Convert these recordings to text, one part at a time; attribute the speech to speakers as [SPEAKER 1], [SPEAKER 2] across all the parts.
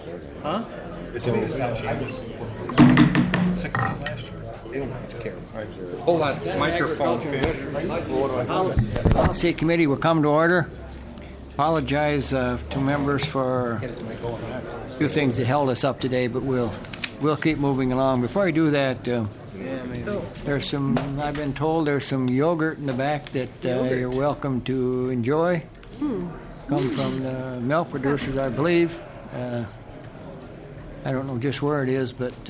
[SPEAKER 1] Huh?
[SPEAKER 2] So,
[SPEAKER 1] 16 last year. They don't have to care.
[SPEAKER 3] Hold on, microphone.
[SPEAKER 4] Policy Committee will come to order. Apologize to members for a few things that held us up today, but we'll keep moving along. Before I do that, there's some. I've been told there's some yogurt in the back that you're welcome to enjoy. Come from the milk producers, I believe. I don't know just where it is, but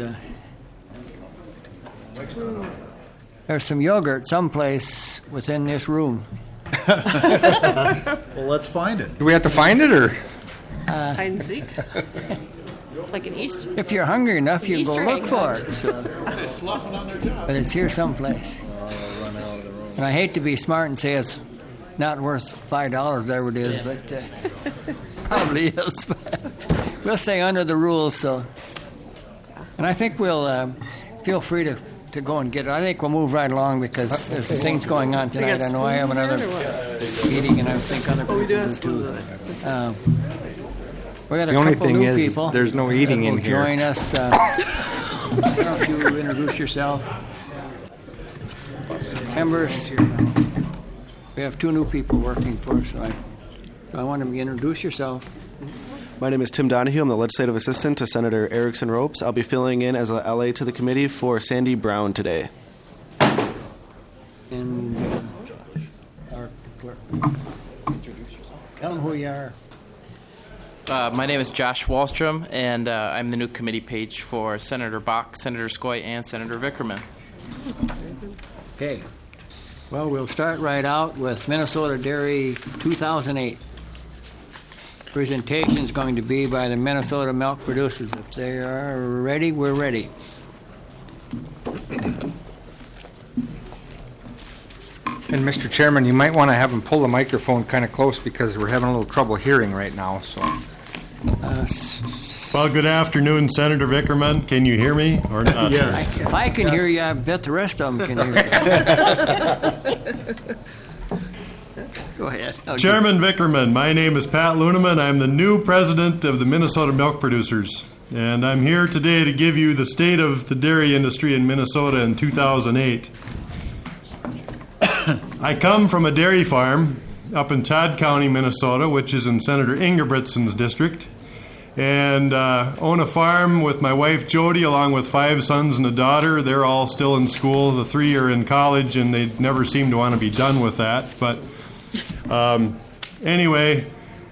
[SPEAKER 4] there's some yogurt someplace within this room.
[SPEAKER 2] well, let's find it.
[SPEAKER 3] Do we have to find it, or?
[SPEAKER 5] Hide and seek.
[SPEAKER 6] Like an Easter.
[SPEAKER 4] If you're hungry enough, you go
[SPEAKER 6] Easter
[SPEAKER 4] look
[SPEAKER 6] egg
[SPEAKER 4] for
[SPEAKER 6] hunt.
[SPEAKER 4] it. So. But it's here someplace. And I hate to be smart and say it's not worth $5, whatever it is, but probably is. We'll stay under the rules. So, and I think we'll feel free to go and get it. I think we'll move right along because there's things going on tonight. I know I have another meeting, and I think other people do too. We got a
[SPEAKER 3] The only
[SPEAKER 4] couple
[SPEAKER 3] thing
[SPEAKER 4] new
[SPEAKER 3] is,
[SPEAKER 4] people
[SPEAKER 3] there's no eating
[SPEAKER 4] that will
[SPEAKER 3] in here.
[SPEAKER 4] join us. Why don't you introduce yourself? Members, we have two new people working for us. So I want them to introduce yourself.
[SPEAKER 7] My name is Tim Donahue. I'm the legislative assistant to Senator Erickson Ropes. I'll be filling in as a LA to the committee for Sandy Brown today.
[SPEAKER 4] And our clerk. Tell them who you are.
[SPEAKER 8] My name is Josh Wallstrom, and I'm the new committee page for Senator Bach, Senator Skoye, and Senator Vickerman.
[SPEAKER 4] Okay. Well, we'll start right out with Minnesota Dairy 2008. Presentation is going to be by the Minnesota milk producers. If they are ready, we're ready.
[SPEAKER 3] And Mr. Chairman, you might want to have him pull the microphone kind of close because we're having a little trouble hearing right now. So.
[SPEAKER 9] Well, good afternoon, Senator Vickerman. Can you hear me or not?
[SPEAKER 2] Yes.
[SPEAKER 4] If I can hear you, I bet the rest of them can hear you. Go ahead.
[SPEAKER 9] Chairman Vickerman, my name is Pat Luneman. I'm the new president of the Minnesota Milk Producers, and I'm here today to give you the state of the dairy industry in Minnesota in 2008. I come from a dairy farm up in Todd County, Minnesota, which is in Senator Ingebrigtsen's district, and own a farm with my wife Jody along with 5 sons and a daughter. They're all still in school. The 3 are in college, and they never seem to want to be done with that. But anyway,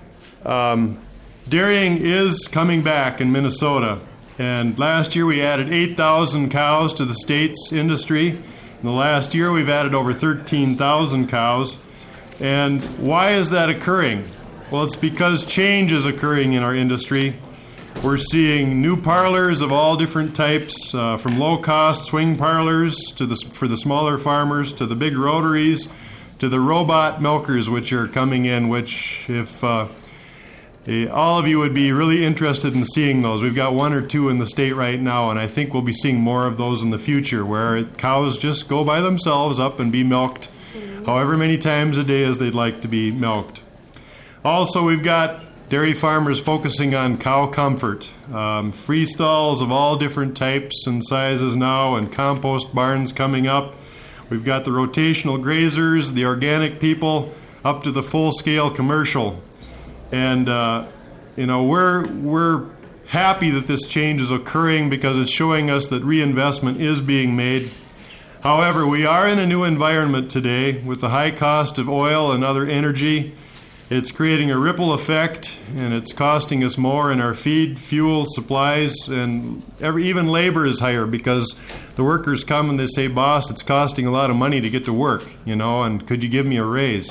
[SPEAKER 9] dairying is coming back in Minnesota, and last year we added 8,000 cows to the state's industry. In the last year, we've added over 13,000 cows. And why is that occurring? Well, it's because change is occurring in our industry. We're seeing new parlors of all different types, from low-cost swing parlors for the smaller farmers to the big rotaries to the robot milkers, which are coming in, which if all of you would be really interested in seeing those. We've got 1 or 2 in the state right now, and I think we'll be seeing more of those in the future, where cows just go by themselves up and be milked however many times a day as they'd like to be milked. Also, we've got dairy farmers focusing on cow comfort. Free stalls of all different types and sizes now, and compost barns coming up. We've got the rotational grazers, the organic people, up to the full-scale commercial. And, we're happy that this change is occurring because it's showing us that reinvestment is being made. However, we are in a new environment today with the high cost of oil and other energy. It's creating a ripple effect, and it's costing us more in our feed, fuel, supplies, and even labor is higher because the workers come and they say, "Boss, it's costing a lot of money to get to work, and could you give me a raise?"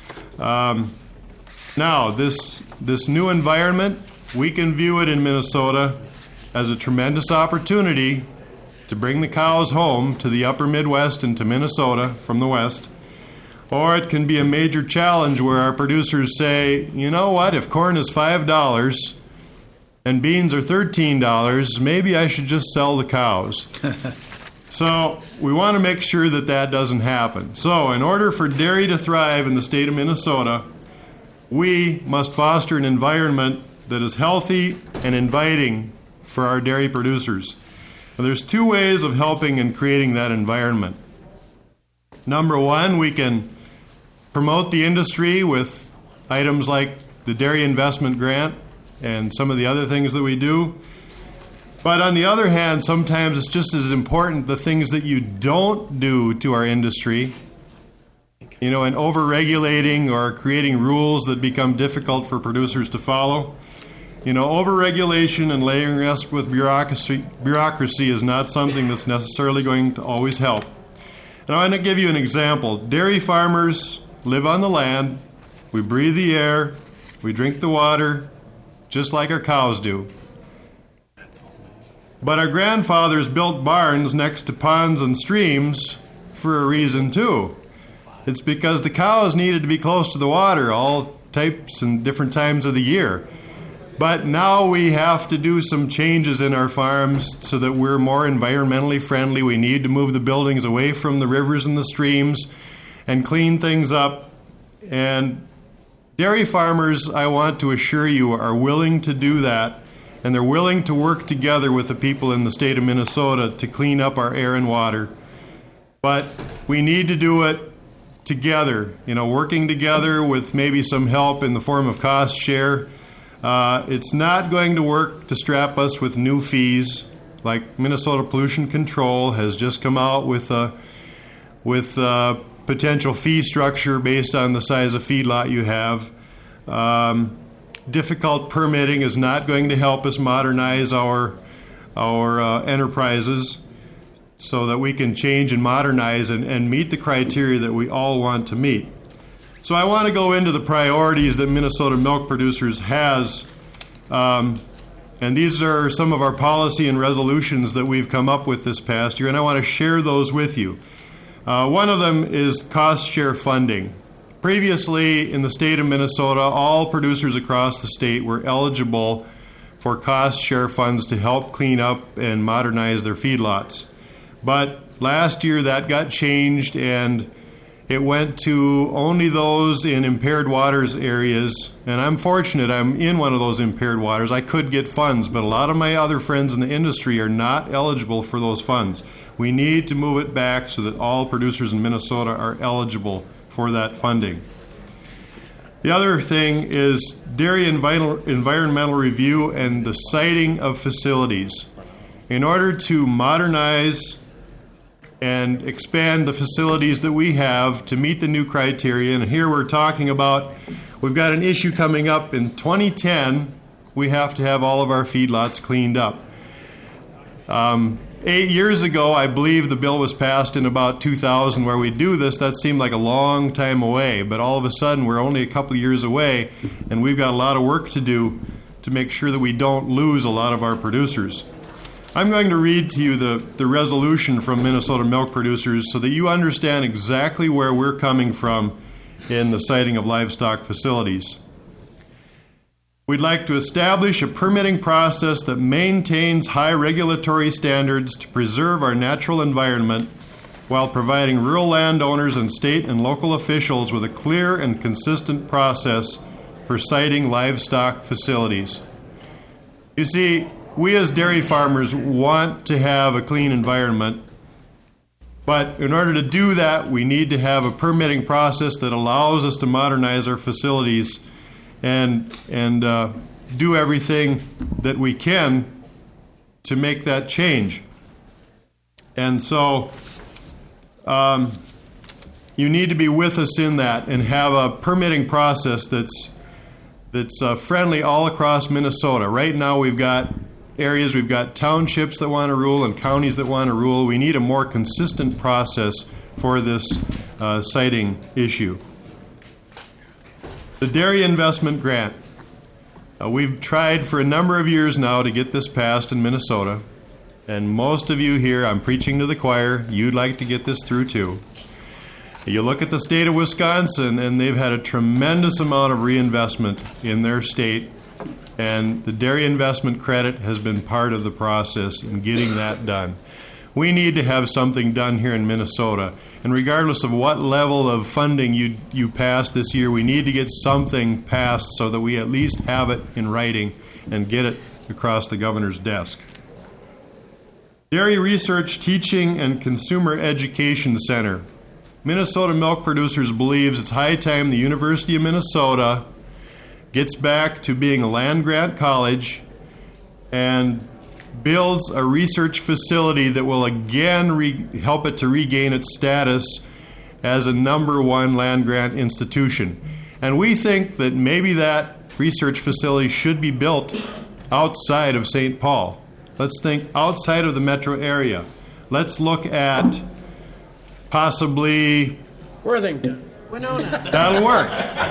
[SPEAKER 9] Now, this new environment, we can view it in Minnesota as a tremendous opportunity to bring the cows home to the upper Midwest and to Minnesota from the West. Or it can be a major challenge where our producers say, you know what, if corn is $5 and beans are $13, maybe I should just sell the cows. So we want to make sure that that doesn't happen. So in order for dairy to thrive in the state of Minnesota, we must foster an environment that is healthy and inviting for our dairy producers. And there's two ways of helping and creating that environment. Number one, we can promote the industry with items like the Dairy Investment Grant and some of the other things that we do. But on the other hand, sometimes it's just as important the things that you don't do to our industry, and over-regulating or creating rules that become difficult for producers to follow. Over-regulation and layering us with bureaucracy is not something that's necessarily going to always help. And I want to give you an example. Dairy farmers live on the land. We breathe the air. We drink the water, just like our cows do. But our grandfathers built barns next to ponds and streams for a reason, too. It's because the cows needed to be close to the water all types and different times of the year. But now we have to do some changes in our farms so that we're more environmentally friendly. We need to move the buildings away from the rivers and the streams and clean things up. And dairy farmers, I want to assure you, are willing to do that. And they're willing to work together with the people in the state of Minnesota to clean up our air and water. But we need to do it together, working together with maybe some help in the form of cost share. It's not going to work to strap us with new fees, like Minnesota Pollution Control has just come out with a potential fee structure based on the size of feedlot you have. Difficult permitting is not going to help us modernize our enterprises so that we can change and modernize and meet the criteria that we all want to meet. So I want to go into the priorities that Minnesota Milk Producers has, and these are some of our policy and resolutions that we've come up with this past year, and I want to share those with you. One of them is cost share funding. Previously, in the state of Minnesota, all producers across the state were eligible for cost share funds to help clean up and modernize their feedlots. But last year that got changed, and it went to only those in impaired waters areas. And I'm fortunate I'm in one of those impaired waters. I could get funds, but a lot of my other friends in the industry are not eligible for those funds. We need to move it back so that all producers in Minnesota are eligible for that funding. The other thing is dairy environmental review and the siting of facilities. In order to modernize and expand the facilities that we have to meet the new criteria, and here we're talking about, we've got an issue coming up in 2010, we have to have all of our feedlots cleaned up. 8 years ago, I believe the bill was passed in about 2000 where we do this. That seemed like a long time away, but all of a sudden we're only a couple years away, and we've got a lot of work to do to make sure that we don't lose a lot of our producers. I'm going to read to you the resolution from Minnesota Milk Producers so that you understand exactly where we're coming from in the siting of livestock facilities. We'd like to establish a permitting process that maintains high regulatory standards to preserve our natural environment while providing rural landowners and state and local officials with a clear and consistent process for siting livestock facilities. You see, we as dairy farmers want to have a clean environment, but in order to do that, we need to have a permitting process that allows us to modernize our facilities and do everything that we can to make that change. And so you need to be with us in that and have a permitting process that's friendly all across Minnesota. Right now we've got areas, we've got townships that want to rule and counties that want to rule. We need a more consistent process for this siting issue. The Dairy Investment Grant. We've tried for a number of years now to get this passed in Minnesota, and most of you here, I'm preaching to the choir, you'd like to get this through too. You look at the state of Wisconsin, and they've had a tremendous amount of reinvestment in their state, and the Dairy Investment Credit has been part of the process in getting that done. We need to have something done here in Minnesota. And regardless of what level of funding you pass this year, we need to get something passed so that we at least have it in writing and get it across the governor's desk. Dairy Research Teaching and Consumer Education Center. Minnesota Milk Producers believes it's high time the University of Minnesota gets back to being a land-grant college and builds a research facility that will again help it to regain its status as a #1 land-grant institution. And we think that maybe that research facility should be built outside of St. Paul. Let's think outside of the metro area. Let's look at possibly
[SPEAKER 5] Worthington. Winona.
[SPEAKER 9] That'll work.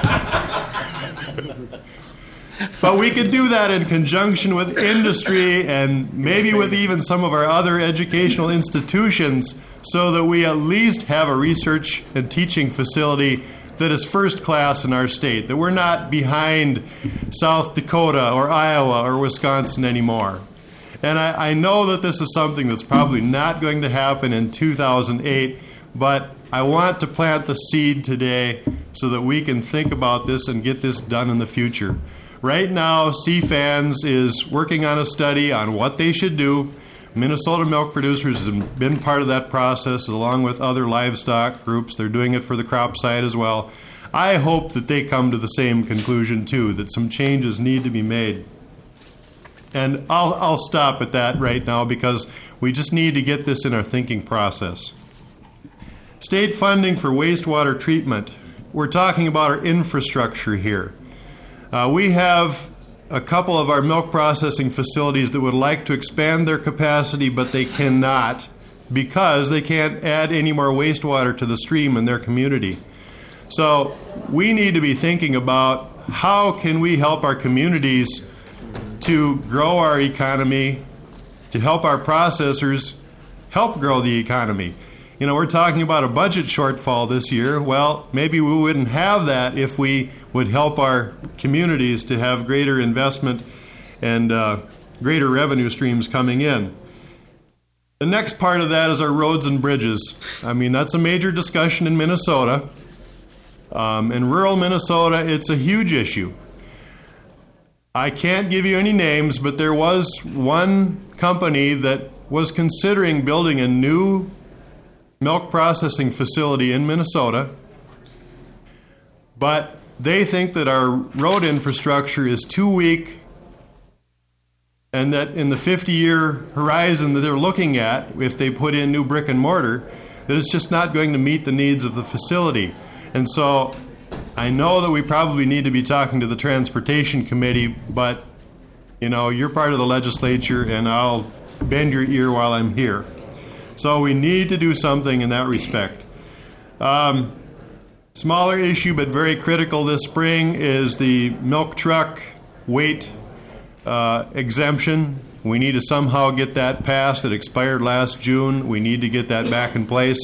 [SPEAKER 9] But we could do that in conjunction with industry and maybe with even some of our other educational institutions so that we at least have a research and teaching facility that is first class in our state, that we're not behind South Dakota or Iowa or Wisconsin anymore. And I know that this is something that's probably not going to happen in 2008, but I want to plant the seed today so that we can think about this and get this done in the future. Right now, CFANS is working on a study on what they should do. Minnesota Milk Producers has been part of that process along with other livestock groups. They're doing it for the crop side as well. I hope that they come to the same conclusion too, that some changes need to be made. And I'll stop at that right now because we just need to get this in our thinking process. State funding for wastewater treatment. We're talking about our infrastructure here. We have a couple of our milk processing facilities that would like to expand their capacity, but they cannot because they can't add any more wastewater to the stream in their community. So we need to be thinking about how can we help our communities to grow our economy, to help our processors help grow the economy. You know, we're talking about a budget shortfall this year. Well, maybe we wouldn't have that if we would help our communities to have greater investment and greater revenue streams coming in. The next part of that is our roads and bridges. I mean, that's a major discussion in Minnesota. In rural Minnesota, it's a huge issue. I can't give you any names, but there was one company that was considering building a new milk processing facility in Minnesota, but they think that our road infrastructure is too weak and that in the 50-year horizon that they're looking at, if they put in new brick and mortar, that it's just not going to meet the needs of the facility. And so I know that we probably need to be talking to the Transportation Committee, but, you know, you're part of the legislature, and I'll bend your ear while I'm here. So we need to do something in that respect. Smaller issue, but very critical this spring, is the milk truck weight exemption. We need to somehow get that passed. It expired last June. We need to get that back in place.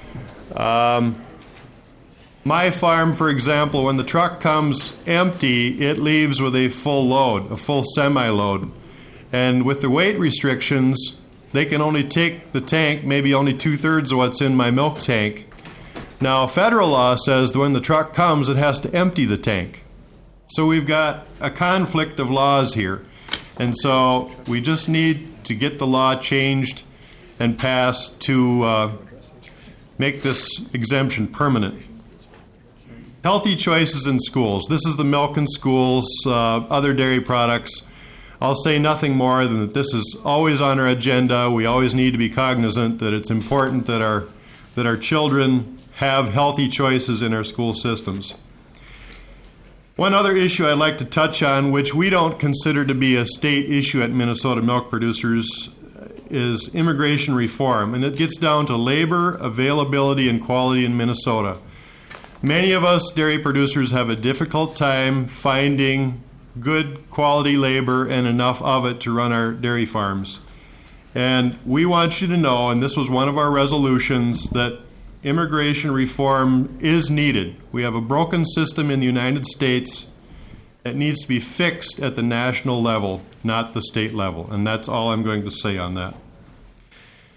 [SPEAKER 9] My farm, for example, when the truck comes empty, it leaves with a full load, a full semi-load. And with the weight restrictions, they can only take the tank, maybe only 2/3 of what's in my milk tank. Now, federal law says that when the truck comes, it has to empty the tank. So we've got a conflict of laws here. And so we just need to get the law changed and passed to make this exemption permanent. Healthy choices in schools. This is the milk in schools, other dairy products. I'll say nothing more than that this is always on our agenda. We always need to be cognizant that it's important that our children have healthy choices in our school systems. One other issue I'd like to touch on, which we don't consider to be a state issue at Minnesota Milk Producers, is immigration reform, and it gets down to labor availability and quality in Minnesota. Many of us dairy producers have a difficult time finding good quality labor and enough of it to run our dairy farms. And we want you to know, and this was one of our resolutions, that immigration reform is needed. We have a broken system in the United States that needs to be fixed at the national level, not the state level. And that's all I'm going to say on that.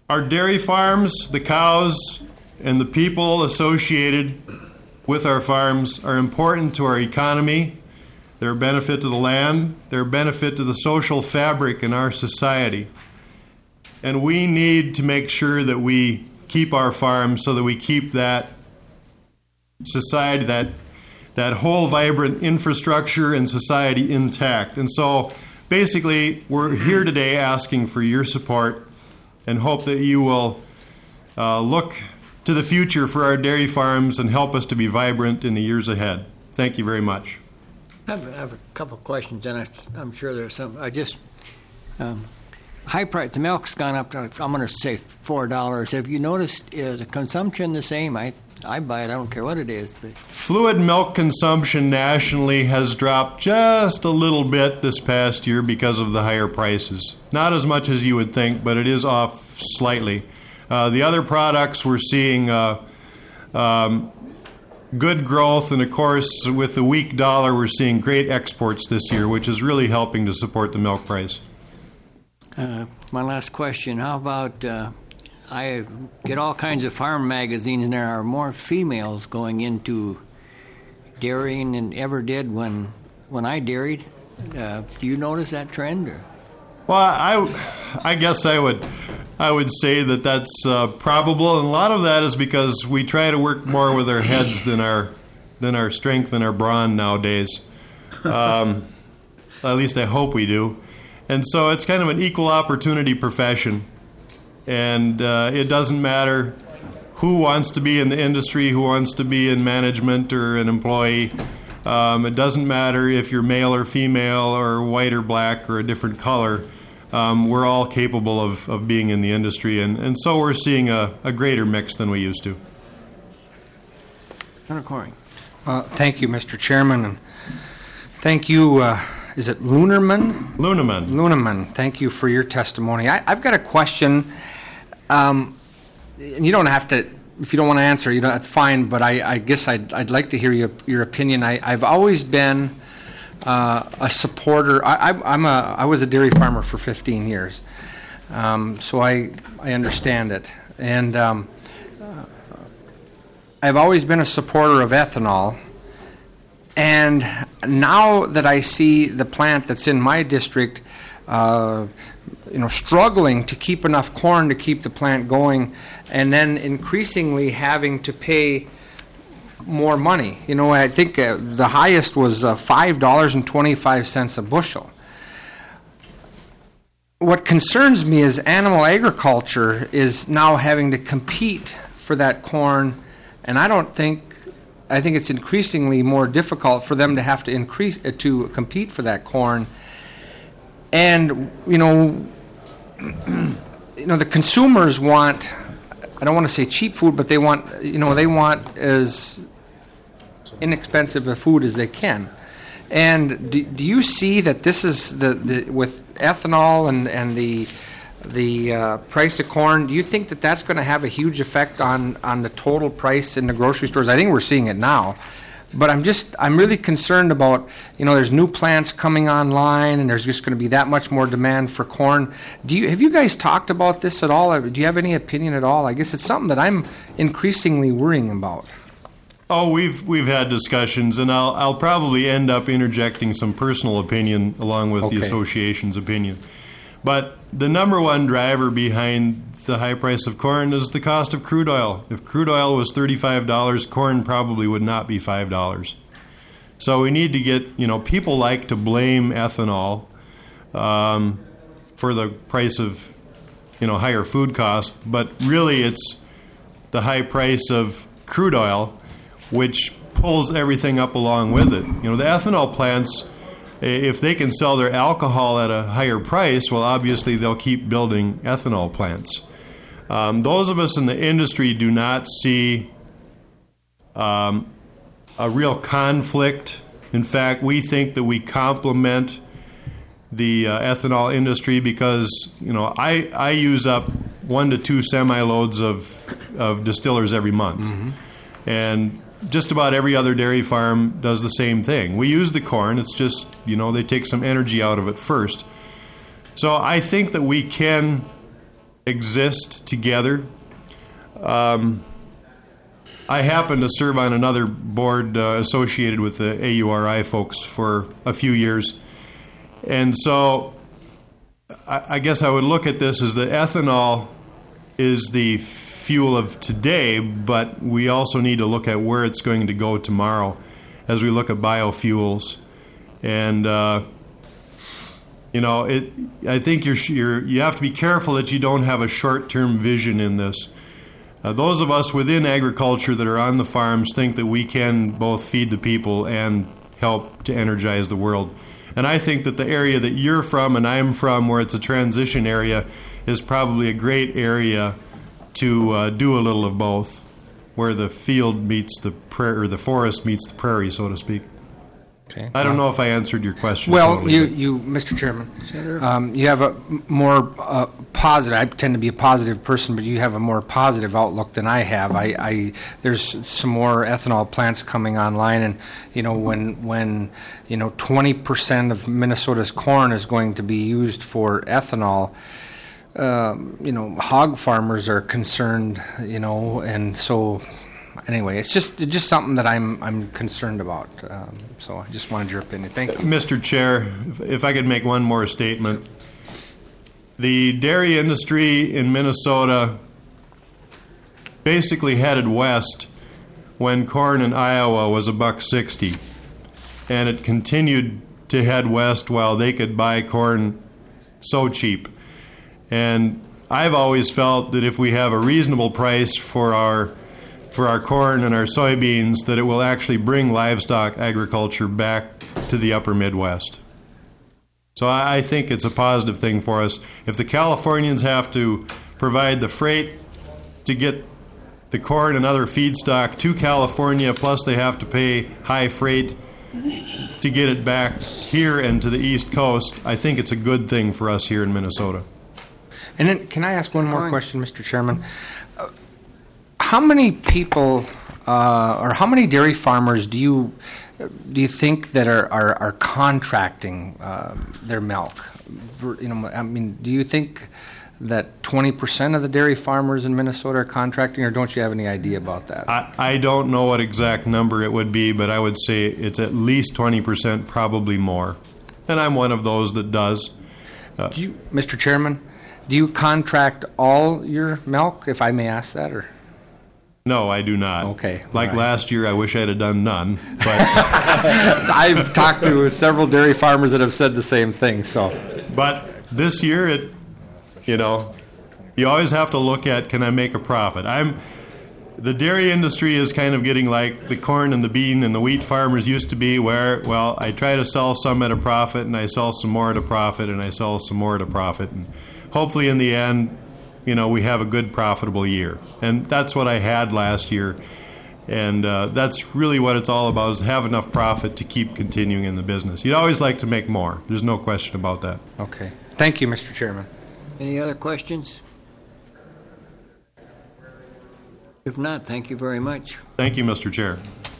[SPEAKER 9] Our dairy farms, the cows, and the people associated with our farms are important to our economy. They're a benefit to the land. They're a benefit to the social fabric in our society. And we need to make sure that we keep our farms so that we keep that society, that whole vibrant infrastructure and society intact. And so basically, we're here today asking for your support and hope that you will look to the future for our dairy farms and help us to be vibrant in the years ahead. Thank you very much.
[SPEAKER 4] I have a couple of questions, and I'm sure there's some. High price, the milk's gone up to, I'm going to say $4. Have you noticed, is the consumption the same? I buy it, I don't care what it is. But
[SPEAKER 9] Fluid milk consumption nationally has dropped just a little bit this past year because of the higher prices. Not as much as you would think, but it is off slightly. The other products we're seeing good growth, and of course, with the weak dollar, we're seeing great exports this year, which is really helping to support the milk price.
[SPEAKER 4] My last question, how about, I get all kinds of farm magazines, and there are more females going into dairying than ever did when I dairied. Do you notice that trend? Or?
[SPEAKER 9] Well, I guess I would say that that's probable, and a lot of that is because we try to work more with our heads than our strength and our brawn nowadays. At least I hope we do. And so it's kind of an equal opportunity profession. And it doesn't matter who wants to be in the industry, who wants to be in management or an employee. It doesn't matter if you're male or female or white or black or a different color. We're all capable of being in the industry. And so we're seeing a greater mix than we used to.
[SPEAKER 4] Senator Coring.
[SPEAKER 3] Thank you, Mr. Chairman. And thank you. Is it Lunerman? Luneman. Thank you for your testimony. I've got a question. And you don't have to, if you don't want to answer, that's fine, but I guess I'd like to hear your opinion. I've always been a supporter. I was a dairy farmer for 15 years, so I understand it. And I've always been a supporter of ethanol. And now that I see the plant that's in my district, struggling to keep enough corn to keep the plant going, and then increasingly having to pay more money. I think the highest was $5.25 a bushel. What concerns me is animal agriculture is now having to compete for that corn, and I think it's increasingly more difficult for them to have to compete for that corn. And the consumers want, I don't want to say cheap food, but they want as inexpensive a food as they can. And do you see that this is with ethanol and the price of corn, do you think that that's going to have a huge effect on the total price in the grocery stores? I think we're seeing it now. But I'm really concerned about, there's new plants coming online, and there's just going to be that much more demand for corn. Have you guys talked about this at all? Do you have any opinion at all? I guess it's something that I'm increasingly worrying about.
[SPEAKER 9] Oh, we've had discussions, and I'll probably end up interjecting some personal opinion along with the association's opinion. But the number one driver behind the high price of corn is the cost of crude oil. If crude oil was $35, corn probably would not be $5. So we need to get, people like to blame ethanol for the price of, higher food cost, but really it's the high price of crude oil which pulls everything up along with it. The ethanol plants, if they can sell their alcohol at a higher price, well, obviously they'll keep building ethanol plants. Those of us in the industry do not see a real conflict. In fact, we think that we complement the ethanol industry because, I use up 1 to 2 semi-loads of distillers every month. Mm-hmm. And just about every other dairy farm does the same thing. We use the corn. It's just, they take some energy out of it first. So I think that we can exist together. I happen to serve on another board associated with the AURI folks for a few years. And so I guess I would look at this as that ethanol is the fuel of today, but we also need to look at where it's going to go tomorrow as we look at biofuels. And, I think you have to be careful that you don't have a short-term vision in this. Those of us within agriculture that are on the farms think that we can both feed the people and help to energize the world. And I think that the area that you're from and I'm from, where it's a transition area, is probably a great area to do a little of both, where the field meets the prairie, or the forest meets the prairie, so to speak.
[SPEAKER 3] Okay.
[SPEAKER 9] I don't know if I answered your question.
[SPEAKER 3] Well,
[SPEAKER 9] totally,
[SPEAKER 3] you, Mr. Chairman, you have a more positive. I tend to be a positive person, but you have a more positive outlook than I have. There's some more ethanol plants coming online, and when 20% of Minnesota's corn is going to be used for ethanol. Hog farmers are concerned, and so. Anyway, it's just something that I'm concerned about. So I just wanted your opinion. Thank you,
[SPEAKER 9] Mr. Chair. If I could make one more statement, the dairy industry in Minnesota basically headed west when corn in Iowa was $1.60, and it continued to head west while they could buy corn so cheap. And I've always felt that if we have a reasonable price for our corn and our soybeans, that it will actually bring livestock agriculture back to the upper Midwest. So I think it's a positive thing for us. If the Californians have to provide the freight to get the corn and other feedstock to California, plus they have to pay high freight to get it back here and to the East Coast, I think it's a good thing for us here in Minnesota.
[SPEAKER 3] And then, can I ask one more question, Mr. Chairman? How many people or how many dairy farmers do you think that are contracting their milk? Do you think that 20% of the dairy farmers in Minnesota are contracting, or don't you have any idea about that?
[SPEAKER 9] I don't know what exact number it would be, but I would say it's at least 20%, probably more. And I'm one of those that does.
[SPEAKER 3] Mr. Chairman, do you contract all your milk, if I may ask that, or?
[SPEAKER 9] No, I do not.
[SPEAKER 3] Okay.
[SPEAKER 9] Like last year, I wish I'd have done none. But
[SPEAKER 3] I've talked to several dairy farmers that have said the same thing.
[SPEAKER 9] But this year, you always have to look at, can I make a profit? The dairy industry is kind of getting like the corn and the bean and the wheat farmers used to be, where, well, I try to sell some at a profit, and I sell some more at a profit, and I sell some more at a profit. And hopefully in the end, we have a good profitable year. And that's what I had last year. And that's really what it's all about, is have enough profit to keep continuing in the business. You'd always like to make more. There's no question about that.
[SPEAKER 3] Okay. Thank you, Mr. Chairman.
[SPEAKER 4] Any other questions? If not, thank you very much.
[SPEAKER 9] Thank you, Mr. Chair.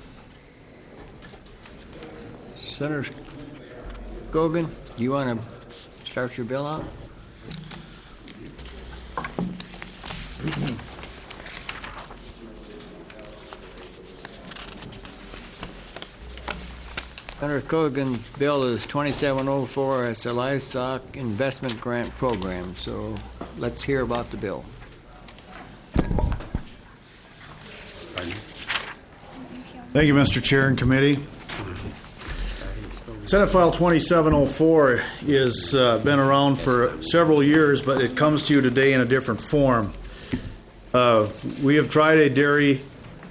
[SPEAKER 4] Senator Gogan, do you want to start your bill out? Senator Cogan's bill is 2704. It's a livestock investment grant program. So let's hear about the bill.
[SPEAKER 2] Thank you, Mr. Chair and Committee. Senate File 2704 has been around for several years, but it comes to you today in a different form. We have tried a dairy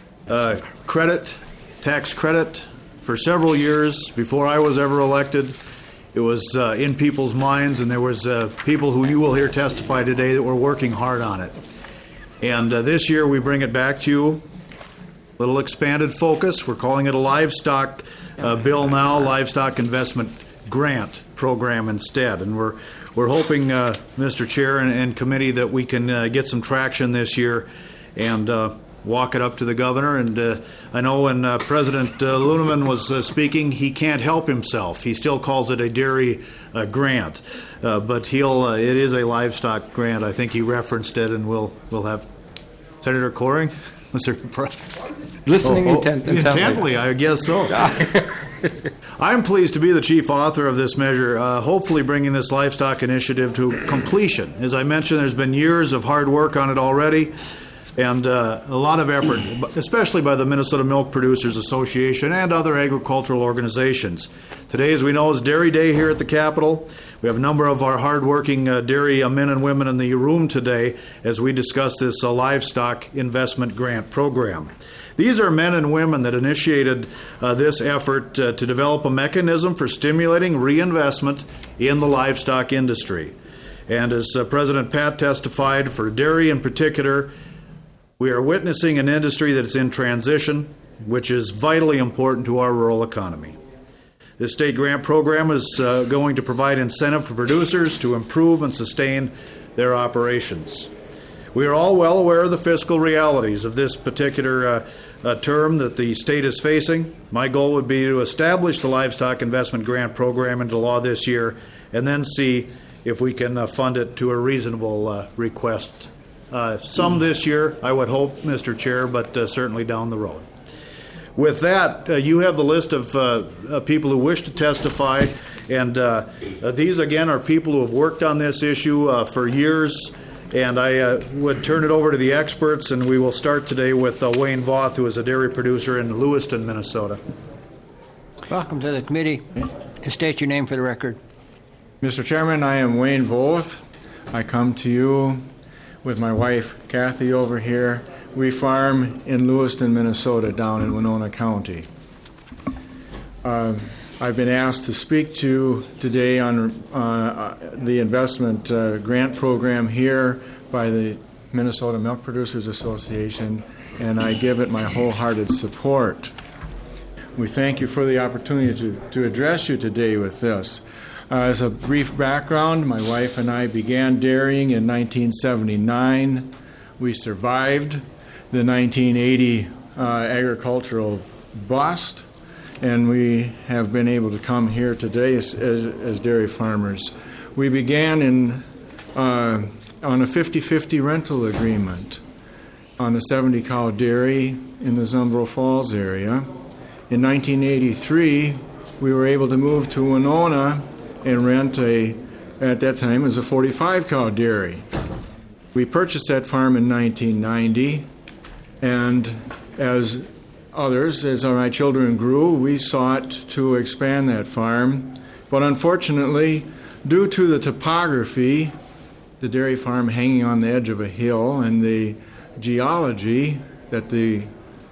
[SPEAKER 2] tax credit for several years before I was ever elected. It was in people's minds, and there was people who you will hear testify today that were working hard on it. And this year we bring it back to you, a little expanded focus. We're calling it a livestock bill now, livestock investment grant program instead. And we're hoping, Mr. Chair and committee, that we can get some traction this year and walk it up to the governor. And I know when President Luneman was speaking, he can't help himself. He still calls it a dairy grant, but it is a livestock grant. I think he referenced it, and we'll have Senator Coring. Was there
[SPEAKER 3] Listening intently,
[SPEAKER 2] I guess so. I'm pleased to be the chief author of this measure, hopefully bringing this livestock initiative to completion. As I mentioned, there's been years of hard work on it already, and a lot of effort, especially by the Minnesota Milk Producers Association and other agricultural organizations. Today, as we know, is Dairy Day here at the Capitol. We have a number of our hardworking dairy men and women in the room today as we discuss this livestock investment grant program. These are men and women that initiated this effort to develop a mechanism for stimulating reinvestment in the livestock industry. And as President Pat testified, for dairy in particular, we are witnessing an industry that is in transition, which is vitally important to our rural economy. This state grant program is going to provide incentive for producers to improve and sustain their operations. We are all well aware of the fiscal realities of this particular term that the state is facing. My goal would be to establish the Livestock Investment Grant Program into law this year and then see if we can fund it to a reasonable request. Some this year, I would hope, Mr. Chair, but certainly down the road. With that, you have the list of people who wish to testify, and these, again, are people who have worked on this issue for years, and I would turn it over to the experts, and we will start today with Wayne Voth, who is a dairy producer in Lewiston, Minnesota.
[SPEAKER 4] Welcome to the committee. And state your name for the record.
[SPEAKER 10] Mr. Chairman, I am Wayne Voth. I come to you with my wife, Kathy, over here. We farm in Lewiston, Minnesota, down in Winona County. I've been asked to speak to you today on the investment grant program here by the Minnesota Milk Producers Association, and I give it my wholehearted support. We thank you for the opportunity to address you today with this. As a brief background, my wife and I began dairying in 1979. We survived the 1980 agricultural bust, and we have been able to come here today as dairy farmers. We began on a 50-50 rental agreement on a 70-cow dairy in the Zumbro Falls area. In 1983, we were able to move to Winona and rent at that time, it was a 45-cow dairy. We purchased that farm in 1990, and as my children grew, we sought to expand that farm. But unfortunately, due to the topography, the dairy farm hanging on the edge of a hill, and the geology, that the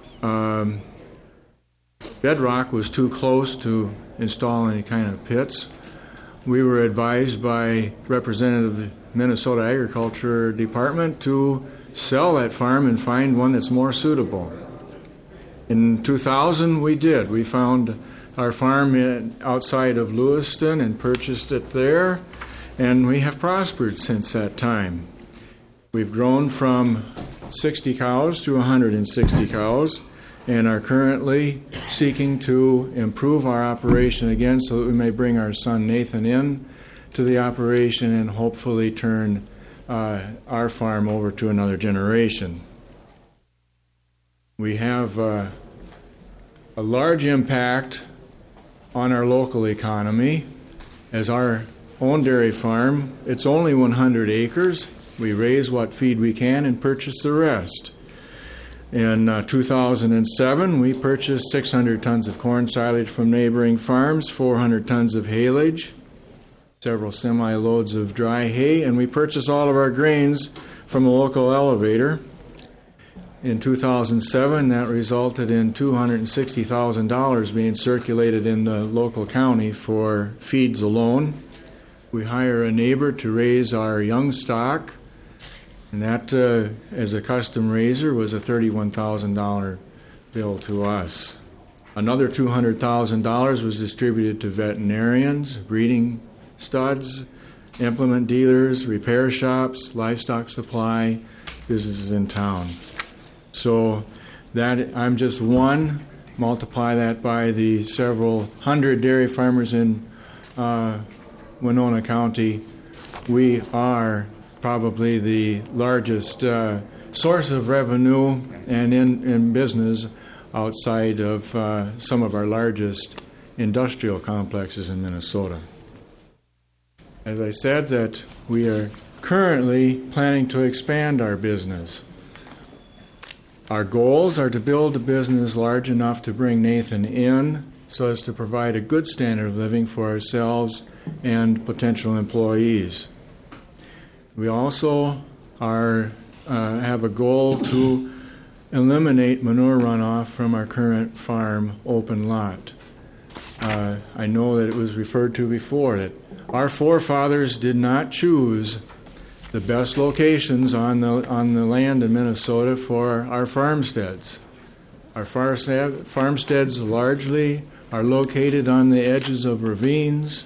[SPEAKER 10] bedrock was too close to install any kind of pits, we were advised by representative of the Minnesota Agriculture Department to sell that farm and find one that's more suitable. In 2000, we did. We found our farm outside of Lewiston and purchased it there, and we have prospered since that time. We've grown from 60 cows to 160 cows and are currently seeking to improve our operation again so that we may bring our son Nathan in to the operation and hopefully turn our farm over to another generation. We have a large impact on our local economy. As our own dairy farm, it's only 100 acres. We raise what feed we can and purchase the rest. In 2007, we purchased 600 tons of corn silage from neighboring farms, 400 tons of haylage, several semi-loads of dry hay, and we purchased all of our grains from a local elevator. In 2007, that resulted in $260,000 being circulated in the local county for feeds alone. We hire a neighbor to raise our young stock, and that, as a custom raiser, was a $31,000 bill to us. Another $200,000 was distributed to veterinarians, breeding studs, implement dealers, repair shops, livestock supply, businesses in town. So that I'm just one. Multiply that by the several hundred dairy farmers in Winona County. We are probably the largest source of revenue and in business outside of some of our largest industrial complexes in Minnesota. As I said, that we are currently planning to expand our business. Our goals are to build a business large enough to bring Nathan in so as to provide a good standard of living for ourselves and potential employees. We also have a goal to eliminate manure runoff from our current farm open lot. I know that it was referred to before that our forefathers did not choose the best locations on the land in Minnesota for our farmsteads. Our farmsteads largely are located on the edges of ravines,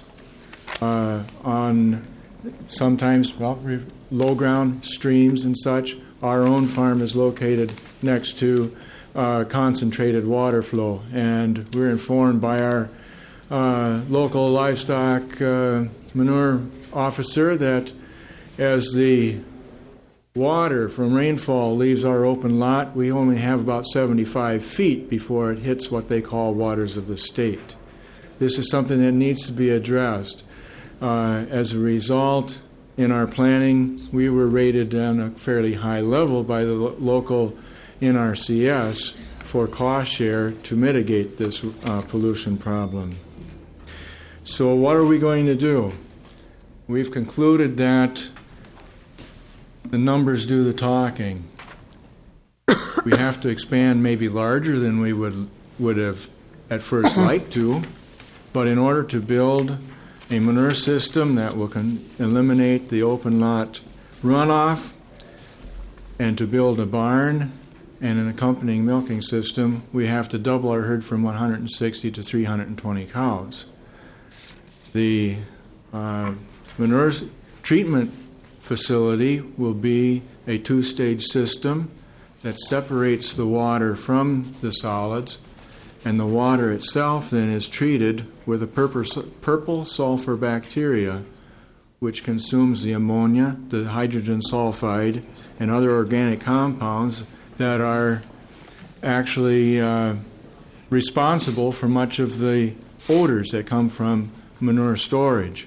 [SPEAKER 10] on sometimes low ground streams and such. Our own farm is located next to concentrated water flow, and we're informed by our local livestock manure officer that as the water from rainfall leaves our open lot, we only have about 75 feet before it hits what they call waters of the state. This is something that needs to be addressed. As a result, in our planning, we were rated on a fairly high level by the local NRCS for cost share to mitigate this pollution problem. So what are we going to do? We've concluded that the numbers do the talking. We have to expand maybe larger than we would have at first liked to, but in order to build a manure system that will eliminate the open lot runoff and to build a barn and an accompanying milking system, we have to double our herd from 160 to 320 cows. The manure treatment facility will be a two-stage system that separates the water from the solids, and the water itself then is treated with a purple sulfur bacteria, which consumes the ammonia, the hydrogen sulfide, and other organic compounds that are actually responsible for much of the odors that come from manure storage.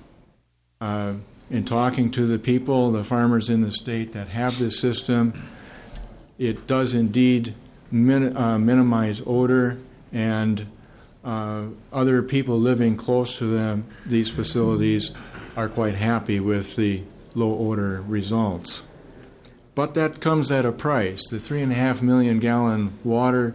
[SPEAKER 10] In talking to the people, the farmers in the state that have this system, it does indeed minimize odor, and other people living close to these facilities are quite happy with the low odor results. But that comes at a price. The 3.5 million gallon water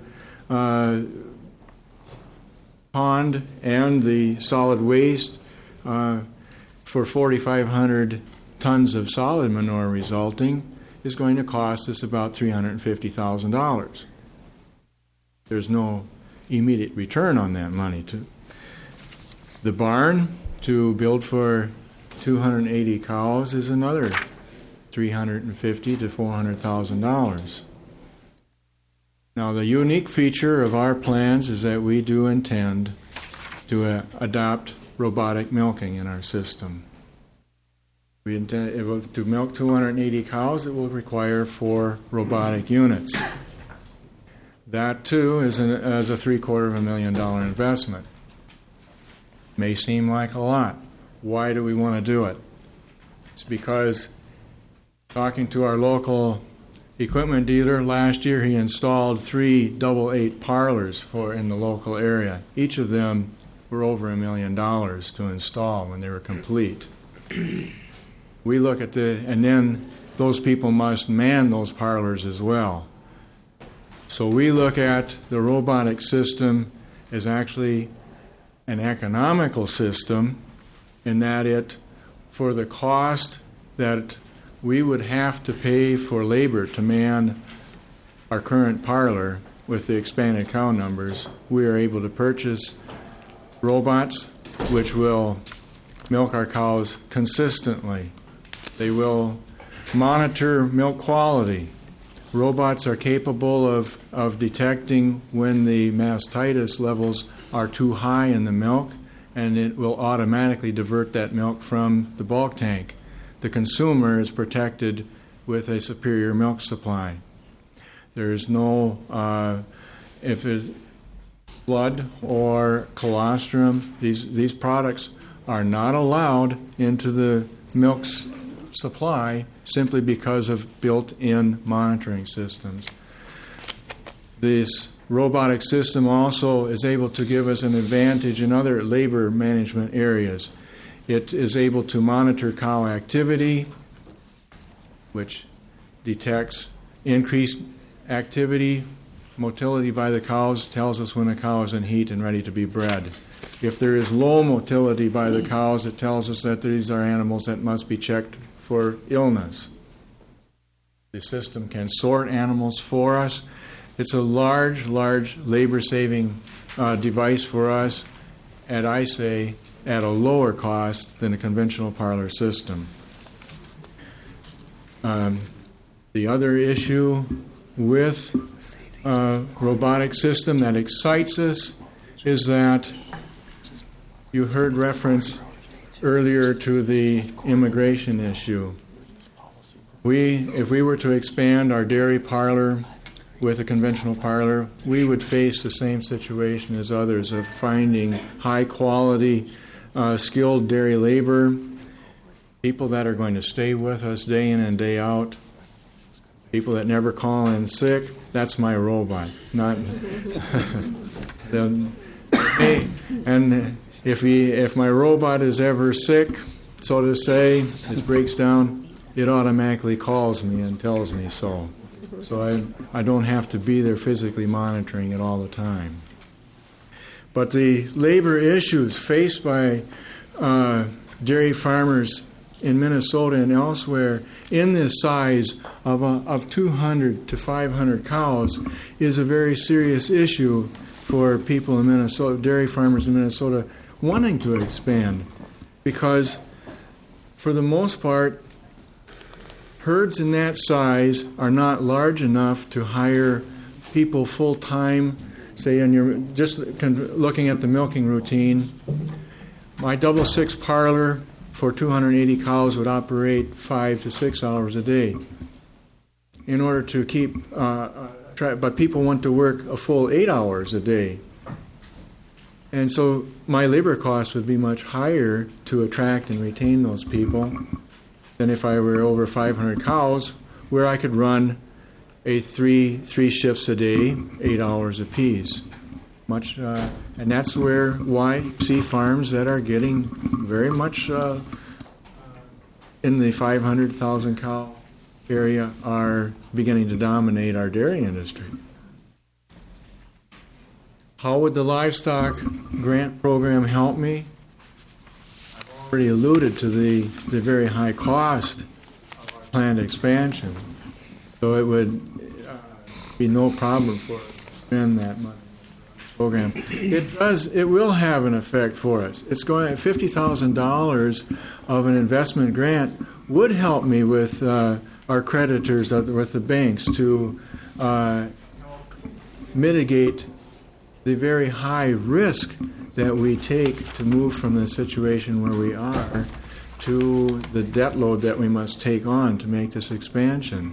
[SPEAKER 10] pond and the solid waste for 4,500 tons of solid manure resulting is going to cost us about $350,000. There's no immediate return on that money. The barn to build for 280 cows is another $350,000 to $400,000. Now, the unique feature of our plans is that we do intend to adopt robotic milking in our system. We intend to milk 280 cows. It will require 4 robotic units. That too is a $750,000 investment. May seem like a lot. Why do we want to do it? It's because talking to our local equipment dealer last year, he installed 3 double-8 parlors in the local area. Each of them were over $1 million to install when they were complete. We look at and then those people must man those parlors as well. So we look at the robotic system as actually an economical system in that for the cost that we would have to pay for labor to man our current parlor with the expanded cow numbers, we are able to purchase robots which will milk our cows consistently. They will monitor milk quality. Robots are capable of detecting when the mastitis levels are too high in the milk, and it will automatically divert that milk from the bulk tank. The consumer is protected with a superior milk supply. There's no, if it's blood or colostrum, these products are not allowed into the milk's supply simply because of built-in monitoring systems. This robotic system also is able to give us an advantage in other labor management areas. It is able to monitor cow activity, which detects increased activity. Motility by the cows tells us when a cow is in heat and ready to be bred. If there is low motility by the cows, it tells us that these are animals that must be checked for illness. The system can sort animals for us. It's a large labor-saving device for us, and I say at a lower cost than a conventional parlor system. The other issue with a robotic system that excites us is that you heard reference earlier to the immigration issue. If we were to expand our dairy parlor with a conventional parlor, we would face the same situation as others of finding high-quality, skilled dairy labor, people that are going to stay with us day in and day out, people that never call in sick. That's my robot. Not and if my robot is ever sick, so to say, it breaks down, it automatically calls me and tells me so. So I don't have to be there physically monitoring it all the time. But the labor issues faced by dairy farmers in Minnesota and elsewhere in this size of 200 to 500 cows is a very serious issue for people in Minnesota, dairy farmers in Minnesota, wanting to expand, because for the most part, herds in that size are not large enough to hire people full-time. Say, and you're just looking at the milking routine, my double six parlor for 280 cows would operate 5 to 6 hours a day. In order to keep, but people want to work a full 8 hours a day. And so my labor costs would be much higher to attract and retain those people than if I were over 500 cows, where I could run a three shifts a day, 8 hours apiece. And that's why you see farms that are getting very much in the 500,000 cow area are beginning to dominate our dairy industry. How would the livestock grant program help me? I've already alluded to the very high cost of planned expansion. So it would be no problem for us to spend that money program. It will have an effect for us. It's going $50,000 of an investment grant would help me with our creditors, with the banks, to mitigate the very high risk that we take to move from the situation where we are to the debt load that we must take on to make this expansion.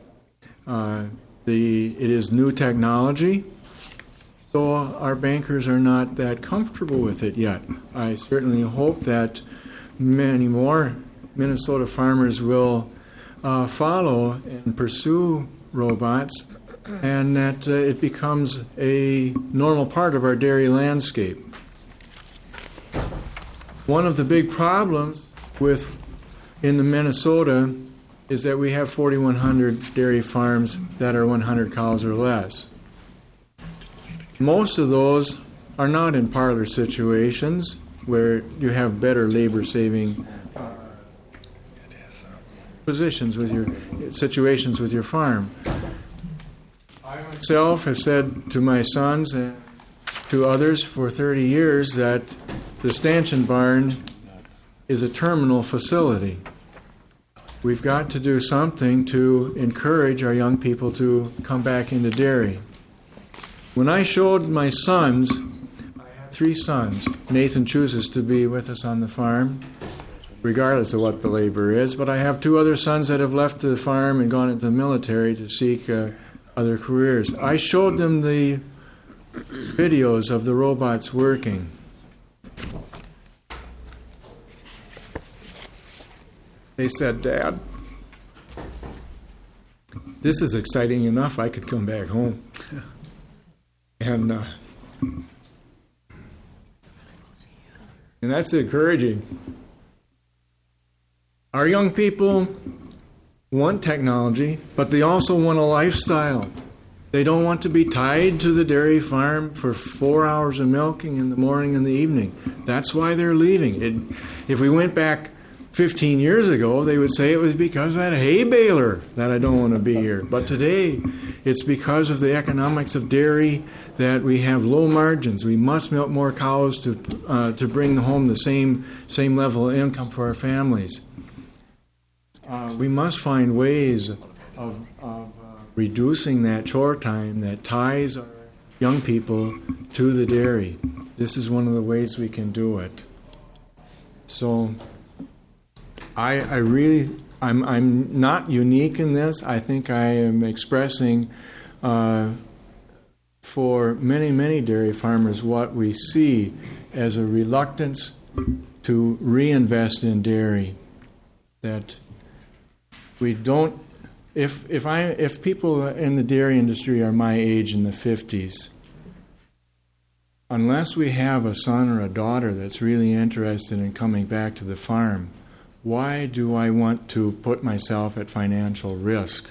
[SPEAKER 10] It is new technology, so our bankers are not that comfortable with it yet. I certainly hope that many more Minnesota farmers will follow and pursue robots, and that it becomes a normal part of our dairy landscape. One of the big problems in the Minnesota is that we have 4,100 dairy farms that are 100 cows or less. Most of those are not in parlor situations where you have better labor-saving situations with your farm. I myself have said to my sons and to others for 30 years that the stanchion barn is a terminal facility. we've got to do something to encourage our young people to come back into dairy. When I showed my sons, I have 3 sons. Nathan chooses to be with us on the farm, regardless of what the labor is, but I have 2 other sons that have left the farm and gone into the military to seek other careers. I showed them the videos of the robots working. They said, "Dad, this is exciting enough, I could come back home." And that's encouraging. Our young people want technology, but they also want a lifestyle. They don't want to be tied to the dairy farm for 4 hours of milking in the morning and the evening. That's why they're leaving. If we went back 15 years ago, they would say it was because of that hay baler that I don't want to be here. But today, it's because of the economics of dairy that we have low margins. We must milk more cows to bring home the same level of income for our families. We must find ways of reducing that chore time that ties our young people to the dairy. This is one of the ways we can do it. So I'm not unique in this. I think I am expressing for many dairy farmers what we see as a reluctance to reinvest in dairy. That we don't. If people in the dairy industry are my age in the 50s, unless we have a son or a daughter that's really interested in coming back to the farm, why do I want to put myself at financial risk?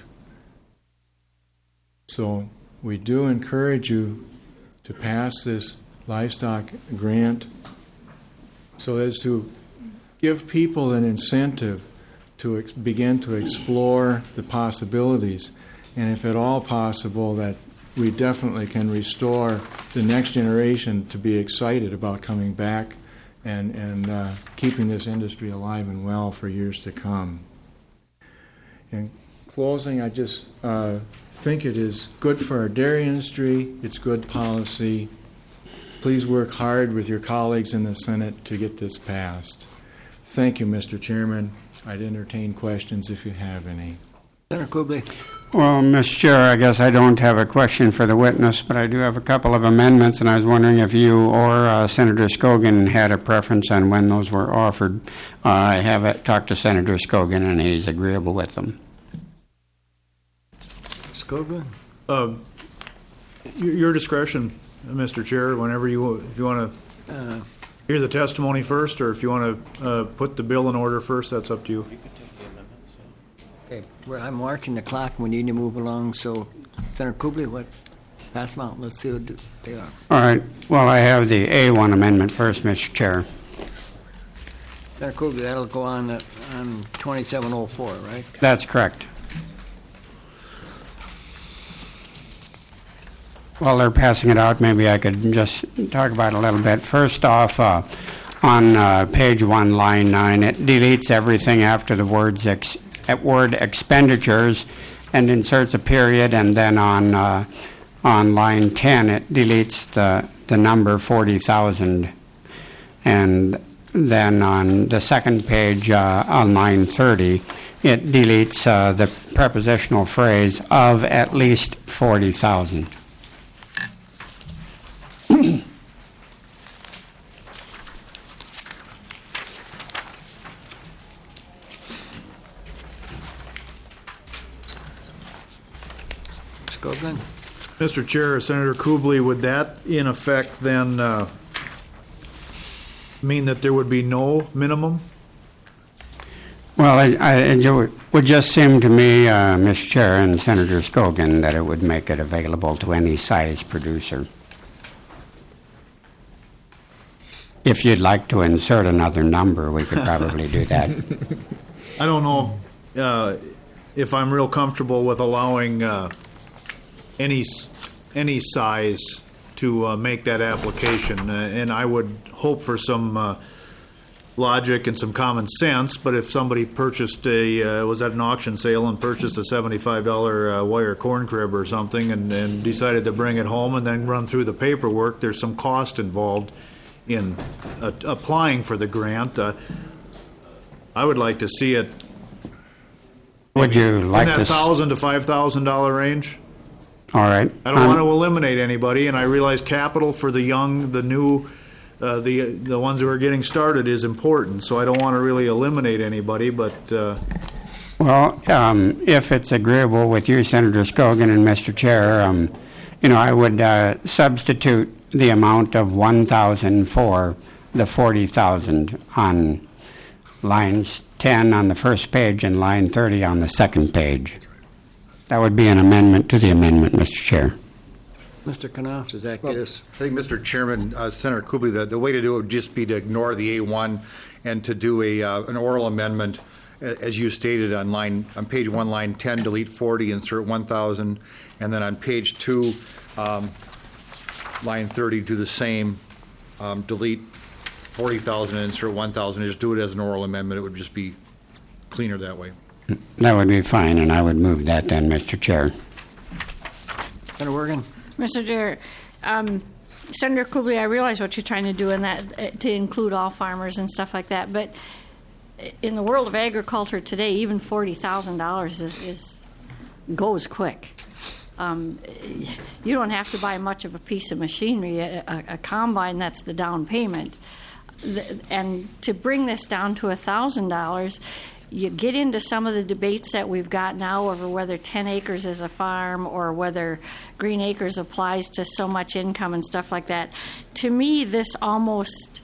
[SPEAKER 10] So we do encourage you to pass this livestock grant so as to give people an incentive to begin to explore the possibilities, and if at all possible, that we definitely can restore the next generation to be excited about coming back and keeping this industry alive and well for years to come. In closing, I just think it is good for our dairy industry. It's good policy. Please work hard with your colleagues in the Senate to get this passed. Thank you, Mr. Chairman. I'd entertain questions if you have any.
[SPEAKER 4] Senator Kubley.
[SPEAKER 11] Well, Mr. Chair, I guess I don't have a question for the witness, but I do have a couple of amendments, and I was wondering if you or Senator Scogan had a preference on when those were offered. I have talked to Senator Scogan, and he's agreeable with them.
[SPEAKER 4] Scogan?
[SPEAKER 2] Your discretion, Mr. Chair, whenever if you want to hear the testimony first, or if you want to put the bill in order first, that's up to you.
[SPEAKER 4] Okay, well, I'm watching the clock. We need to move along. So, Senator Kubley, pass them out. Let's see what they are.
[SPEAKER 11] All right. Well, I have the A1 amendment first, Mr. Chair.
[SPEAKER 4] Senator Kubley, that'll go on 2704, right?
[SPEAKER 11] That's correct. While they're passing it out, maybe I could just talk about it a little bit. First off, on page 1, line 9, it deletes everything after the word expenditures and inserts a period, and then on line 10, it deletes the number 40,000. And then on the second page, on line 30, it deletes the prepositional phrase of at least 40,000.
[SPEAKER 2] Mr. Chair, Senator Kubley, would that in effect then mean that there would be no minimum?
[SPEAKER 11] Well, it would just seem to me, Mr. Chair and Senator Scogan, that it would make it available to any size producer. If you'd like to insert another number, we could probably do that.
[SPEAKER 2] I don't know if I'm real comfortable with allowing any size to make that application, and I would hope for some logic and some common sense, but if somebody purchased was at an auction sale and purchased a $75 wire corn crib or something and decided to bring it home and then run through the paperwork, there's some cost involved in applying for the grant. I would like to see it
[SPEAKER 11] Would you like
[SPEAKER 2] in that
[SPEAKER 11] to...
[SPEAKER 2] $1,000 to $5,000 range.
[SPEAKER 11] All right.
[SPEAKER 2] I don't want to eliminate anybody, and I realize capital for the young, the new, the ones who are getting started is important. So I don't want to really eliminate anybody, but
[SPEAKER 11] Well, if it's agreeable with you, Senator Scogan and Mr. Chair, I would substitute the amount of $1,000 for the $40,000 on lines 10 on the first page and line 30 on the second page. That would be an amendment to the amendment, Mr. Chair.
[SPEAKER 5] Mr. Knopf, does that get us?
[SPEAKER 1] I think, Mr. Chairman, Senator Kubley, the way to do it would just be to ignore the A1 and to do an oral amendment, as you stated, on page 1, line 10, delete 40, insert 1,000, and then on page 2, line 30, do the same, delete 40,000 and insert 1,000. Just do it as an oral amendment. It would just be cleaner that way.
[SPEAKER 11] That would be fine, and I would move that then, Mr. Chair.
[SPEAKER 5] Senator Wergen?
[SPEAKER 6] Mr. Chair, Senator Kubley, I realize what you're trying to do in that to include all farmers and stuff like that, but in the world of agriculture today, even $40,000 goes quick. You don't have to buy much of a piece of machinery. A combine, that's the down payment. And to bring this down to $1,000, you get into some of the debates that we've got now over whether 10 acres is a farm or whether Green Acres applies to so much income and stuff like that. To me, this almost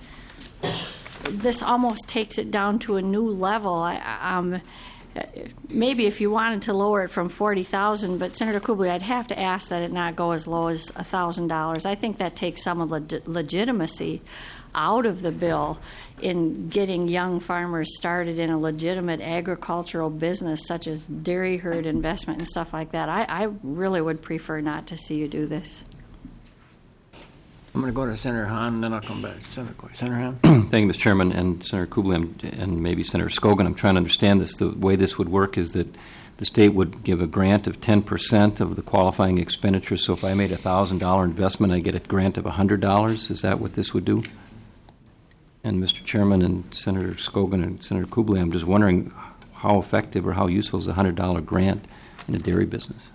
[SPEAKER 6] takes it down to a new level. Maybe if you wanted to lower it from $40,000, but Senator Kubley, I'd have to ask that it not go as low as $1,000. I think that takes some of the legitimacy out of the bill in getting young farmers started in a legitimate agricultural business such as dairy herd investment and stuff like that. I really would prefer not to see you do this.
[SPEAKER 5] I'm going to go to Senator Hahn, and then I'll come back to Senator Coy. Senator Hahn?
[SPEAKER 12] Thank you, Mr. Chairman, and Senator Kubley, and maybe Senator Scogan. I'm trying to understand this. The way this would work is that the state would give a grant of 10% of the qualifying expenditures. So if I made a $1,000 investment, I get a grant of $100. Is that what this would do? And Mr. Chairman and Senator Scogan and Senator Kubley, I'm just wondering how effective or how useful is a $100 grant in a dairy business?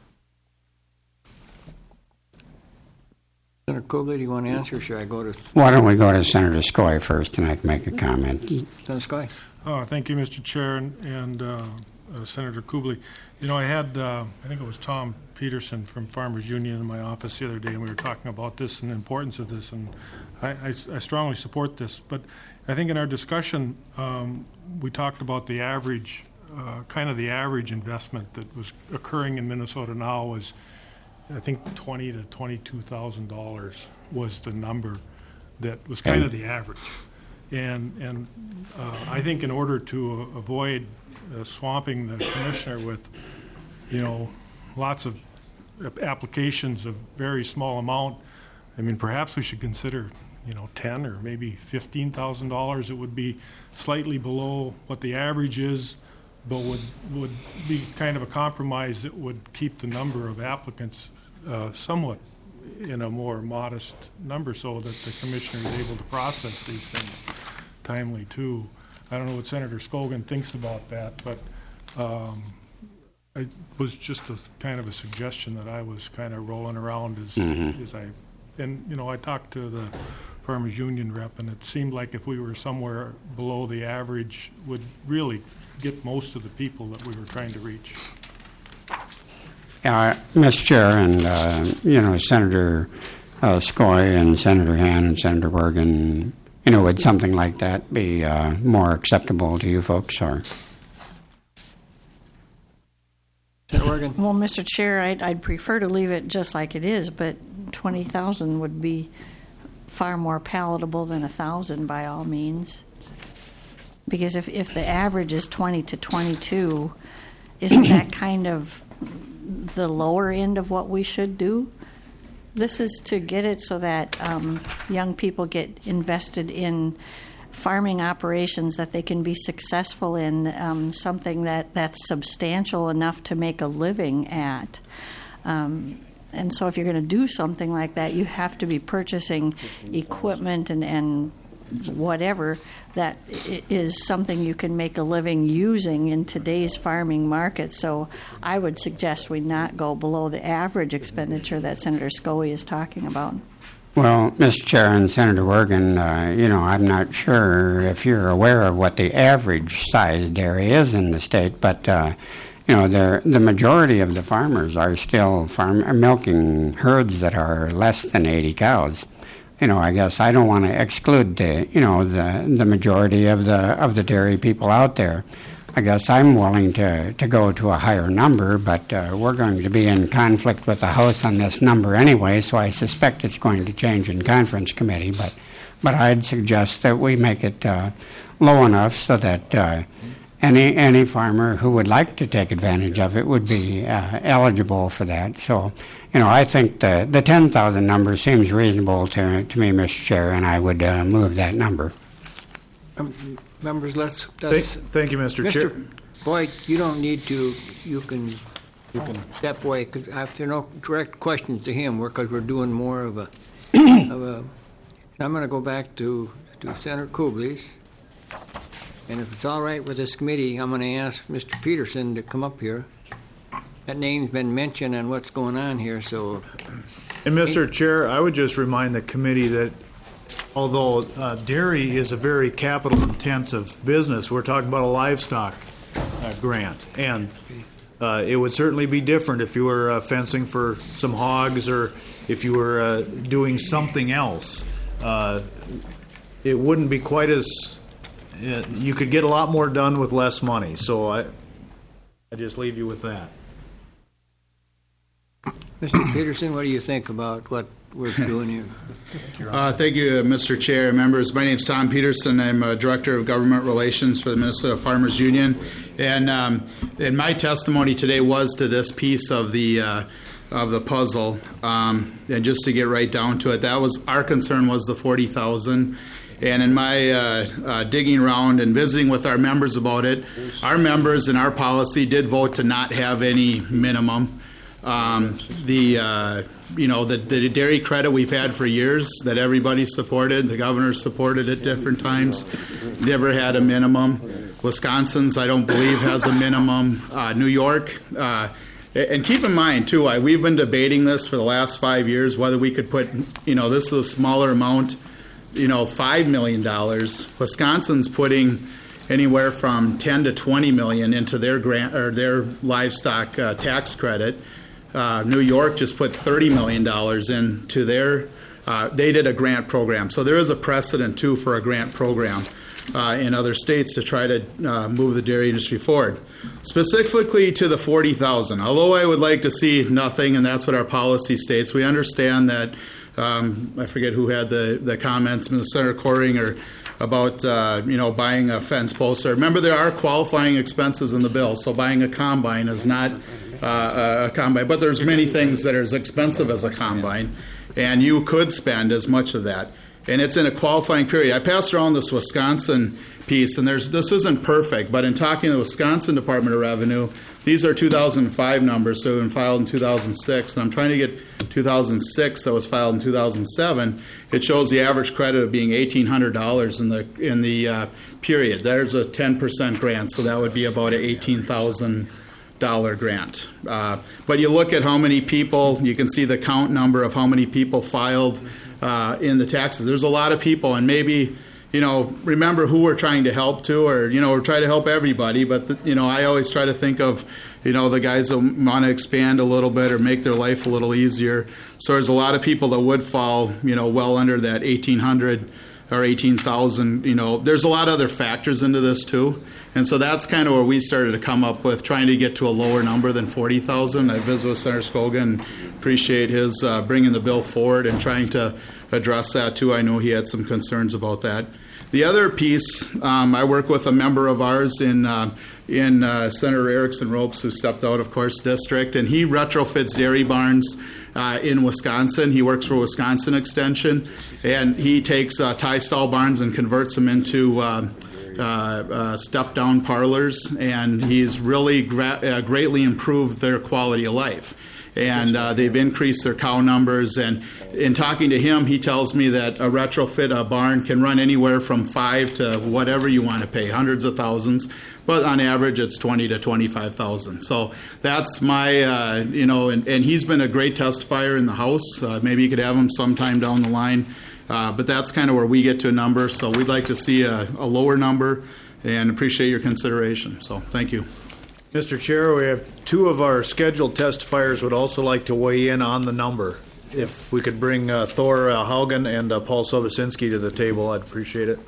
[SPEAKER 5] Senator Kubley, do you want to answer, or should I go to...
[SPEAKER 11] Why don't we go to Senator Scoy first, and I can make a comment.
[SPEAKER 5] Senator Scoy.
[SPEAKER 13] Thank you, Mr. Chair, and Senator Kubley. I had, I think it was Tom Peterson from Farmers Union in my office the other day, and we were talking about this and the importance of this, and I strongly support this. But I think in our discussion, we talked about the average, kind of the average investment that was occurring in Minnesota now was, I think, $20,000 to $22,000 was the number that was kind of the average. And I think in order to avoid swamping the commissioner with, lots of applications of very small amount, perhaps we should consider, $10,000 or maybe $15,000. It would be slightly below what the average is, but would be kind of a compromise that would keep the number of applicants somewhat in a more modest number so that the commissioner is able to process these things timely too. I don't know what Senator Scogan thinks about that, but it was just a kind of a suggestion that I was kind of rolling around as I talked to the Farmers Union rep, and it seemed like if we were somewhere below the average, would really get most of the people that we were trying to reach.
[SPEAKER 11] Mr. Chair, and Senator Scoy and Senator Hahn and Senator Wergen, would something like that be more acceptable to you folks, or?
[SPEAKER 6] Well, Mr. Chair, I'd prefer to leave it just like it is, but 20,000 would be far more palatable than 1,000 by all means. Because if the average is 20 to 22, isn't that kind of the lower end of what we should do? This is to get it so that young people get invested in farming operations that they can be successful in, something that's substantial enough to make a living at. And so if you're going to do something like that, you have to be purchasing equipment and whatever that is something you can make a living using in today's farming market. So I would suggest we not go below the average expenditure that Senator Scully is talking about.
[SPEAKER 11] Well, Mr. Chair and Senator Wergen, I'm not sure if you're aware of what the average size dairy is in the state, but the majority of the farmers are still milking herds that are less than 80 cows. I guess I don't want to exclude the majority of the dairy people out there. I guess I'm willing to go to a higher number, but we're going to be in conflict with the House on this number anyway, so I suspect it's going to change in conference committee. But I'd suggest that we make it low enough so that any farmer who would like to take advantage of it would be eligible for that. So, I think the 10,000 number seems reasonable to me, Mr. Chair, and I would move that number.
[SPEAKER 5] Members, let's
[SPEAKER 2] thank you, Mr. Chair.
[SPEAKER 5] Boyd, you don't need to. You can step away because if there are no direct questions to him, because we're doing more of a. I'm going to go back to Senator Kubley's, and if it's all right with this committee, I'm going to ask Mr. Peterson to come up here. That name's been mentioned and what's going on here. So,
[SPEAKER 2] and Mr. Chair, I would just remind the committee that although dairy is a very capital-intensive business, we're talking about a livestock grant, and it would certainly be different if you were fencing for some hogs or if you were doing something else. It wouldn't be quite as you could get a lot more done with less money. So I just leave you with that.
[SPEAKER 5] Mr. Peterson, what do you think about what we're doing here?
[SPEAKER 14] Thank you, Mr. Chair, members. My name is Tom Peterson. I'm Director of Government Relations for the Minnesota Farmers Union. And my testimony today was to this piece of the puzzle. And just to get right down to it, our concern was the 40,000. And in my digging around and visiting with our members about it, our members in our policy did vote to not have any minimum. The dairy credit we've had for years that everybody supported, the governor supported at different times, never had a minimum. Wisconsin's, I don't believe, has a minimum. New York, and keep in mind, too, we've been debating this for the last 5 years, whether we could put, this is a smaller amount, $5 million. Wisconsin's putting anywhere from $10 to $20 million into their grant or their livestock tax credit. New York just put $30 million into their. They did a grant program, so there is a precedent too for a grant program in other states to try to move the dairy industry forward. Specifically to the 40,000, although I would like to see nothing, and that's what our policy states. We understand that. I forget who had the comments, Senator Corringer, about buying a fence post. Remember, there are qualifying expenses in the bill, so buying a combine is not a combine, but there's many things that are as expensive as a combine, and you could spend as much of that, and it's in a qualifying period. I passed around this Wisconsin piece, and this isn't perfect, but in talking to the Wisconsin Department of Revenue, these are 2005 numbers, so they've been filed in 2006, and I'm trying to get 2006 that was filed in 2007. It shows the average credit of being $1,800 in the period. There's a 10% grant, so that would be about an $18,000 grant. But you look at how many people, you can see the count number of how many people filed in the taxes. There's a lot of people, and maybe, remember who we're trying to help too, or, we're trying to help everybody, but, I always try to think of, the guys that want to expand a little bit or make their life a little easier. So there's a lot of people that would fall, well under that 1,800 or 18,000. There's a lot of other factors into this too. And so that's kind of where we started to come up with trying to get to a lower number than 40,000. I visited with Senator Scogan, appreciate his bringing the bill forward and trying to address that too. I know he had some concerns about that. The other piece, I work with a member of ours in in Senator Erickson Ropes, who stepped out, of course, district, and he retrofits dairy barns in Wisconsin. He works for Wisconsin Extension, and he takes tie stall barns and converts them into step-down parlors, and he's really greatly improved their quality of life. And they've increased their cow numbers. And in talking to him, he tells me that a retrofit barn can run anywhere from $5,000 to whatever you want to pay, hundreds of thousands. But on average, it's $20,000 to $25,000. So that's my, and he's been a great testifier in the House. Maybe you could have him sometime down the line. But that's kind of where we get to a number. So we'd like to see a lower number and appreciate your consideration. So thank you.
[SPEAKER 2] Mr. Chair, we have two of our scheduled testifiers would also like to weigh in on the number. If we could bring Thor Haugen and Paul Sobocinski to the table, I'd appreciate it.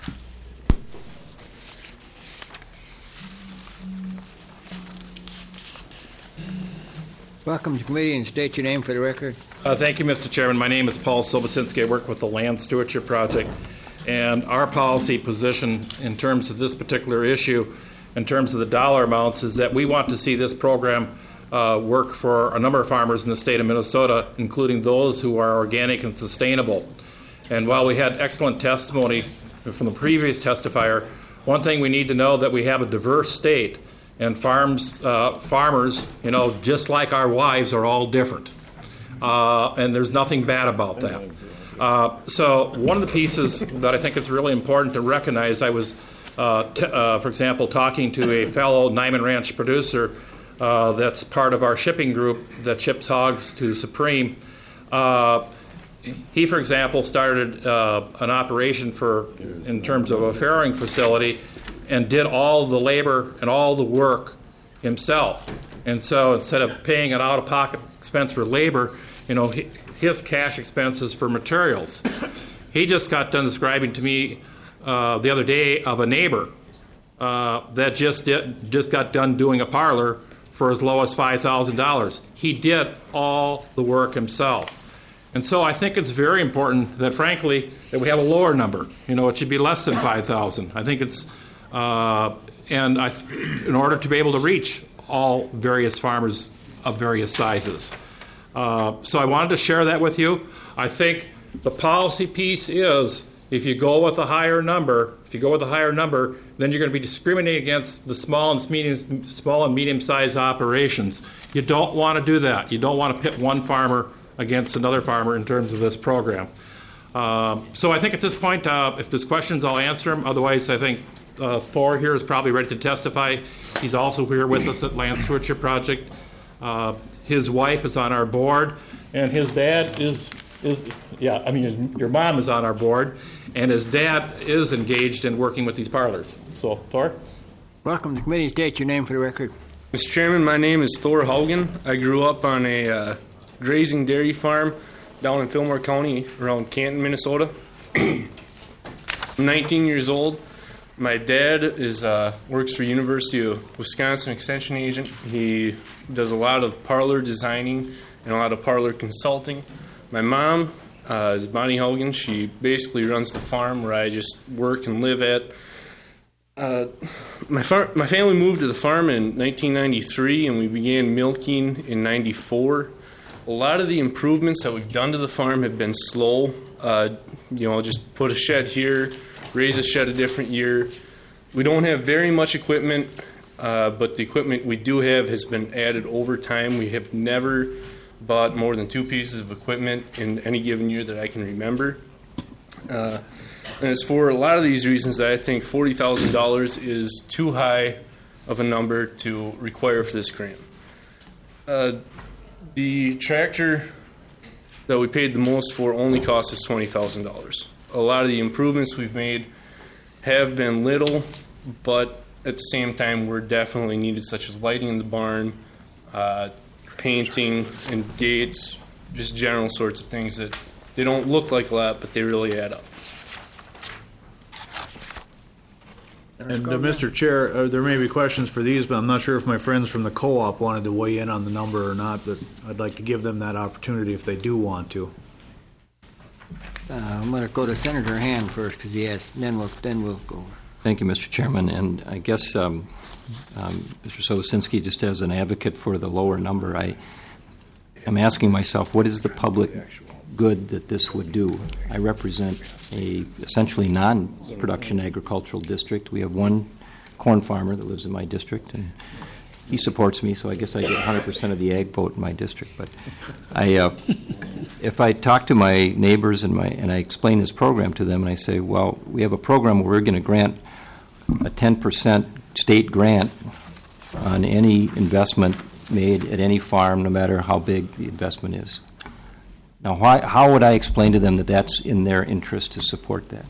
[SPEAKER 5] Welcome to committee and state your name for the record.
[SPEAKER 15] Thank you, Mr. Chairman. My name is Paul Sobocinski. I work with the Land Stewardship Project. And our policy position in terms of this particular issue, in terms of the dollar amounts, is that we want to see this program work for a number of farmers in the state of Minnesota, including those who are organic and sustainable. And while we had excellent testimony from the previous testifier, one thing we need to know that we have a diverse state, and farmers, just like our wives, are all different. And there's nothing bad about that. So one of the pieces that I think is really important to recognize, I was for example, talking to a fellow Nyman Ranch producer that's part of our shipping group that ships hogs to Supreme. He, for example, started an operation in terms of a farrowing facility and did all the labor and all the work himself. And so instead of paying an out-of-pocket expense for labor, his cash expenses for materials. He just got done describing to me the other day of a neighbor that just got done doing a parlor for as low as $5,000. He did all the work himself. And so I think it's very important that, frankly, that we have a lower number. It should be less than 5,000. I think it's, in order to be able to reach all various farmers of various sizes. So I wanted to share that with you. I think the policy piece is, if you go with a higher number, then you're going to be discriminating against the small and medium-sized operations. You don't want to do that. You don't want to pit one farmer against another farmer in terms of this program. So I think at this point, if there's questions, I'll answer them. Otherwise, I think Thor here is probably ready to testify. He's also here with us at Land Stewardship Project. His wife is on our board, and his dad your mom is on our board, and his dad is engaged in working with these parlors. So, Thor?
[SPEAKER 5] Welcome to committee. State your name for the record.
[SPEAKER 16] Mr. Chairman, my name is Thor Haugen. I grew up on a grazing dairy farm down in Fillmore County around Canton, Minnesota. I'm 19 years old. My dad works for University of Wisconsin Extension agent. He does a lot of parlor designing and a lot of parlor consulting. My mom is Bonnie Haugen. She basically runs the farm where I just work and live at. My family moved to the farm in 1993, and we began milking in 94. A lot of the improvements that we've done to the farm have been slow. Just put a shed here, raise a shed a different year. We don't have very much equipment, but the equipment we do have has been added over time. We have never bought more than 2 pieces of equipment in any given year that I can remember. And it's for a lot of these reasons that I think $40,000 is too high of a number to require for this grant. The tractor that we paid the most for only cost us $20,000. A lot of the improvements we've made have been little, but at the same time we're definitely needed, such as lighting in the barn, painting and gates, just general sorts of things that they don't look like a lot, but they really add up.
[SPEAKER 2] And Mr. Chair, there may be questions for these, but I'm not sure if my friends from the co-op wanted to weigh in on the number or not, but I'd like to give them that opportunity if they do want to.
[SPEAKER 5] I'm going to go to Senator Hand first, because he asked, then we'll go.
[SPEAKER 12] Thank you, Mr. Chairman. And I guess, Mr. Sobocinski, just as an advocate for the lower number, I'm asking myself, what is the public good that this would do? I represent a essentially non-production agricultural district. We have one corn farmer that lives in my district, and he supports me, so I guess I get 100% of the ag vote in my district. But if I talk to my neighbors and I explain this program to them, and I say, well, we have a program where we're going to grant a 10% state grant on any investment made at any farm, no matter how big the investment is. Now, how would I explain to them that that's in their interest to support that?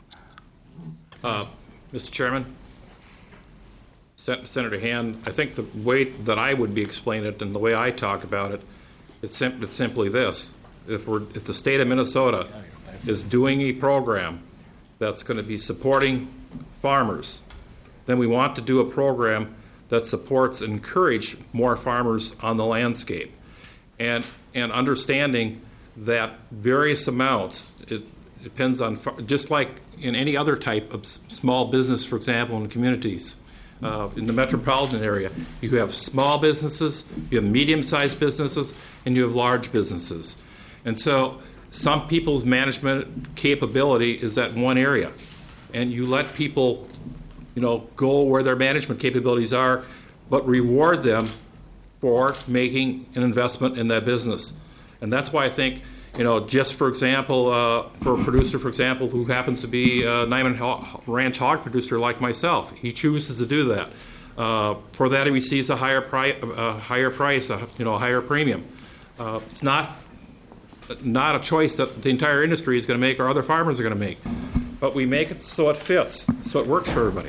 [SPEAKER 15] Mr. Chairman, Senator Hand, I think the way that I would be explaining it and the way I talk about it, it's simply this. If the state of Minnesota is doing a program that's going to be supporting farmers, then we want to do a program that supports and encourage more farmers on the landscape. And understanding that various amounts, it depends on, just like in any other type of small business, for example, in communities, in the metropolitan area, you have small businesses, you have medium-sized businesses, and you have large businesses. And so some people's management capability is at one area, and you let people go where their management capabilities are, but reward them for making an investment in that business. And that's why I think, just for example, for a producer, for example, who happens to be a Niman Ranch hog producer like myself, he chooses to do that. For that, he receives a higher price, a higher premium. It's not a choice that the entire industry is going to make or other farmers are going to make. But we make it so it fits, so it works for everybody.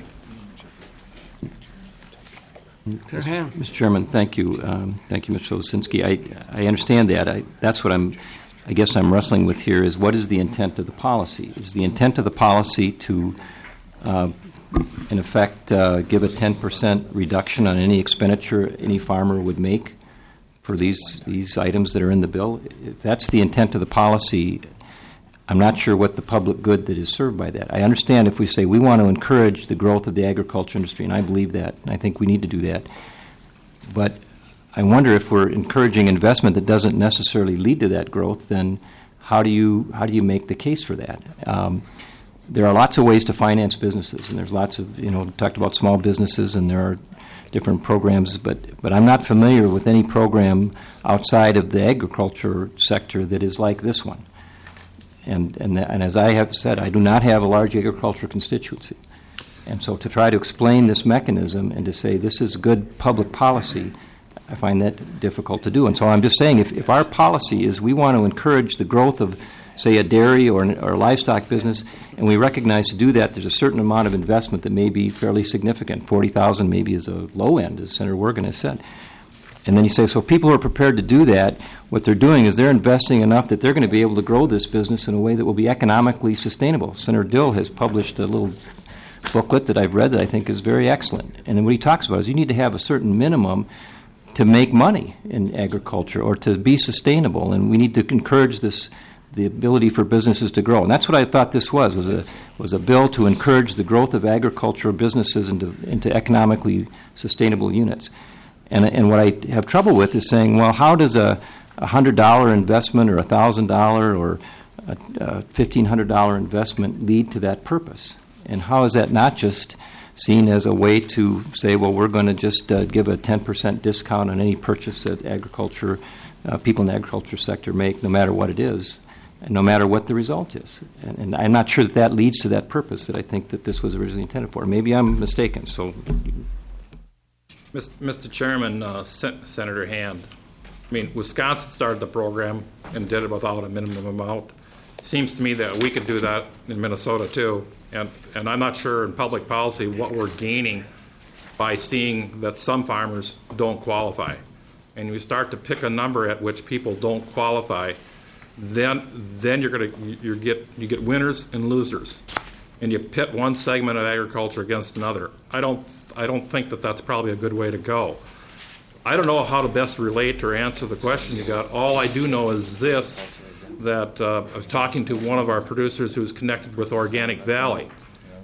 [SPEAKER 12] Mr. Chairman, thank you. Thank you, Mr. Sobocinski. I understand that. That's what I guess I'm wrestling with here is what is the intent of the policy? Is the intent of the policy to, in effect, give a 10% reduction on any expenditure any farmer would make for these items that are in the bill? If that's the intent of the policy, I'm not sure what the public good that is served by that. I understand if we say we want to encourage the growth of the agriculture industry, and I believe that, and I think we need to do that. But I wonder if we're encouraging investment that doesn't necessarily lead to that growth, then how do you make the case for that? There are lots of ways to finance businesses, and there's lots of, talked about small businesses, and there are different programs, but I'm not familiar with any program outside of the agriculture sector that is like this one. And as I have said, I do not have a large agriculture constituency. And so to try to explain this mechanism and to say this is good public policy, I find that difficult to do. And so I'm just saying if our policy is we want to encourage the growth of, say, a dairy or a livestock business, and we recognize to do that there's a certain amount of investment that may be fairly significant. $40,000 maybe is a low end, as Senator Wergen has said. And then you say, so people who are prepared to do that, what they're doing is they're investing enough that they're going to be able to grow this business in a way that will be economically sustainable. Senator Dill has published a little booklet that I've read that I think is very excellent. And what he talks about is you need to have a certain minimum to make money in agriculture or to be sustainable. And we need to encourage the ability for businesses to grow. And that's what I thought this was a bill to encourage the growth of agricultural businesses into economically sustainable units. And what I have trouble with is saying, well, how does a $100 investment or $1,000 or a $1,500 investment lead to that purpose? And how is that not just seen as a way to say, well, we're going to just give a 10% discount on any purchase that people in the agriculture sector make, no matter what it is, and no matter what the result is. And I'm not sure that leads to that purpose that I think that this was originally intended for. Maybe I'm mistaken. So,
[SPEAKER 15] Mr. Chairman, Senator Hand, I mean, Wisconsin started the program and did it without a minimum amount. It seems to me that we could do that in Minnesota too, and I'm not sure in public policy what we're gaining by seeing that some farmers don't qualify. And we start to pick a number at which people don't qualify, then you get winners and losers, and you pit one segment of agriculture against another. I don't think that that's probably a good way to go. I don't know how to best relate or answer the question you got. All I do know is this, that I was talking to one of our producers who's connected with Organic Valley,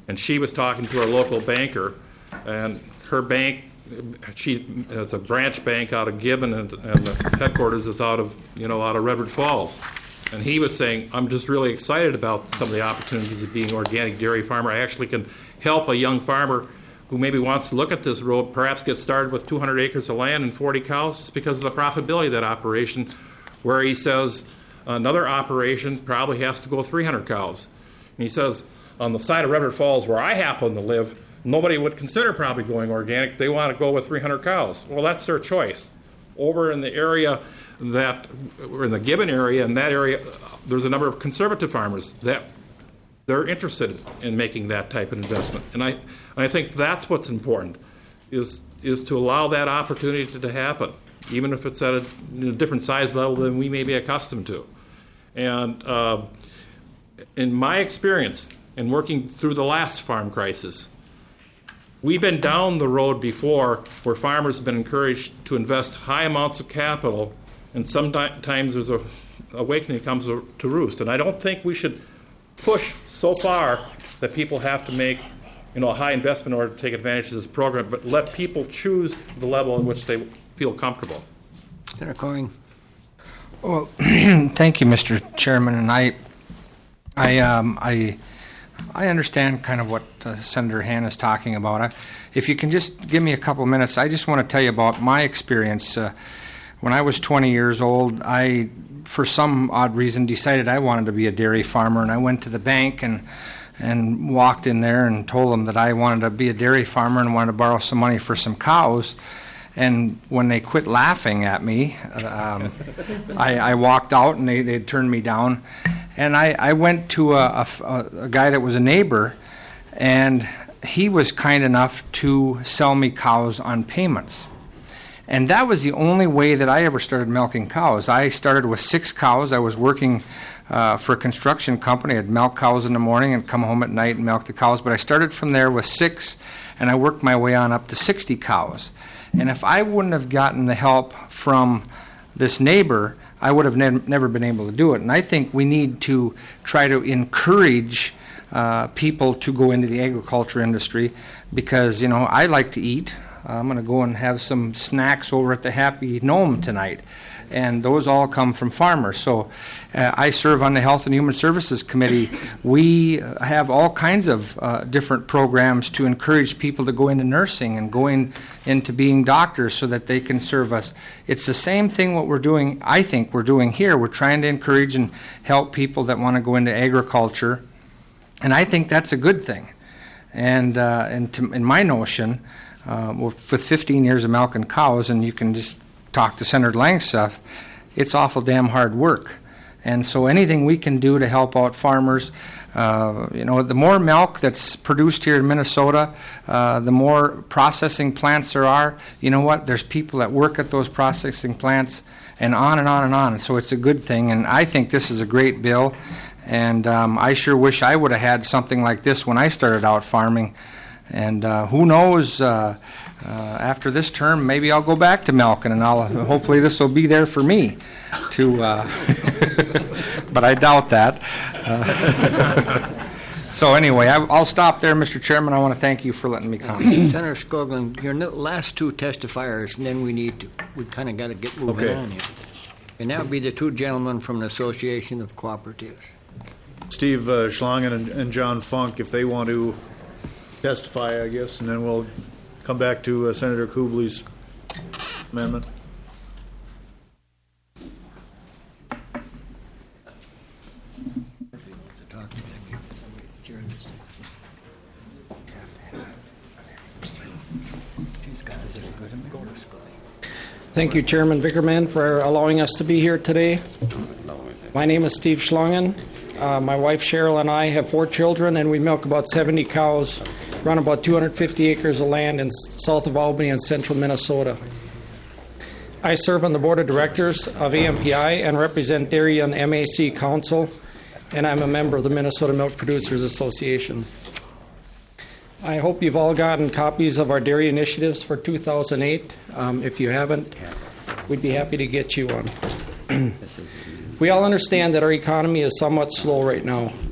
[SPEAKER 15] and she was talking to her local banker, and her bank, it's a branch bank out of Gibbon, and the headquarters is out of Redwood Falls. And he was saying, I'm just really excited about some of the opportunities of being an organic dairy farmer. I actually can help a young farmer who maybe wants to look at this road, perhaps get started with 200 acres of land and 40 cows, just because of the profitability of that operation, where he says another operation probably has to go 300 cows. And he says, on the side of Redwood Falls, where I happen to live, nobody would consider probably going organic. They want to go with 300 cows. Well, that's their choice. Over in the area or in the Gibbon area, in that area, there's a number of conservative farmers that they're interested in making that type of investment. And I think that's what's important, is to allow that opportunity to happen, even if it's at a different size level than we may be accustomed to. And in my experience, in working through the last farm crisis, we've been down the road before where farmers have been encouraged to invest high amounts of capital, and sometimes there's a awakening that comes to roost. And I don't think we should push so far that people have to make a high investment in order to take advantage of this program, but let people choose the level in which they feel comfortable.
[SPEAKER 5] Senator Coyne.
[SPEAKER 3] Well, thank you, Mr. Chairman, and I understand kind of what Senator Han is talking about. If you can just give me a couple minutes, I just want to tell you about my experience. When I was 20 years old, I, for some odd reason, decided I wanted to be a dairy farmer, and I went to the bank and walked in there and told them that I wanted to be a dairy farmer and wanted to borrow some money for some cows. And when they quit laughing at me, I walked out and they turned me down. And I went to a guy that was a neighbor, and he was kind enough to sell me cows on payments. And that was the only way that I ever started milking cows. I started with 6 cows. I was working for a construction company. I'd milk cows in the morning and come home at night and milk the cows. But I started from there with 6, and I worked my way on up to 60 cows. And if I wouldn't have gotten the help from this neighbor, I would have never been able to do it. And I think we need to try to encourage people to go into the agriculture industry because, I like to eat. I'm going to go and have some snacks over at the Happy Gnome tonight. And those all come from farmers. So I serve on the Health and Human Services Committee. We have all kinds of different programs to encourage people to go into nursing and going into being doctors so that they can serve us. It's the same thing what we're doing, I think we're doing here. We're trying to encourage and help people that want to go into agriculture. And I think that's a good thing. And in my notion, with 15 years of milking cows, and you can just talk to Senator Langstuff, it's awful damn hard work. And so anything we can do to help out farmers, the more milk that's produced here in Minnesota, the more processing plants there are. You know what? There's people that work at those processing plants, and on and on and on. So it's a good thing, and I think this is a great bill. And I sure wish I would have had something like this when I started out farming. And who knows, after this term, maybe I'll go back to milking, and hopefully this will be there for me to, but I doubt that. So anyway, I'll stop there, Mr. Chairman. I want to thank you for letting me comment.
[SPEAKER 5] Senator Skoglund, your last 2 testifiers, and then we kind of got to get moving on here. And that would be the 2 gentlemen from the Association of Cooperatives.
[SPEAKER 2] Steve Schlangen and John Funk, if they want to testify, I guess, and then we'll come back to Senator Kubley's amendment.
[SPEAKER 17] Thank you, Chairman Vickerman, for allowing us to be here today. My name is Steve Schlangen. My wife Cheryl and I have 4 children, and we milk about 70 cows, run about 250 acres of land in south of Albany and central Minnesota. I serve on the board of directors of AMPI and represent Dairy and MAC Council, and I'm a member of the Minnesota Milk Producers Association. I hope you've all gotten copies of our dairy initiatives for 2008. If you haven't, we'd be happy to get you one. We all understand that our economy is somewhat slow right now.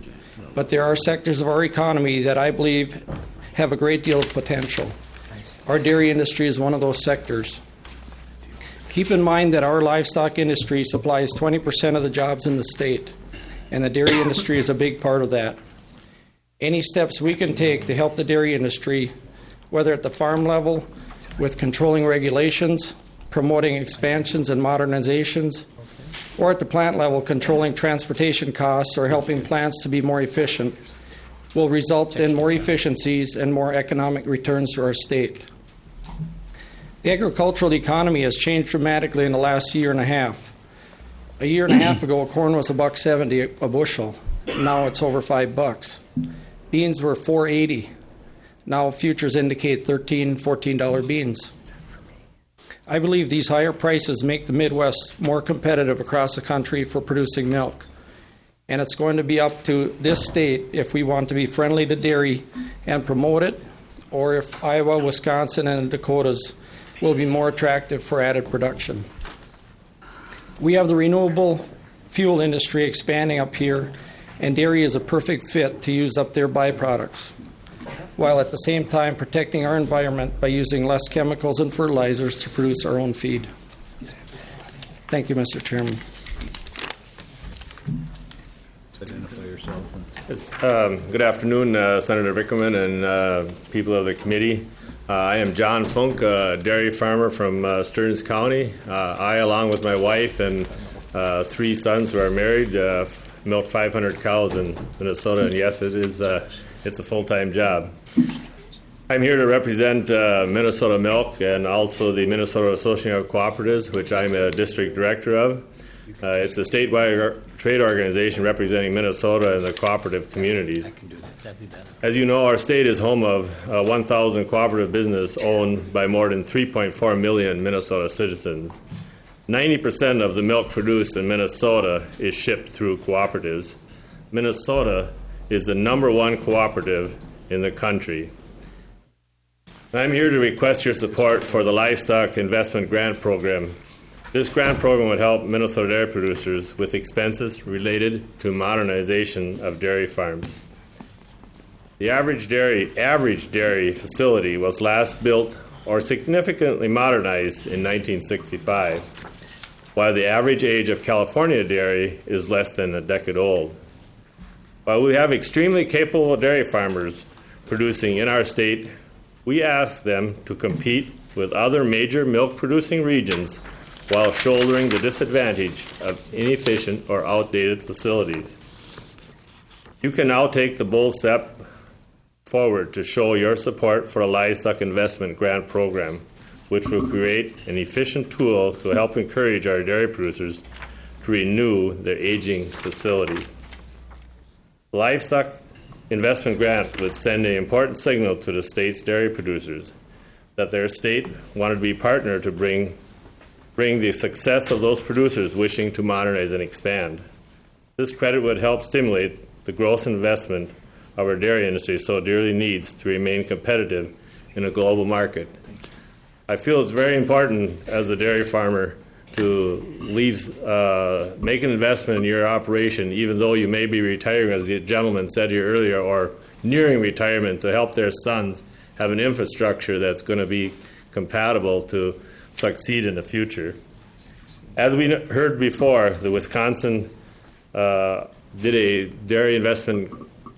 [SPEAKER 17] but there are sectors of our economy that I believe have a great deal of potential. Our dairy industry is one of those sectors. Keep in mind that our livestock industry supplies 20% of the jobs in the state, and the dairy industry is a big part of that. Any steps we can take to help the dairy industry, whether at the farm level, with controlling regulations, promoting expansions and modernizations, or at the plant level, controlling transportation costs or helping plants to be more efficient, will result in more efficiencies and more economic returns to our state. The agricultural economy has changed dramatically in the last year and a half. A year and a half ago, corn was $1.70 a bushel. Now it's over $5. Beans were $4.80. Now futures indicate $13, $14 beans. I believe these higher prices make the Midwest more competitive across the country for producing milk. And it's going to be up to this state if we want to be friendly to dairy and promote it, or if Iowa, Wisconsin, and the Dakotas will be more attractive for added production. We have the renewable fuel industry expanding up here, and dairy is a perfect fit to use up their byproducts, while at the same time protecting our environment by using less chemicals and fertilizers to produce our own feed. Thank you, Mr. Chairman.
[SPEAKER 2] Identify yourself.
[SPEAKER 18] Yes, good afternoon, Senator Vickerman and people of the committee. I am John Funk, a dairy farmer from Stearns County. I, along with my wife and 3 sons who are married, milk 500 cows in Minnesota, and yes, it's a full-time job. I'm here to represent Minnesota Milk and also the Minnesota Association of Cooperatives, which I'm a district director of. It's a statewide trade organization representing Minnesota and the cooperative communities. As you know, our state is home of 1,000 cooperative business owned by more than 3.4 million Minnesota citizens. 90% of the milk produced in Minnesota is shipped through cooperatives. Minnesota is the #1 cooperative in the country. I'm here to request your support for the Livestock Investment Grant Program. This grant program would help Minnesota dairy producers with expenses related to modernization of dairy farms. The average dairy facility was last built or significantly modernized in 1965, while the average age of California dairy is less than a decade old. While we have extremely capable dairy farmers producing in our state, we ask them to compete with other major milk-producing regions while shouldering the disadvantage of inefficient or outdated facilities. You can now take the bold step forward to show your support for a livestock investment grant program, which will create an efficient tool to help encourage our dairy producers to renew their aging facilities. The livestock investment grant would send an important signal to the state's dairy producers that their state wanted to be partner to bring the success of those producers wishing to modernize and expand. This credit would help stimulate the growth and investment of our dairy industry so dearly needs to remain competitive in a global market. I feel it's very important as a dairy farmer to make an investment in your operation, even though you may be retiring, as the gentleman said here earlier, or nearing retirement, to help their sons have an infrastructure that's going to be compatible to succeed in the future. As we heard before, the Wisconsin did a dairy investment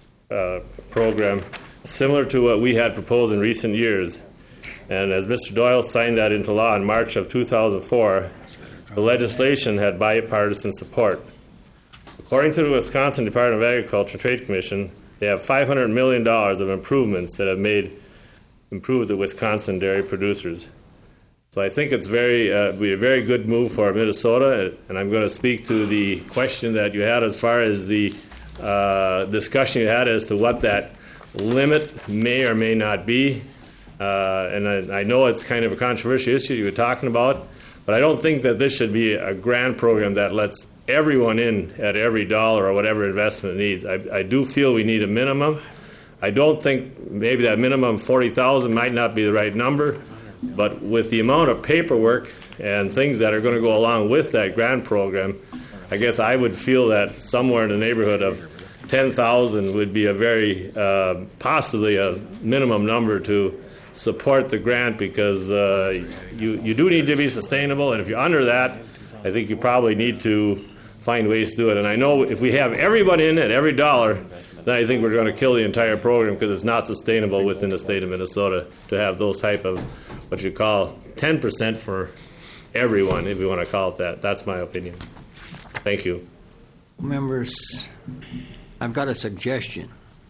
[SPEAKER 18] program similar to what we had proposed in recent years. And as Mr. Doyle signed that into law in March of 2004, the legislation had bipartisan support. According to the Wisconsin Department of Agriculture and Trade Commission, they have $500 million of improvements that have improved the Wisconsin dairy producers. So I think it's be a very good move for Minnesota, and I'm going to speak to the question that you had as far as the discussion you had as to what that limit may or may not be. And I know it's kind of a controversial issue you were talking about, but I don't think that this should be a grant program that lets everyone in at every dollar or whatever investment needs. I do feel we need a minimum. I don't think maybe that minimum $40,000 might not be the right number, but with the amount of paperwork and things that are going to go along with that grant program, I guess I would feel that somewhere in the neighborhood of 10,000 would be a very, possibly a minimum number to support the grant, because you do need to be sustainable, and if you're under that, I think you probably need to find ways to do it. And I know if we have everybody in at every dollar, then I think we're going to kill the entire program, because it's not sustainable within the state of Minnesota to have those type of what you call 10% for everyone, if you want to call it that. That's my opinion. Thank you.
[SPEAKER 5] Members, I've got a suggestion.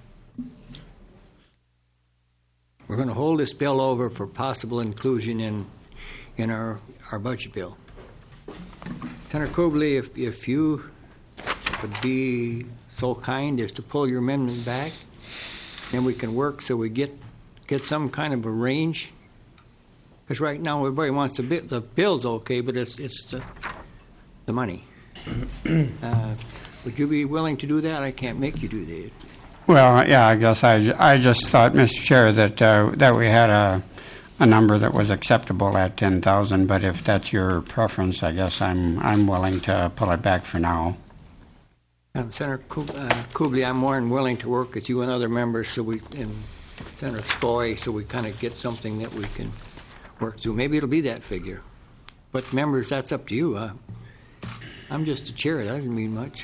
[SPEAKER 5] We're going to hold this bill over for possible inclusion in our budget bill. Senator Kuble, if you would be so kind as to pull your amendment back, then we can work so we get some kind of a range. Because right now everybody wants the bill's okay, but it's the money. Would you be willing to do that? I can't make you do that.
[SPEAKER 11] Well, yeah, I guess I just thought, Mr. Chair, that we had a number that was acceptable at 10,000. But if that's your preference, I guess I'm willing to pull it back for now.
[SPEAKER 5] Senator Kuble, I'm more than willing to work with you and other members, and Senator Skoye, so we kind of get something that we can work through. Maybe it'll be that figure. But members, that's up to you. I'm just a chair. That doesn't mean much.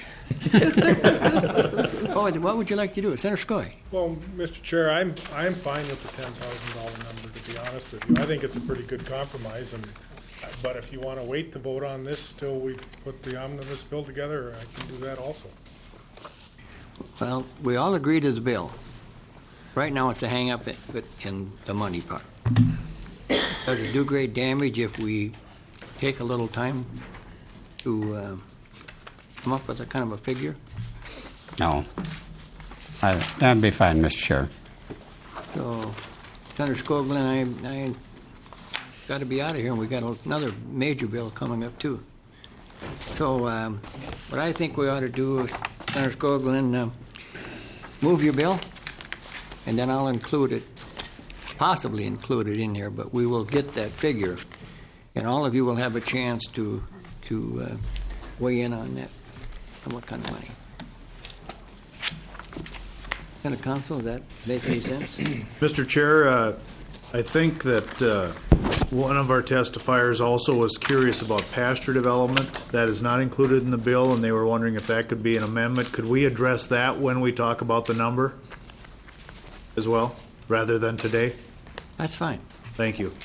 [SPEAKER 5] What would you like to do? Senator Skoye.
[SPEAKER 13] Well, Mr. Chair, I'm fine with the $10,000 number, to be honest with you. I think it's a pretty good compromise. But if you want to wait to vote on this till we put the omnibus bill together, I can do that also.
[SPEAKER 5] Well, we all agree to the bill. Right now it's a hang-up in the money part. Does it do great damage if we take a little time to come up with a kind of a figure?
[SPEAKER 11] No. That'd be fine, Mr. Chair.
[SPEAKER 5] So, Senator Skoglund, I got to be out of here, and we got another major bill coming up too. So, what I think we ought to do is, Senator Skoglund, move your bill, and then I'll possibly include it in there, but we will get that figure, and all of you will have a chance to weigh in on that, on what kind of money. Senator Council, does that make any sense?
[SPEAKER 2] Mr. Chair, I think that one of our testifiers also was curious about pasture development. That is not included in the bill, and they were wondering if that could be an amendment. Could we address that when we talk about the number as well, rather than today?
[SPEAKER 5] That's fine.
[SPEAKER 2] Thank you.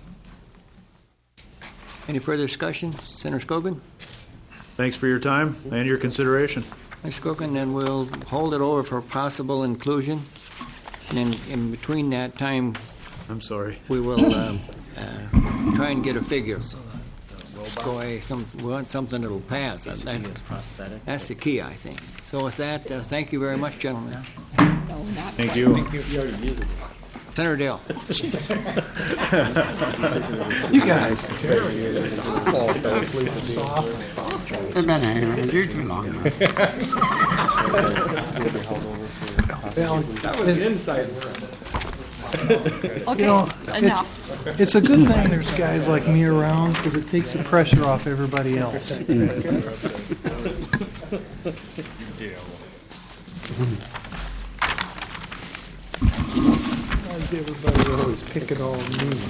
[SPEAKER 5] Any further discussion? Senator Skoglund?
[SPEAKER 2] Thanks for your time and your consideration.
[SPEAKER 5] Ms. Skoglund, then we'll hold it over for possible inclusion. And in between that time,
[SPEAKER 2] I'm sorry,
[SPEAKER 5] we will try and get a figure. We want something that'll pass. That's the key, I think. So with that, thank you very much, gentlemen.
[SPEAKER 2] Thank you.
[SPEAKER 5] Thank you. Senator Dale.
[SPEAKER 11] You guys can tell me. They've been hanging around you too long.
[SPEAKER 19] That was an inside word.
[SPEAKER 6] Okay, enough.
[SPEAKER 19] It's a good thing there's guys like me around because it takes the pressure off everybody else. Why is everybody always picking on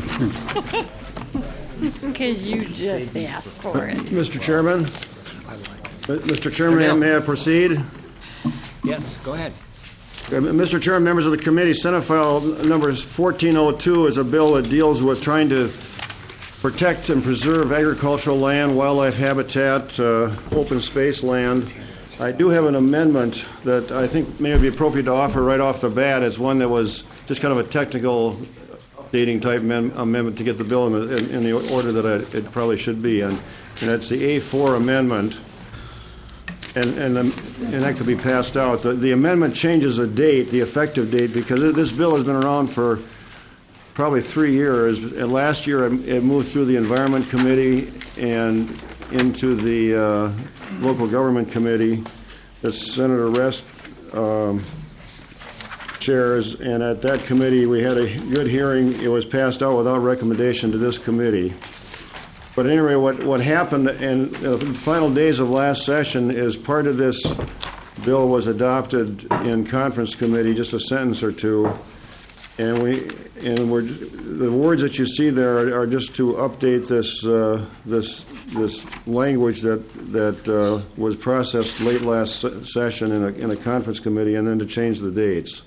[SPEAKER 19] me?
[SPEAKER 6] Because you just asked for it.
[SPEAKER 20] Mr. Chairman, may I proceed?
[SPEAKER 5] Yes, go ahead.
[SPEAKER 20] Mr. Chairman, members of the committee, Senate File number 1402 is a bill that deals with trying to protect and preserve agricultural land, wildlife habitat, open space land. I do have an amendment that I think may be appropriate to offer right off the bat. It's one that was just kind of a technical updating type amendment to get the bill in the order that it probably should be. And that's the A4 amendment. And that could be passed out. The amendment changes the date, the effective date, because this bill has been around for probably 3 years. And last year it moved through the Environment Committee and into the Local Government Committee that Senator Rest chairs. And at that committee we had a good hearing. It was passed out without recommendation to this committee. But anyway, what happened in the final days of last session is part of this bill was adopted in conference committee, just a sentence or two, and the words that you see there are just to update this language that was processed late last session in a conference committee, and then to change the dates.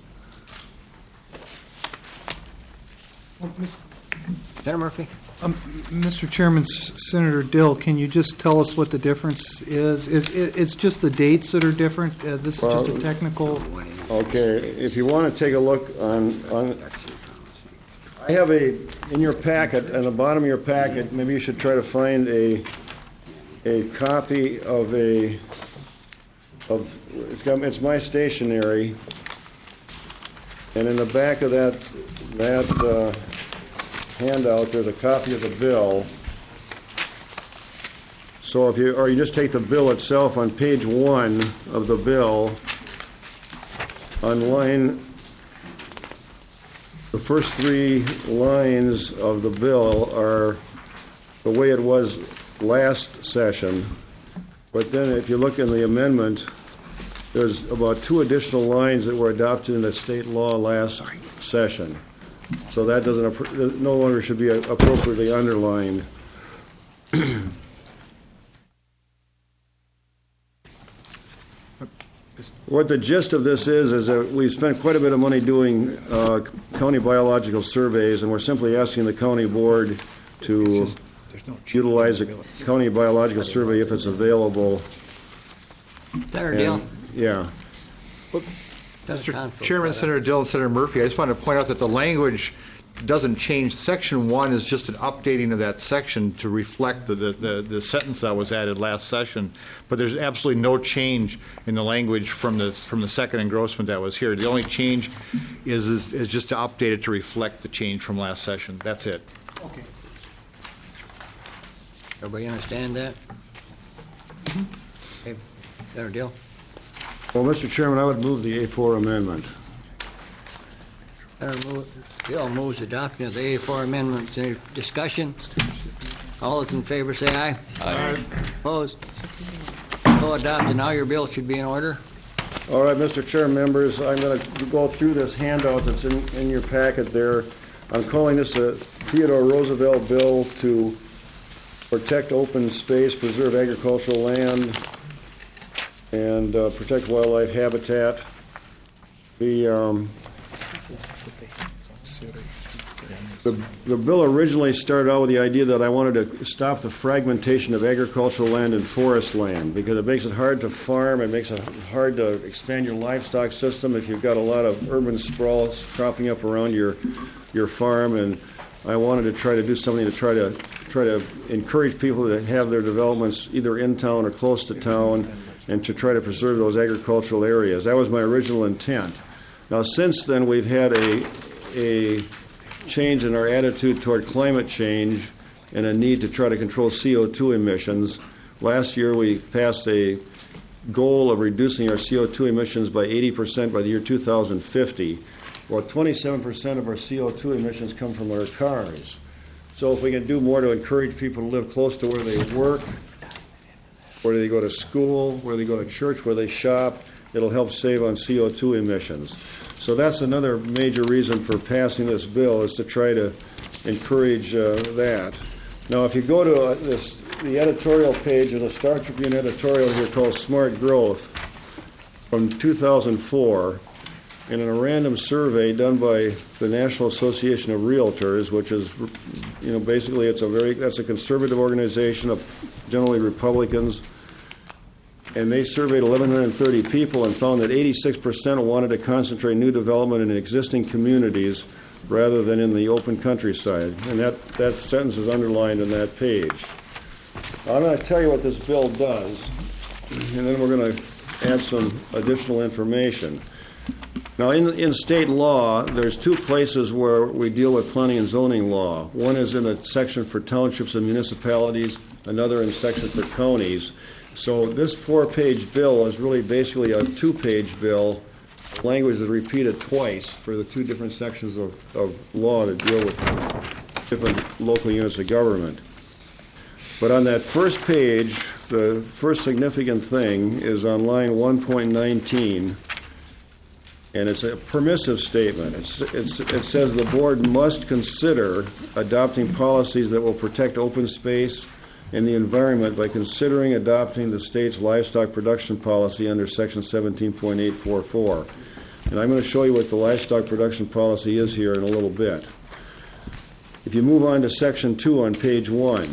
[SPEAKER 5] Senator Murphy.
[SPEAKER 19] Mr. Chairman, Senator Dill, can you just tell us what the difference is? It's just the dates that are different. This is just a technical.
[SPEAKER 20] Okay, if you want to take a look on I have in your packet, at the bottom of your packet, maybe you should try to find a copy of it's my stationery, and in the back of that handout, there's a copy of the bill. So if you just take the bill itself on page 1 of the bill, on line, the first 3 lines of the bill are the way it was last session. But then if you look in the amendment, there's about 2 additional lines that were adopted in the state law last session. So that no longer should be appropriately underlined. What the gist of this is that we've spent quite a bit of money doing county biological surveys, and we're simply asking the county board to utilize a county biological survey if it's available.
[SPEAKER 5] Senator Dill.
[SPEAKER 20] Yeah.
[SPEAKER 1] Mr. Chairman, Senator Dill and Senator Murphy, I just wanted to point out that the language doesn't change. Section 1 is just an updating of that section to reflect the sentence that was added last session. But there's absolutely no change in the language from the second engrossment that was here. The only change is just to update it to reflect the change from last session. That's it.
[SPEAKER 5] Okay. Everybody understand that? Okay. Senator Dill.
[SPEAKER 20] Well, Mr. Chairman, I would move the A4 amendment.
[SPEAKER 5] Bill moves adoption of the A4 amendment. Any discussion? All those in favor say aye.
[SPEAKER 20] Aye.
[SPEAKER 5] Opposed? So adopted. Now your bill should be in order.
[SPEAKER 20] All right, Mr. Chair, members, I'm going to go through this handout that's in your packet there. I'm calling this a Theodore Roosevelt bill to protect open space, preserve agricultural land, and protect wildlife habitat. The bill originally started out with the idea that I wanted to stop the fragmentation of agricultural land and forest land, because it makes it hard to farm, it makes it hard to expand your livestock system if you've got a lot of urban sprawl cropping up around your farm. And I wanted to try to do something to try to encourage people to have their developments either in town or close to town, and to try to preserve those agricultural areas. That was my original intent. Now, since then, we've had a change in our attitude toward climate change and a need to try to control CO2 emissions. Last year, we passed a goal of reducing our CO2 emissions by 80% by the year 2050. Well, 27% of our CO2 emissions come from our cars. So if we can do more to encourage people to live close to where they work, where they go to school, where they go to church, where they shop, it'll help save on CO2 emissions. So that's another major reason for passing this bill, is to try to encourage that. Now, if you go to the editorial page of the Star Tribune editorial here called Smart Growth from 2004, and in a random survey done by the National Association of Realtors, which is, basically that's a conservative organization of generally Republicans, and they surveyed 1,130 people and found that 86% wanted to concentrate new development in existing communities rather than in the open countryside. And that sentence is underlined in that page. I'm going to tell you what this bill does, and then we're going to add some additional information. Now, in state law, there's 2 places where we deal with planning and zoning law. One is in a section for townships and municipalities, another in a section for counties. So this 4-page bill is really basically a 2-page bill. Language is repeated twice for the 2 different sections of law that deal with different local units of government. But on that first page, the first significant thing is on line 1.19, and it's a permissive statement. It says the board must consider adopting policies that will protect open space and the environment by considering adopting the state's livestock production policy under section 17.844. And I'm going to show you what the livestock production policy is here in a little bit. If you move on to section 2 on page 1,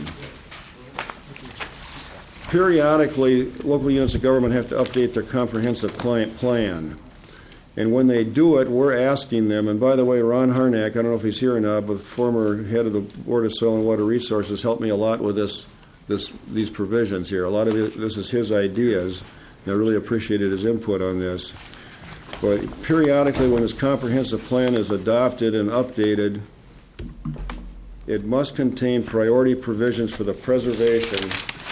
[SPEAKER 20] periodically local units of government have to update their comprehensive plan. And when they do it, we're asking them, and by the way, Ron Harnack, I don't know if he's here or not, but former head of the Board of Soil and Water Resources, helped me a lot with these provisions here. A lot of this is his ideas, and I really appreciated his input on this. But periodically, when this comprehensive plan is adopted and updated, it must contain priority provisions for the preservation,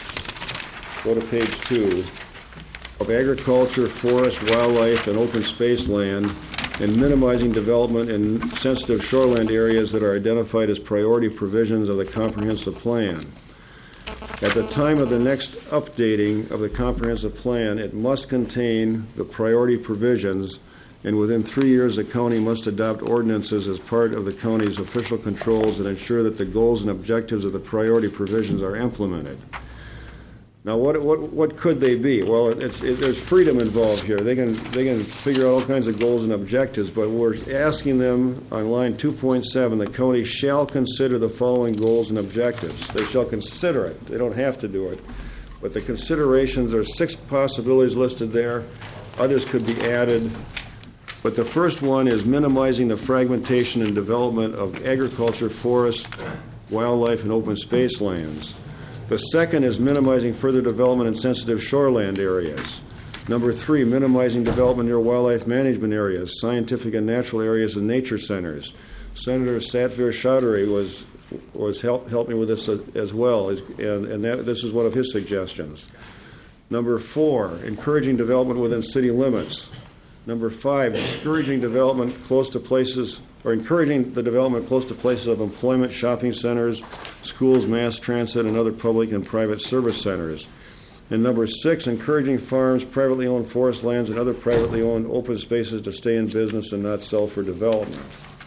[SPEAKER 20] go to page 2, of agriculture, forest, wildlife, and open space land, and minimizing development in sensitive shoreland areas that are identified as priority provisions of the comprehensive plan. At the time of the next updating of the comprehensive plan, it must contain the priority provisions, and within 3 years, the county must adopt ordinances as part of the county's official controls and ensure that the goals and objectives of the priority provisions are implemented. Now, what could they be? Well, there's freedom involved here. They can figure out all kinds of goals and objectives, but we're asking them on line 2.7, the county shall consider the following goals and objectives. They shall consider it. They don't have to do it. But the considerations, there are 6 possibilities listed there. Others could be added. But the first one is minimizing the fragmentation and development of agriculture, forest, wildlife, and open space lands. The second is minimizing further development in sensitive shoreland areas. Number 3, minimizing development near wildlife management areas, scientific and natural areas, and nature centers. Senator Satvir Chaudhary helped me with this as well, and this is one of his suggestions. Number 4, encouraging development within city limits. Number 5, discouraging development close to places, or encouraging the development close to places of employment, shopping centers, schools, mass transit, and other public and private service centers. And number 6, encouraging farms, privately owned forest lands, and other privately owned open spaces to stay in business and not sell for development.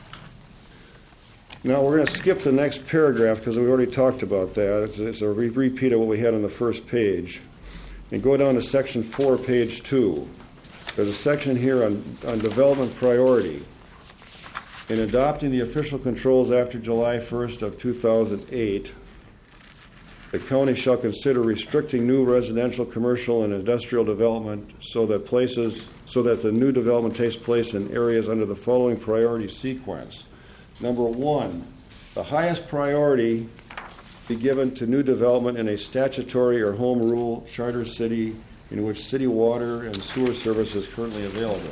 [SPEAKER 20] Now, we're going to skip the next paragraph because we already talked about that. It's a repeat of what we had on the first page. And go down to section 4, page 2. There's a section here on development priority. In adopting the official controls after July 1st of 2008, the county shall consider restricting new residential, commercial, and industrial development so that the new development takes place in areas under the following priority sequence. Number 1, the highest priority be given to new development in a statutory or home rule charter city in which city water and sewer service is currently available.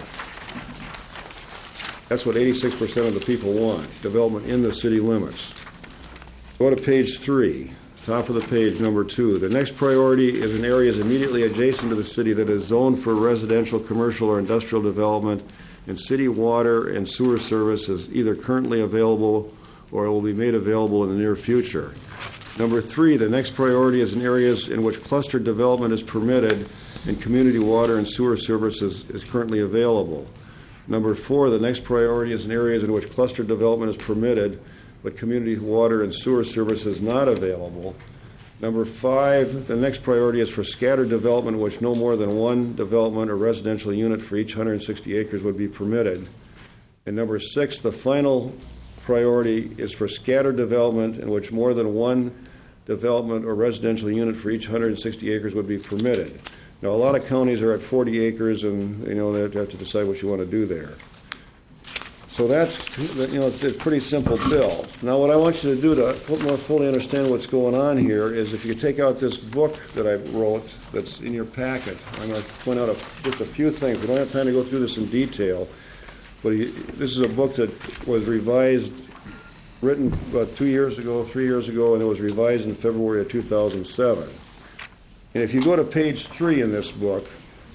[SPEAKER 20] That's what 86% of the people want, development in the city limits. Go to page 3, top of the page, number 2. The next priority is in areas immediately adjacent to the city that is zoned for residential, commercial, or industrial development, and city water and sewer service is either currently available or will be made available in the near future. Number 3, the next priority is in areas in which clustered development is permitted and community water and sewer services is currently available. Number 4, the next priority is in areas in which clustered development is permitted but community water and sewer service is not available. Number 5, the next priority is for scattered development in which no more than one development or residential unit for each 160 acres would be permitted. And number 6, the final priority is for scattered development in which more than one development or residential unit for each 160 acres would be permitted. Now, a lot of counties are at 40 acres, and they have to decide what you want to do there. So that's, it's a pretty simple bill. Now, what I want you to do to more fully understand what's going on here is if you take out this book that I wrote that's in your packet, I'm going to point out just a few things. We don't have time to go through this in detail, but this is a book that was written about 3 years ago, and it was revised in February of 2007. And if you go to page 3 in this book,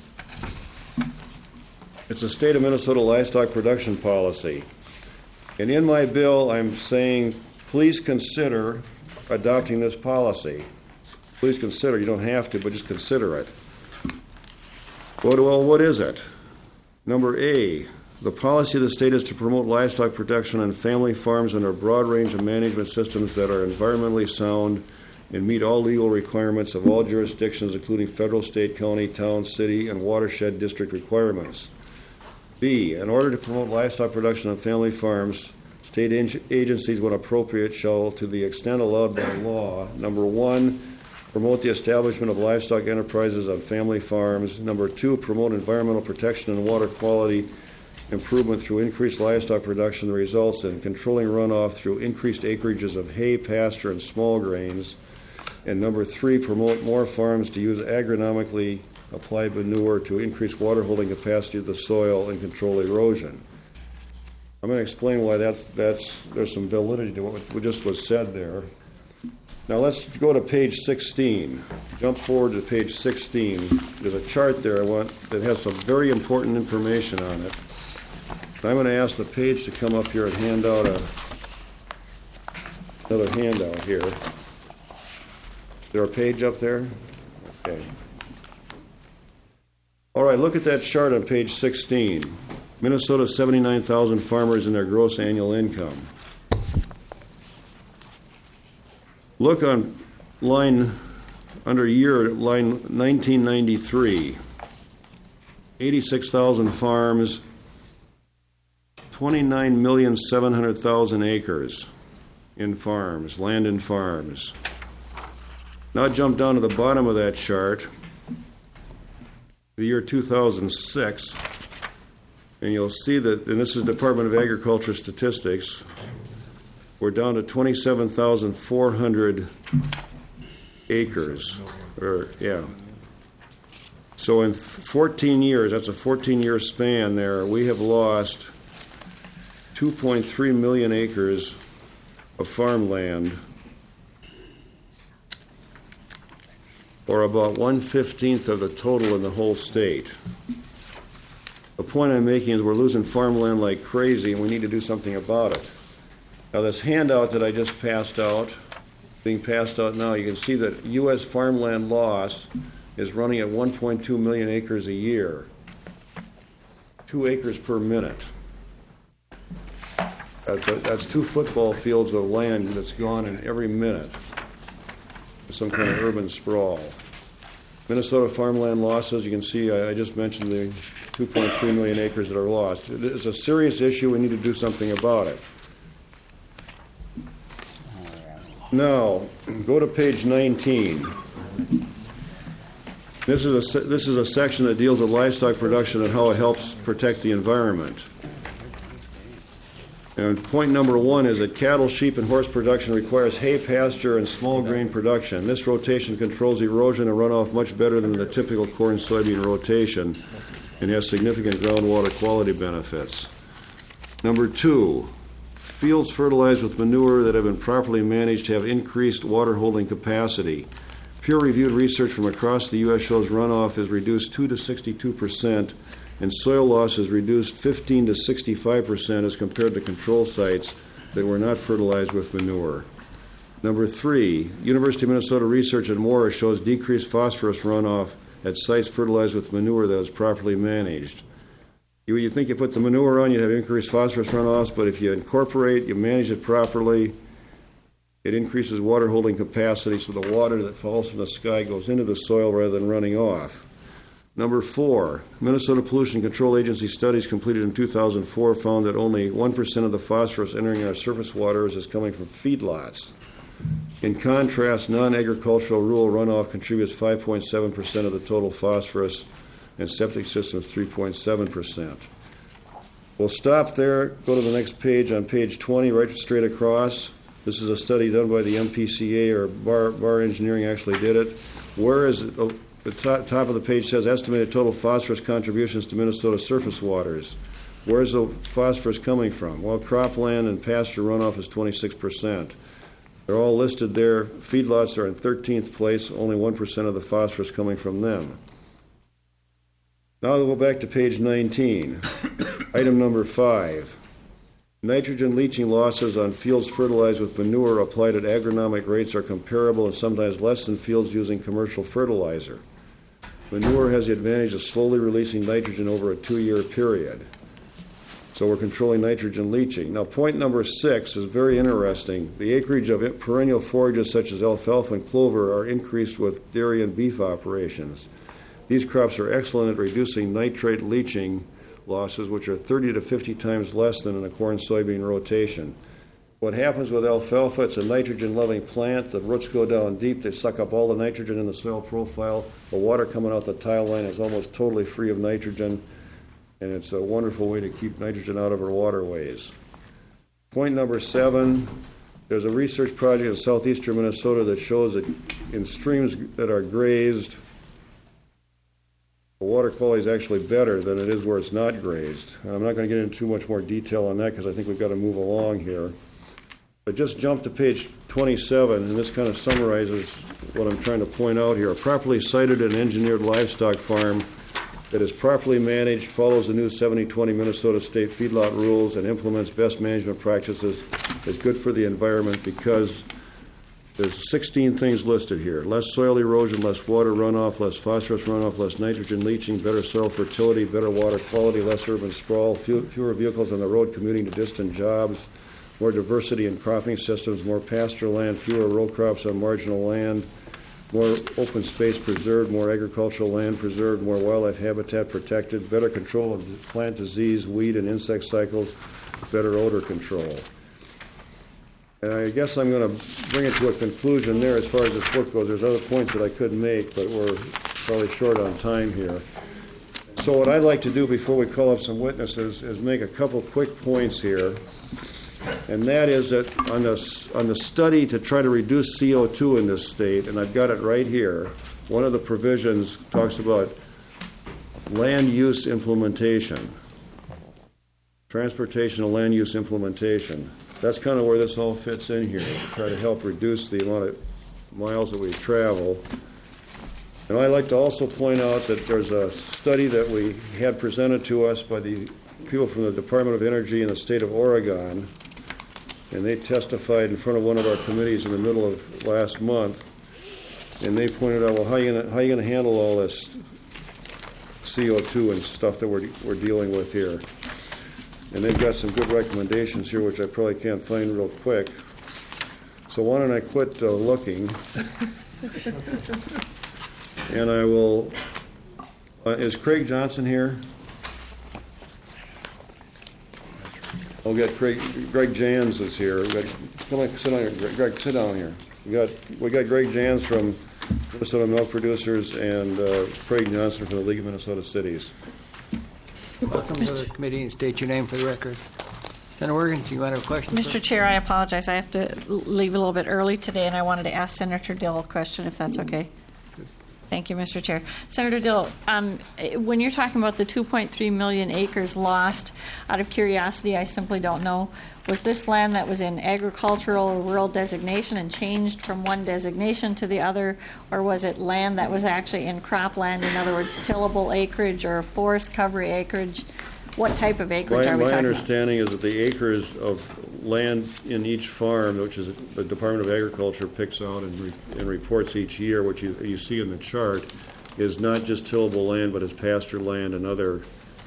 [SPEAKER 20] it's the State of Minnesota Livestock Production Policy. And in my bill, I'm saying, please consider adopting this policy. Please consider. You don't have to, but just consider it. Well, what is it? Number A, the policy of the state is to promote livestock protection on family farms under a broad range of management systems that are environmentally sound and meet all legal requirements of all jurisdictions, including federal, state, county, town, city, and watershed district requirements. B, in order to promote livestock production on family farms, state agencies, when appropriate, shall, to the extent allowed by law, number 1, promote the establishment of livestock enterprises on family farms. Number 2, promote environmental protection and water quality improvement through increased livestock production that results in controlling runoff through increased acreages of hay, pasture, and small grains. And number 3, promote more farms to use agronomically applied manure to increase water holding capacity of the soil and control erosion. I'm going to explain why there's some validity to what just was said there. Now let's go to page 16. Jump forward to page 16. There's a chart there that has some very important information on it. I'm going to ask the page to come up here and hand out another handout here. Is there a page up there? Okay. All right, look at that chart on page 16. Minnesota's 79,000 farmers and their gross annual income. Look on line 1993. 86,000 farms, 29,700,000 acres in farms, land in farms. Now jump down to the bottom of that chart, the year 2006, and you'll see that, and this is Department of Agriculture statistics, we're down to 27,400 acres. So in 14 years, that's a 14-year span there, we have lost 2.3 million acres of farmland, or about 1/15 of the total in the whole state. The point I'm making is we're losing farmland like crazy, and we need to do something about it. Now, this handout that I just passed out, being passed out now, you can see that U.S. farmland loss is running at 1.2 million acres a year, 2 acres per minute. That's 2 football fields of land that's gone in every minute. Some kind of urban sprawl. Minnesota farmland losses, you can see I just mentioned the 2.3 million acres that are lost. It's a serious issue. We need to do something about it. Now, go to page 19. This is a section that deals with livestock production and how it helps protect the environment. And point number 1 is that cattle, sheep, and horse production requires hay, pasture, and small grain production. This rotation controls erosion and runoff much better than the typical corn-soybean rotation and has significant groundwater quality benefits. Number 2, fields fertilized with manure that have been properly managed have increased water holding capacity. Peer-reviewed research from across the U.S. shows runoff is reduced 2 to 62%, and soil loss is reduced 15 to 65% as compared to control sites that were not fertilized with manure. Number 3, University of Minnesota research at Morris shows decreased phosphorus runoff at sites fertilized with manure that is properly managed. You think you put the manure on, you'd have increased phosphorus runoffs, but if you incorporate, you manage it properly, it increases water holding capacity, so the water that falls from the sky goes into the soil rather than running off. Number 4, Minnesota Pollution Control Agency studies completed in 2004 found that only 1% of the phosphorus entering our surface waters is coming from feedlots. In contrast, non-agricultural rural runoff contributes 5.7% of the total phosphorus, and septic systems 3.7%. We'll stop there, go to the next page on page 20, right straight across. This is a study done by the MPCA, or Bar Engineering actually did it. Where is it? The top of the page says estimated total phosphorus contributions to Minnesota surface waters. Where's the phosphorus coming from? Well, cropland and pasture runoff is 26%. They're all listed there. Feedlots are in 13th place, only 1% of the phosphorus coming from them. Now we'll go back to page 19. Item number 5. Nitrogen leaching losses on fields fertilized with manure applied at agronomic rates are comparable and sometimes less than fields using commercial fertilizer. Manure has the advantage of slowly releasing nitrogen over a 2-year period. So we're controlling nitrogen leaching. Now, point number 6 is very interesting. The acreage of perennial forages such as alfalfa and clover are increased with dairy and beef operations. These crops are excellent at reducing nitrate leaching losses, which are 30 to 50 times less than in a corn-soybean rotation. What happens with alfalfa, it's a nitrogen-loving plant. The roots go down deep. They suck up all the nitrogen in the soil profile. The water coming out the tile line is almost totally free of nitrogen, and it's a wonderful way to keep nitrogen out of our waterways. Point number 7, there's a research project in southeastern Minnesota that shows that in streams that are grazed, the water quality is actually better than it is where it's not grazed. I'm not going to get into too much more detail on that because I think we've got to move along here. But just jump to page 27, and this kind of summarizes what I'm trying to point out here. A properly sited and engineered livestock farm that is properly managed, follows the new 70/20 Minnesota State feedlot rules, and implements best management practices is good for the environment because there's 16 things listed here. Less soil erosion, less water runoff, less phosphorus runoff, less nitrogen leaching, better soil fertility, better water quality, less urban sprawl, fewer vehicles on the road commuting to distant jobs, more diversity in cropping systems, more pasture land, fewer row crops on marginal land, more open space preserved, more agricultural land preserved, more wildlife habitat protected, better control of plant disease, weed and insect cycles, better odor control. And I guess I'm going to bring it to a conclusion there as far as this book goes. There's other points that I could make, but we're probably short on time here. So what I'd like to do before we call up some witnesses is make a couple quick points here. And that is that on the study to try to reduce CO2 in this state, and I've got it right here, one of the provisions talks about land use implementation, transportation and land use implementation. That's kind of where this all fits in here, to try to help reduce the amount of miles that we travel. And I'd like to also point out that there's a study that we had presented to us by the people from the Department of Energy in the state of Oregon, and they testified in front of one of our committees in the middle of last month, and they pointed out, well, how are you going to handle all this CO2 and stuff that we're dealing with here? And they've got some good recommendations here, which I probably can't find real quick. So why don't I quit looking? And I will. Is Craig Johnson here? I'll get Greg Jans is here. Come on, sit down here. Greg, sit down here. We got Greg Jans from Minnesota Milk Producers and Craig Johnson from the League of Minnesota Cities.
[SPEAKER 5] Welcome to the committee and state your name for the record. Senator Wiggins, you want to have a question?
[SPEAKER 6] Mr. Chair, I apologize. I have to leave a little bit early today, and I wanted to ask Senator Dill a question, if that's okay. Thank you, Mr. Chair. Senator Dill, when you're talking about the 2.3 million acres lost, out of curiosity, I simply don't know, was this land that was in agricultural or rural designation and changed from one designation to the other, or was it land that was actually in cropland, in other words, tillable acreage or forest covery acreage? What type of acreage are we talking about?
[SPEAKER 20] My understanding is that the acres of land in each farm, which is the Department of Agriculture picks out and reports each year, which you see in the chart, is not just tillable land, but is pasture land and other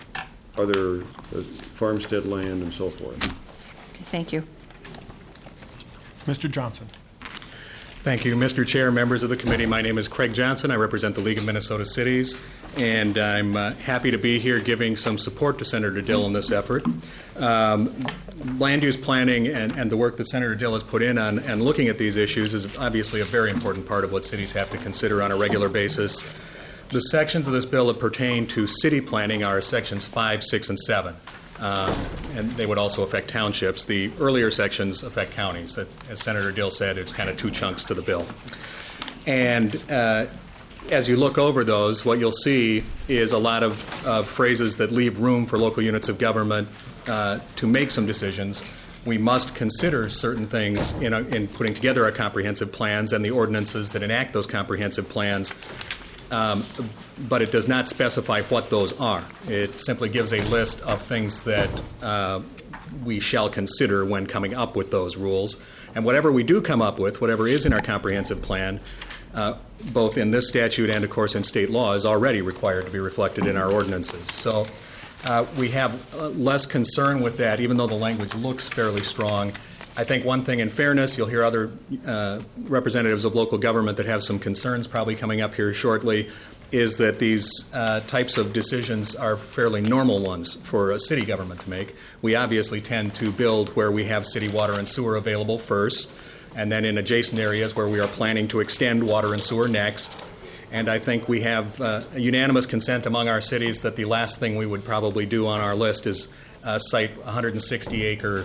[SPEAKER 20] farmstead land and so forth.
[SPEAKER 6] Okay, thank you.
[SPEAKER 13] Mr. Johnson.
[SPEAKER 21] Thank you, Mr. Chair, members of the committee. My name is Craig Johnson. I represent the League of Minnesota Cities, and I'm happy to be here giving some support to Senator Dill in this effort. Land use planning and the work that Senator Dill has put in on and looking at these issues is obviously a very important part of what cities have to consider on a regular basis. The sections of this bill that pertain to city planning are sections 5, 6, and 7. And they would also affect townships. The earlier sections affect counties. As Senator Dill said, it's kind of two chunks to the bill. And as you look over those, what you'll see is a lot of phrases that leave room for local units of government to make some decisions. We must consider certain things in putting together our comprehensive plans and the ordinances that enact those comprehensive plans. But it does not specify what those are. It simply gives a list of things that we shall consider when coming up with those rules. And whatever we do come up with, whatever is in our comprehensive plan, both in this statute and, of course, in state law, is already required to be reflected in our ordinances. So we have less concern with that, even though the language looks fairly strong. I think one thing, in fairness, you'll hear other representatives of local government that have some concerns probably coming up here shortly, is that these types of decisions are fairly normal ones for a city government to make. We obviously tend to build where we have city water and sewer available first, and then in adjacent areas where we are planning to extend water and sewer next. And I think we have a unanimous consent among our cities that the last thing we would probably do on our list is site 160-acre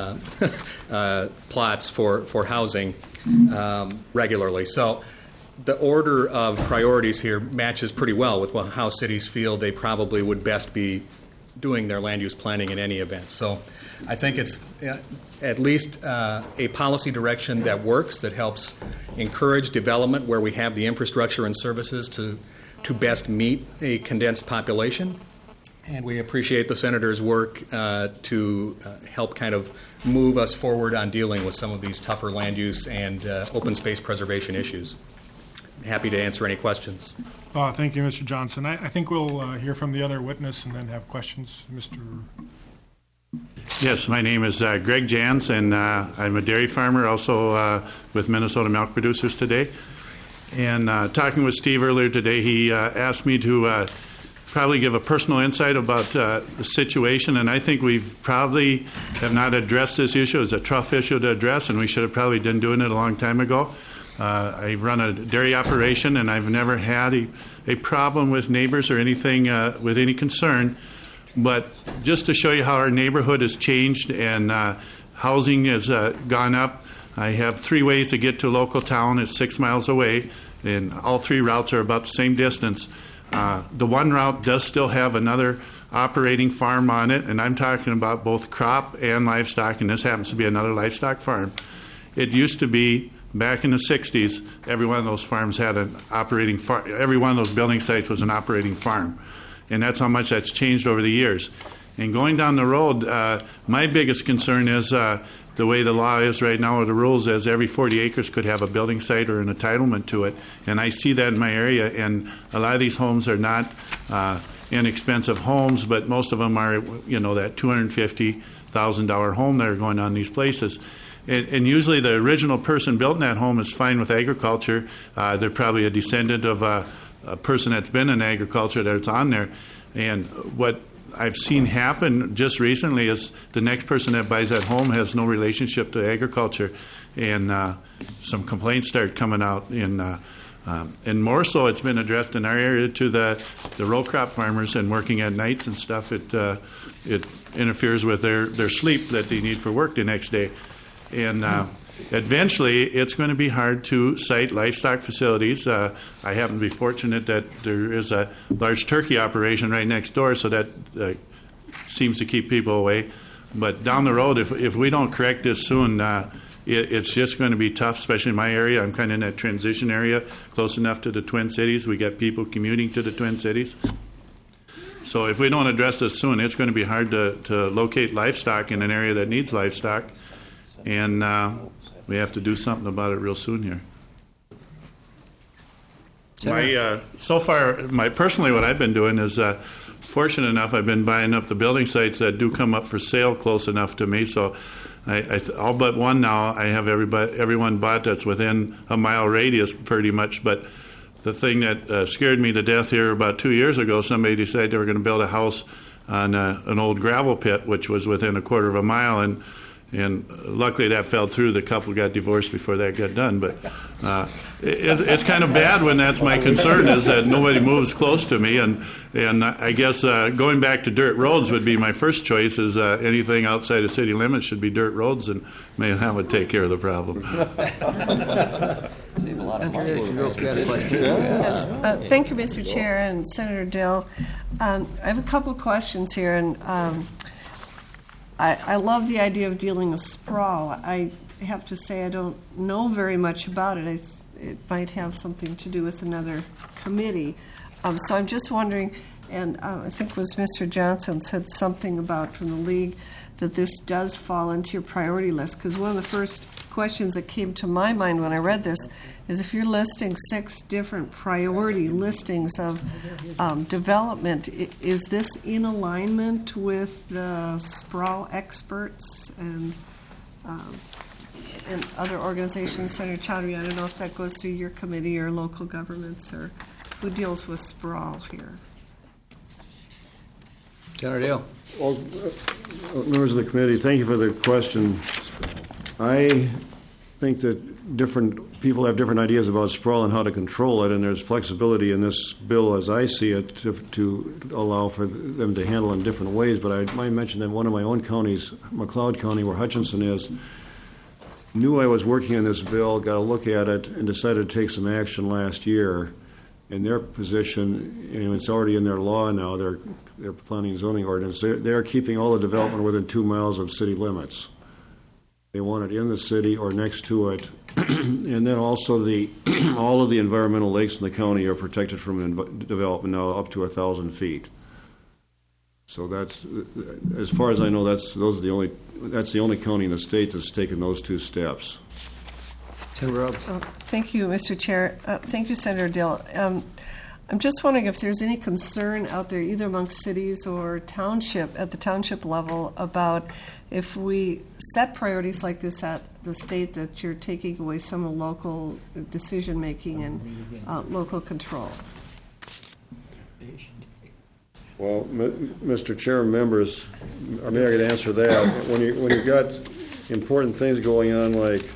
[SPEAKER 21] plots for housing regularly. So the order of priorities here matches pretty well with how cities feel they probably would best be doing their land use planning in any event. So I think it's at least a policy direction that works, that helps encourage development where we have the infrastructure and services to best meet a condensed population. And we appreciate the Senator's work to help kind of move us forward on dealing with some of these tougher land use and open space preservation issues. Happy to answer any questions.
[SPEAKER 13] Thank you, Mr. Johnson. I think we'll hear from the other witness and then have questions. Mr.
[SPEAKER 7] Yes, my name is Greg Jans, and I'm a dairy farmer, also with Minnesota Milk Producers today. And talking with Steve earlier today, he asked me to probably give a personal insight about the situation, and I think we've probably have not addressed this issue. It's a tough issue to address, and we should have probably been doing it a long time ago. I run a dairy operation, and I've never had a problem with neighbors or anything with any concern. But just to show you how our neighborhood has changed and housing has gone up, I have 3 ways to get to a local town. It's 6 miles away, and all 3 routes are about the same distance. The one route does still have another operating farm on it, and I'm talking about both crop and livestock, and this happens to be another livestock farm. It used to be, back in the 60s, every one of those farms had an operating farm. Every one of those building sites was an operating farm. And that's how much that's changed over the years. And going down the road, my biggest concern is the way the law is right now, or the rules is every 40 acres could have a building site or an entitlement to it. And I see that in my area, and a lot of these homes are not inexpensive homes, but most of them are, that $250,000 home that are going on in these places. And usually the original person built in that home is fine with agriculture. They're probably a descendant of a person that's been in agriculture that's on there. And what I've seen happen just recently is the next person that buys that home has no relationship to agriculture. And some complaints start coming out. And more so, it's been addressed in our area to the row crop farmers and working at nights and stuff. It interferes with their sleep that they need for work the next day. And eventually, it's going to be hard to site livestock facilities. I happen to be fortunate that there is a large turkey operation right next door, so that seems to keep people away. But down the road, if we don't correct this soon, it's just going to be tough, especially in my area. I'm kind of in that transition area, close enough to the Twin Cities. We got people commuting to the Twin Cities. So if we don't address this soon, it's going to be hard to locate livestock in an area that needs livestock. And we have to do something about it real soon here. Personally, what I've been doing is, fortunate enough, I've been buying up the building sites that do come up for sale close enough to me. So I all but one now, I have everyone bought that's within a mile radius pretty much. But the thing that scared me to death here about 2 years ago, somebody decided they were going to build a house on an old gravel pit, which was within a quarter of a mile. And luckily that fell through. The couple got divorced before that got done. But it's kind of bad when that's my concern, is that nobody moves close to me. And I guess going back to dirt roads would be my first choice, is anything outside of city limits should be dirt roads, and maybe that would take care of the problem.
[SPEAKER 22] Yes. Thank you, Mr. Chair and Senator Dill. I have a couple of questions here, and I love the idea of dealing with sprawl. I have to say I don't know very much about it. It might have something to do with another committee. So I'm just wondering, and I think it was Mr. Johnson said something about from the league that this does fall into your priority list, because one of the first questions that came to my mind when I read this is if you're listing 6 different priority listings of development, is this in alignment with the sprawl experts and other organizations? Senator Chowdhury, I don't know if that goes through your committee or local governments, or who deals with sprawl here?
[SPEAKER 5] Senator Dale.
[SPEAKER 20] Well, members of the committee, thank you for the question. I think that different people have different ideas about sprawl and how to control it, and there's flexibility in this bill, as I see it, to allow for them to handle it in different ways. But I might mention that one of my own counties, McLeod County, where Hutchinson is, knew I was working on this bill, got a look at it, and decided to take some action last year. In their position, it's already in their law now, their planning and zoning ordinance, they're keeping all the development within 2 miles of city limits. They want it in the city or next to it. And then also all of the environmental lakes in the county are protected from development now up to 1,000 feet. So that's, as far as I know, that's the only county in the state that's taken those 2 steps.
[SPEAKER 22] Thank you, Mr. Chair. Thank you, Senator Dill. I'm just wondering if there's any concern out there, either amongst cities or township, at the township level, about if we set priorities like this at the state, that you're taking away some of the local decision-making and local control.
[SPEAKER 20] Well, Mr. Chair and members, I mean, I could answer that. When you've got important things going on like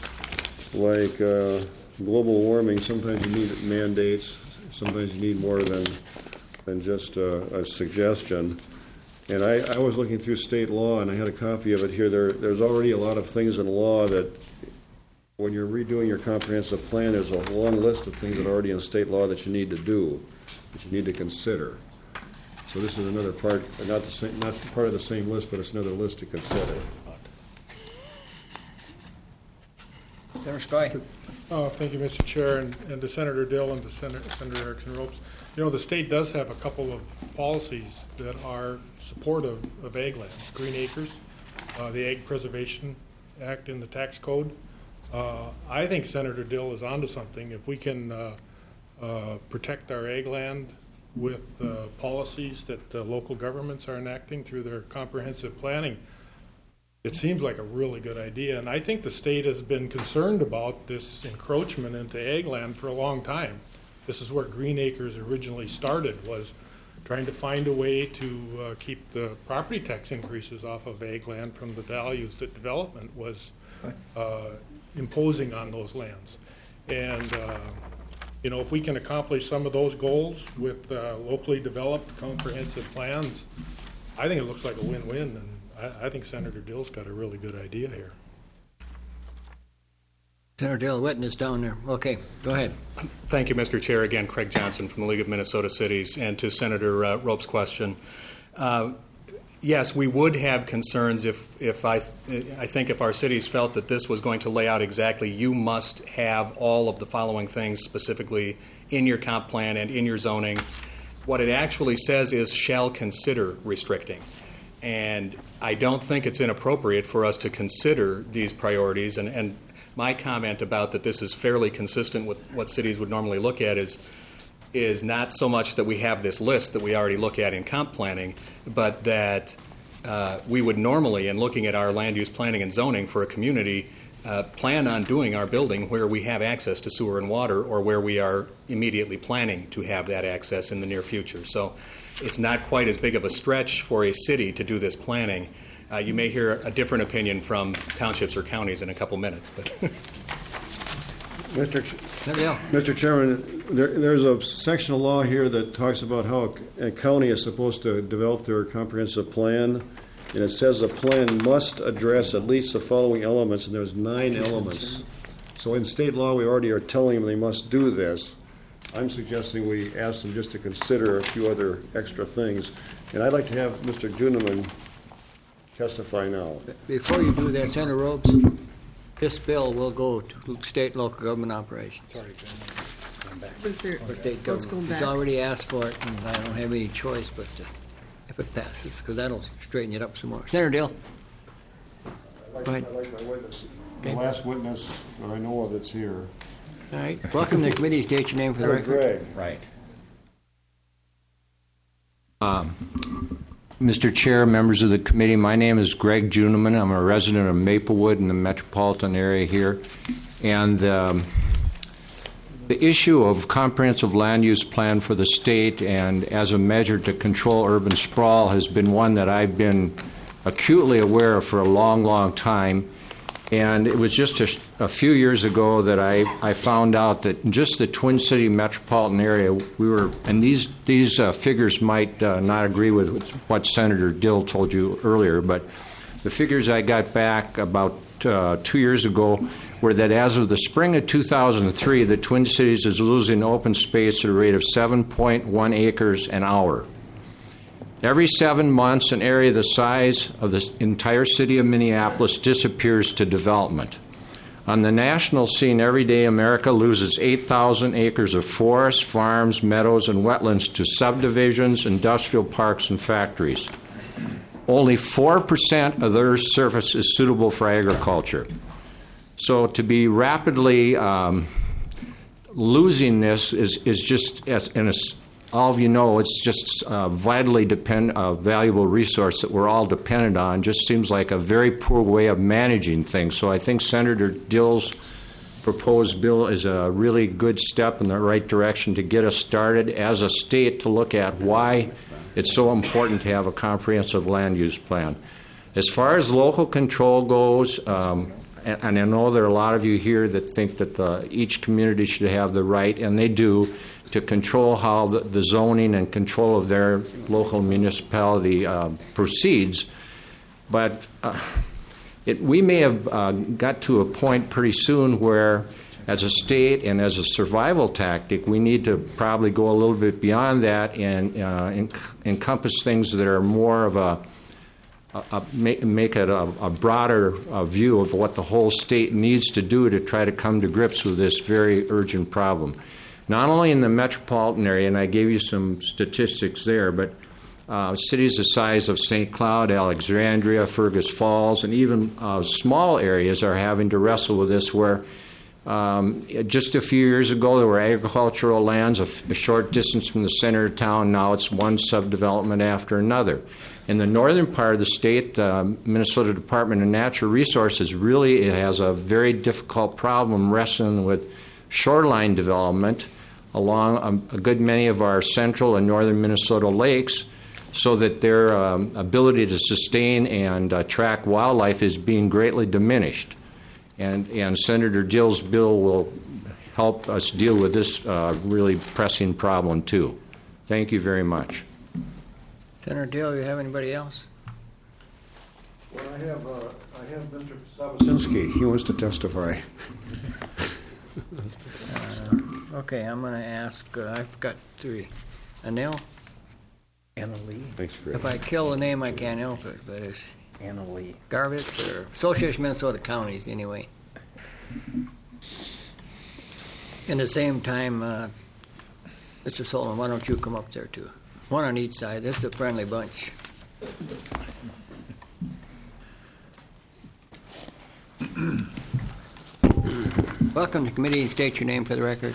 [SPEAKER 20] global warming, sometimes you need mandates. Sometimes you need more than just a suggestion. And I was looking through state law, and I had a copy of it here. There's already a lot of things in law that when you're redoing your comprehensive plan, there's a long list of things that are already in state law that you need to do, that you need to consider. So this is another part, not part of the same list, but it's another list to consider.
[SPEAKER 5] Senator Sky.
[SPEAKER 13] Thank you, Mr. Chair, and to Senator Dill and to Senator Erickson Ropes. You know, the state does have a couple of policies that are supportive of ag land. Green Acres, the Ag Preservation Act in the tax code. I think Senator Dill is onto something. If we can protect our ag land with policies that the local governments are enacting through their comprehensive planning, it seems like a really good idea. And I think the state has been concerned about this encroachment into ag land for a long time. This is where Green Acres originally started, was trying to find a way to keep the property tax increases off of ag land from the values that development was imposing on those lands. And you know, if we can accomplish some of those goals with locally developed comprehensive plans, I think it looks like a win-win. And I think Senator Dill's got a really good idea here.
[SPEAKER 5] Senator Dill, witness down there. Okay, go ahead.
[SPEAKER 21] Thank you, Mr. Chair. Again, Craig Johnson from the League of Minnesota Cities. And to Senator Rope's question, yes, we would have concerns if I think if our cities felt that this was going to lay out exactly, you must have all of the following things specifically in your comp plan and in your zoning. What it actually says is shall consider restricting. And I don't think it's inappropriate for us to consider these priorities. And my comment about that this is fairly consistent with what cities would normally look at is not so much that we have this list that we already look at in comp planning, but that we would normally, in looking at our land use planning and zoning for a community, plan on doing our building where we have access to sewer and water, or where we are immediately planning to have that access in the near future. So it's not quite as big of a stretch for a city to do this planning. You may hear a different opinion from townships or counties in a couple minutes. But
[SPEAKER 20] Mr. Chairman, there's a section of law here that talks about how a county is supposed to develop their comprehensive plan, and it says the plan must address at least the following elements, and there's 9 elements. So in state law, we already are telling them they must do this. I'm suggesting we ask them just to consider a few other extra things. And I'd like to have Mr. Juneman testify now.
[SPEAKER 5] Before you do that, Senator Ropes, this bill will go to state and local government operations.
[SPEAKER 22] Was there,
[SPEAKER 5] For state
[SPEAKER 22] let's
[SPEAKER 5] government.
[SPEAKER 22] go
[SPEAKER 5] He's
[SPEAKER 22] back.
[SPEAKER 5] already asked for it, and I don't have any choice but to if it passes, because that'll straighten it up some more. Senator Dill?
[SPEAKER 20] I
[SPEAKER 5] Go ahead.
[SPEAKER 20] like my witness.
[SPEAKER 5] Okay.
[SPEAKER 20] The last witness that I know of that's here.
[SPEAKER 5] All right. Welcome to the committee. State your name for the record.
[SPEAKER 20] Greg.
[SPEAKER 8] Right. Mr. Chair, members of the committee, my name is Greg Juneman. I'm a resident of Maplewood in the metropolitan area here. And the issue of comprehensive land use plan for the state and as a measure to control urban sprawl has been one that I've been acutely aware of for a long, long time. And it was just a few years ago that I found out that in just the Twin City metropolitan area, we were, and these figures might not agree with what Senator Dill told you earlier, but the figures I got back about 2 years ago were that as of the spring of 2003, the Twin Cities is losing open space at a rate of 7.1 acres an hour. Every 7 months, an area the size of the entire city of Minneapolis disappears to development. On the national scene, every day America loses 8,000 acres of forests, farms, meadows, and wetlands to subdivisions, industrial parks, and factories. Only 4% of the Earth's surface is suitable for agriculture. So to be rapidly losing this is just, in all of you know, it's just a vitally valuable resource that we're all dependent on. Just seems like a very poor way of managing things. So I think Senator Dill's proposed bill is a really good step in the right direction to get us started as a state to look at why it's so important to have a comprehensive land use plan. As far as local control goes, and I know there are a lot of you here that think that each community should have the right, and they do, to control how the zoning and control of their local municipality proceeds. But we may have got to a point pretty soon where, as a state and as a survival tactic, we need to probably go a little bit beyond that and encompass things that are more of make it a broader view of what the whole state needs to do to try to come to grips with this very urgent problem. Not only in the metropolitan area, and I gave you some statistics there, but cities the size of St. Cloud, Alexandria, Fergus Falls, and even small areas are having to wrestle with this, where just a few years ago there were agricultural lands a short distance from the center of town. Now it's one subdevelopment after another. In the northern part of the state, the Minnesota Department of Natural Resources really has a very difficult problem wrestling with shoreline development along a good many of our central and northern Minnesota lakes, so that their ability to sustain and track wildlife is being greatly diminished. And Senator Dill's bill will help us deal with this really pressing problem too. Thank you very much.
[SPEAKER 5] Senator Dill, you have anybody else?
[SPEAKER 20] Well, I have Mr. Sabasinski. He wants to testify.
[SPEAKER 5] Okay, I'm going to ask, I've got three. Anil?
[SPEAKER 9] Anna Lee.
[SPEAKER 20] Thanks, Greg.
[SPEAKER 5] If I kill the name, I can't help it, but it's
[SPEAKER 9] Anna Lee.
[SPEAKER 5] Garvitz or Association of Minnesota Counties, anyway. In the same time, Mr. Sullivan, why don't you come up there too? One on each side. This is a friendly bunch. Welcome to committee and state your name for the record.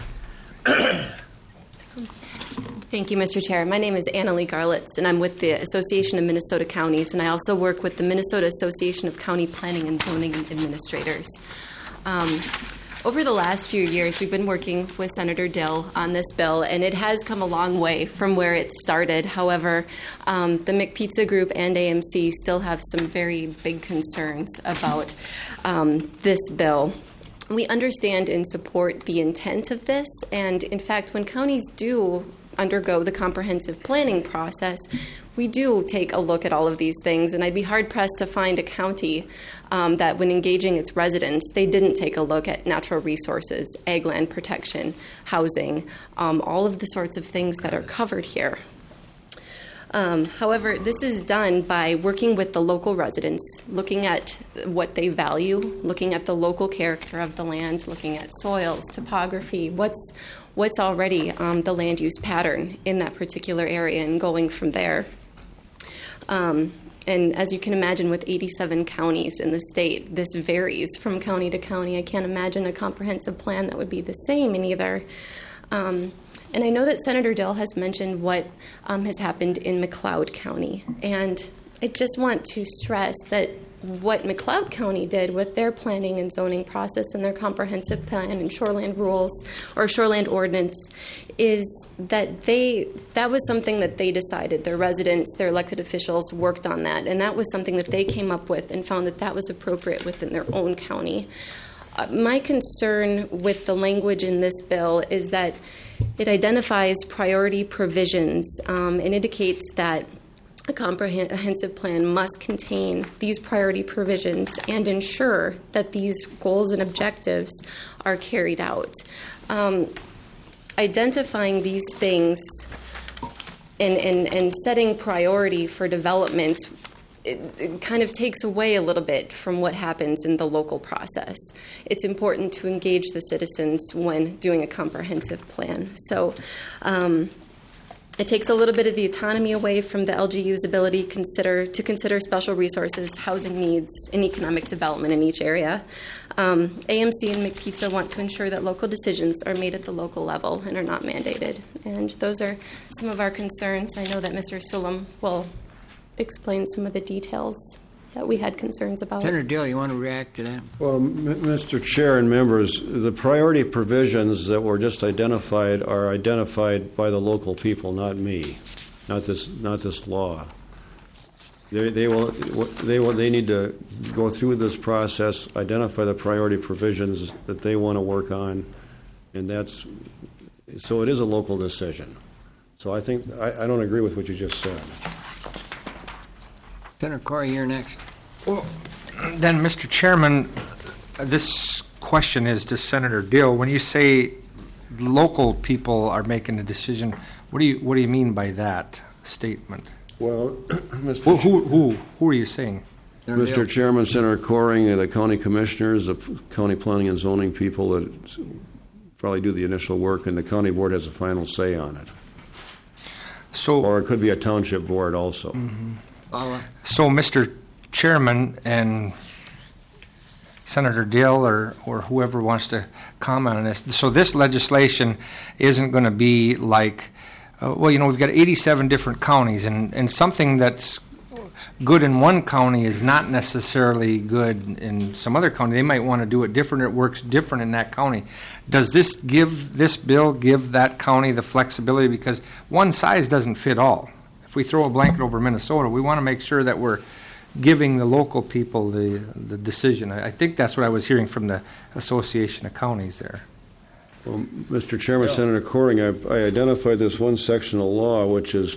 [SPEAKER 23] Thank you, Mr. Chair. My name is Anna Lee Garlitz, and I'm with the Association of Minnesota Counties, and I also work with the Minnesota Association of County Planning and Zoning Administrators. Over the last few years, we've been working with Senator Dill on this bill, and it has come a long way from where it started. However, the McPizza Group and AMC still have some very big concerns about this bill. We understand and support the intent of this, and in fact, when counties do undergo the comprehensive planning process, we do take a look at all of these things, and I'd be hard-pressed to find a county that when engaging its residents, they didn't take a look at natural resources, ag land protection, housing, all of the sorts of things that are covered here. However, this is done by working with the local residents, looking at what they value, looking at the local character of the land, looking at soils, topography, what's already the land use pattern in that particular area, and going from there. And as you can imagine, with 87 counties in the state, this varies from county to county. I can't imagine a comprehensive plan that would be the same in either. And I know that Senator Dill has mentioned what has happened in McLeod County. And I just want to stress that what McLeod County did with their planning and zoning process and their comprehensive plan and shoreland rules or shoreland ordinance is that that was something that they decided. Their residents, their elected officials worked on that, and that was something that they came up with and found that that was appropriate within their own county. My concern with the language in this bill is that it identifies priority provisions and indicates that a comprehensive plan must contain these priority provisions and ensure that these goals and objectives are carried out. Identifying these things and setting priority for development, it kind of takes away a little bit from what happens in the local process. It's important to engage the citizens when doing a comprehensive plan. So it takes a little bit of the autonomy away from the LGU's ability to consider special resources, housing needs, and economic development in each area. AMC and McPizza want to ensure that local decisions are made at the local level and are not mandated. And those are some of our concerns. I know that Mr. Sulam will explain some of the details that we had concerns about.
[SPEAKER 5] Senator Dill, you want to react to that?
[SPEAKER 20] Well, Mr. Chair and members, the priority provisions that were just identified are identified by the local people, not me, not this law. They need to go through this process, identify the priority provisions that they want to work on, and so it is a local decision. So I think I don't agree with what you just said.
[SPEAKER 5] Senator Corey, you're next.
[SPEAKER 3] Well, then, Mr. Chairman, this question is to Senator Dill. When you say local people are making a decision, what do you mean by that statement?
[SPEAKER 20] Well,
[SPEAKER 3] who are you saying?
[SPEAKER 20] Mr. Chairman, Senator Coring, the county commissioners, the county planning and zoning people that probably do the initial work, and the county board has a final say on it. Or it could be a township board also.
[SPEAKER 3] Mm-hmm. So, Mr. Chairman and Senator Dill or whoever wants to comment on this, so this legislation isn't going to be like, we've got 87 different counties, and something that's good in one county is not necessarily good in some other county. They might want to do it different. It works different in that county. Does this bill give that county the flexibility? Because one size doesn't fit all. If we throw a blanket over Minnesota, we want to make sure that we're giving the local people the decision. I think that's what I was hearing from the Association of Counties there.
[SPEAKER 20] Well, Mr. Chairman, Senator Coring, I identified this one section of law, which is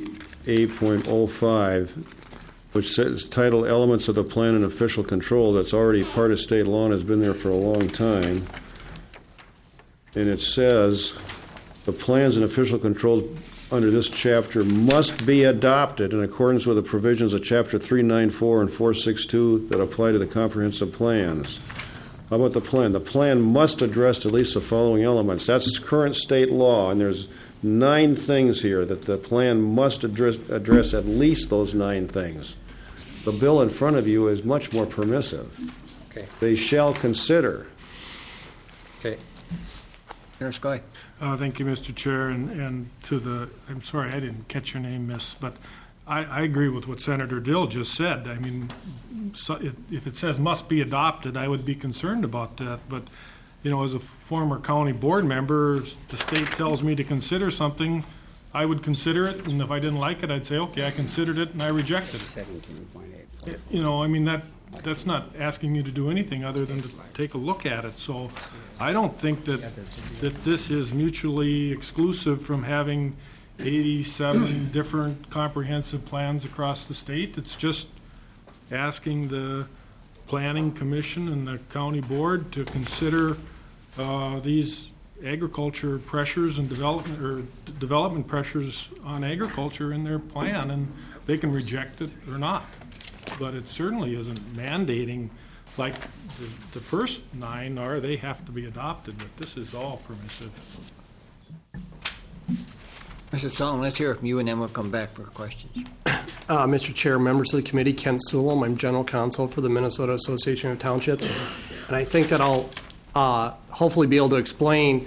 [SPEAKER 20] 48.05, which says titled Elements of the Plan and Official Control. That's already part of state law and has been there for a long time. And it says the plans and official controls under this chapter must be adopted in accordance with the provisions of Chapter 394 and 462 that apply to the comprehensive plans. How about the plan? The plan must address at least the following elements. That's current state law, and there's 9 things here that the plan must address at least those 9 things. The bill in front of you is much more permissive.
[SPEAKER 3] Okay.
[SPEAKER 20] They shall consider.
[SPEAKER 3] Okay.
[SPEAKER 5] Senator Skoye.
[SPEAKER 13] Thank you, Mr. Chair, and I'm sorry I didn't catch your name, Miss, but I agree with what Senator Dill just said. I mean, if it says must be adopted, I would be concerned about that. But, as a former county board member, the state tells me to consider something, I would consider it, and if I didn't like it, I'd say, okay, I considered it and I rejected it. 17.8. That's not asking you to do anything other than to take a look at it. So I don't think that this is mutually exclusive from having 87 different comprehensive plans across the state. It's just asking the Planning Commission and the County Board to consider these agriculture pressures and development pressures on agriculture in their plan, and they can reject it or not. But it certainly isn't mandating like the first 9 are. They have to be adopted, but this is all permissive.
[SPEAKER 5] Mr. Sullivan, let's hear from you, and then we'll come back for questions.
[SPEAKER 4] Mr. Chair, members of the committee, Kent Sewell. I'm General Counsel for the Minnesota Association of Townships. And I think that I'll hopefully be able to explain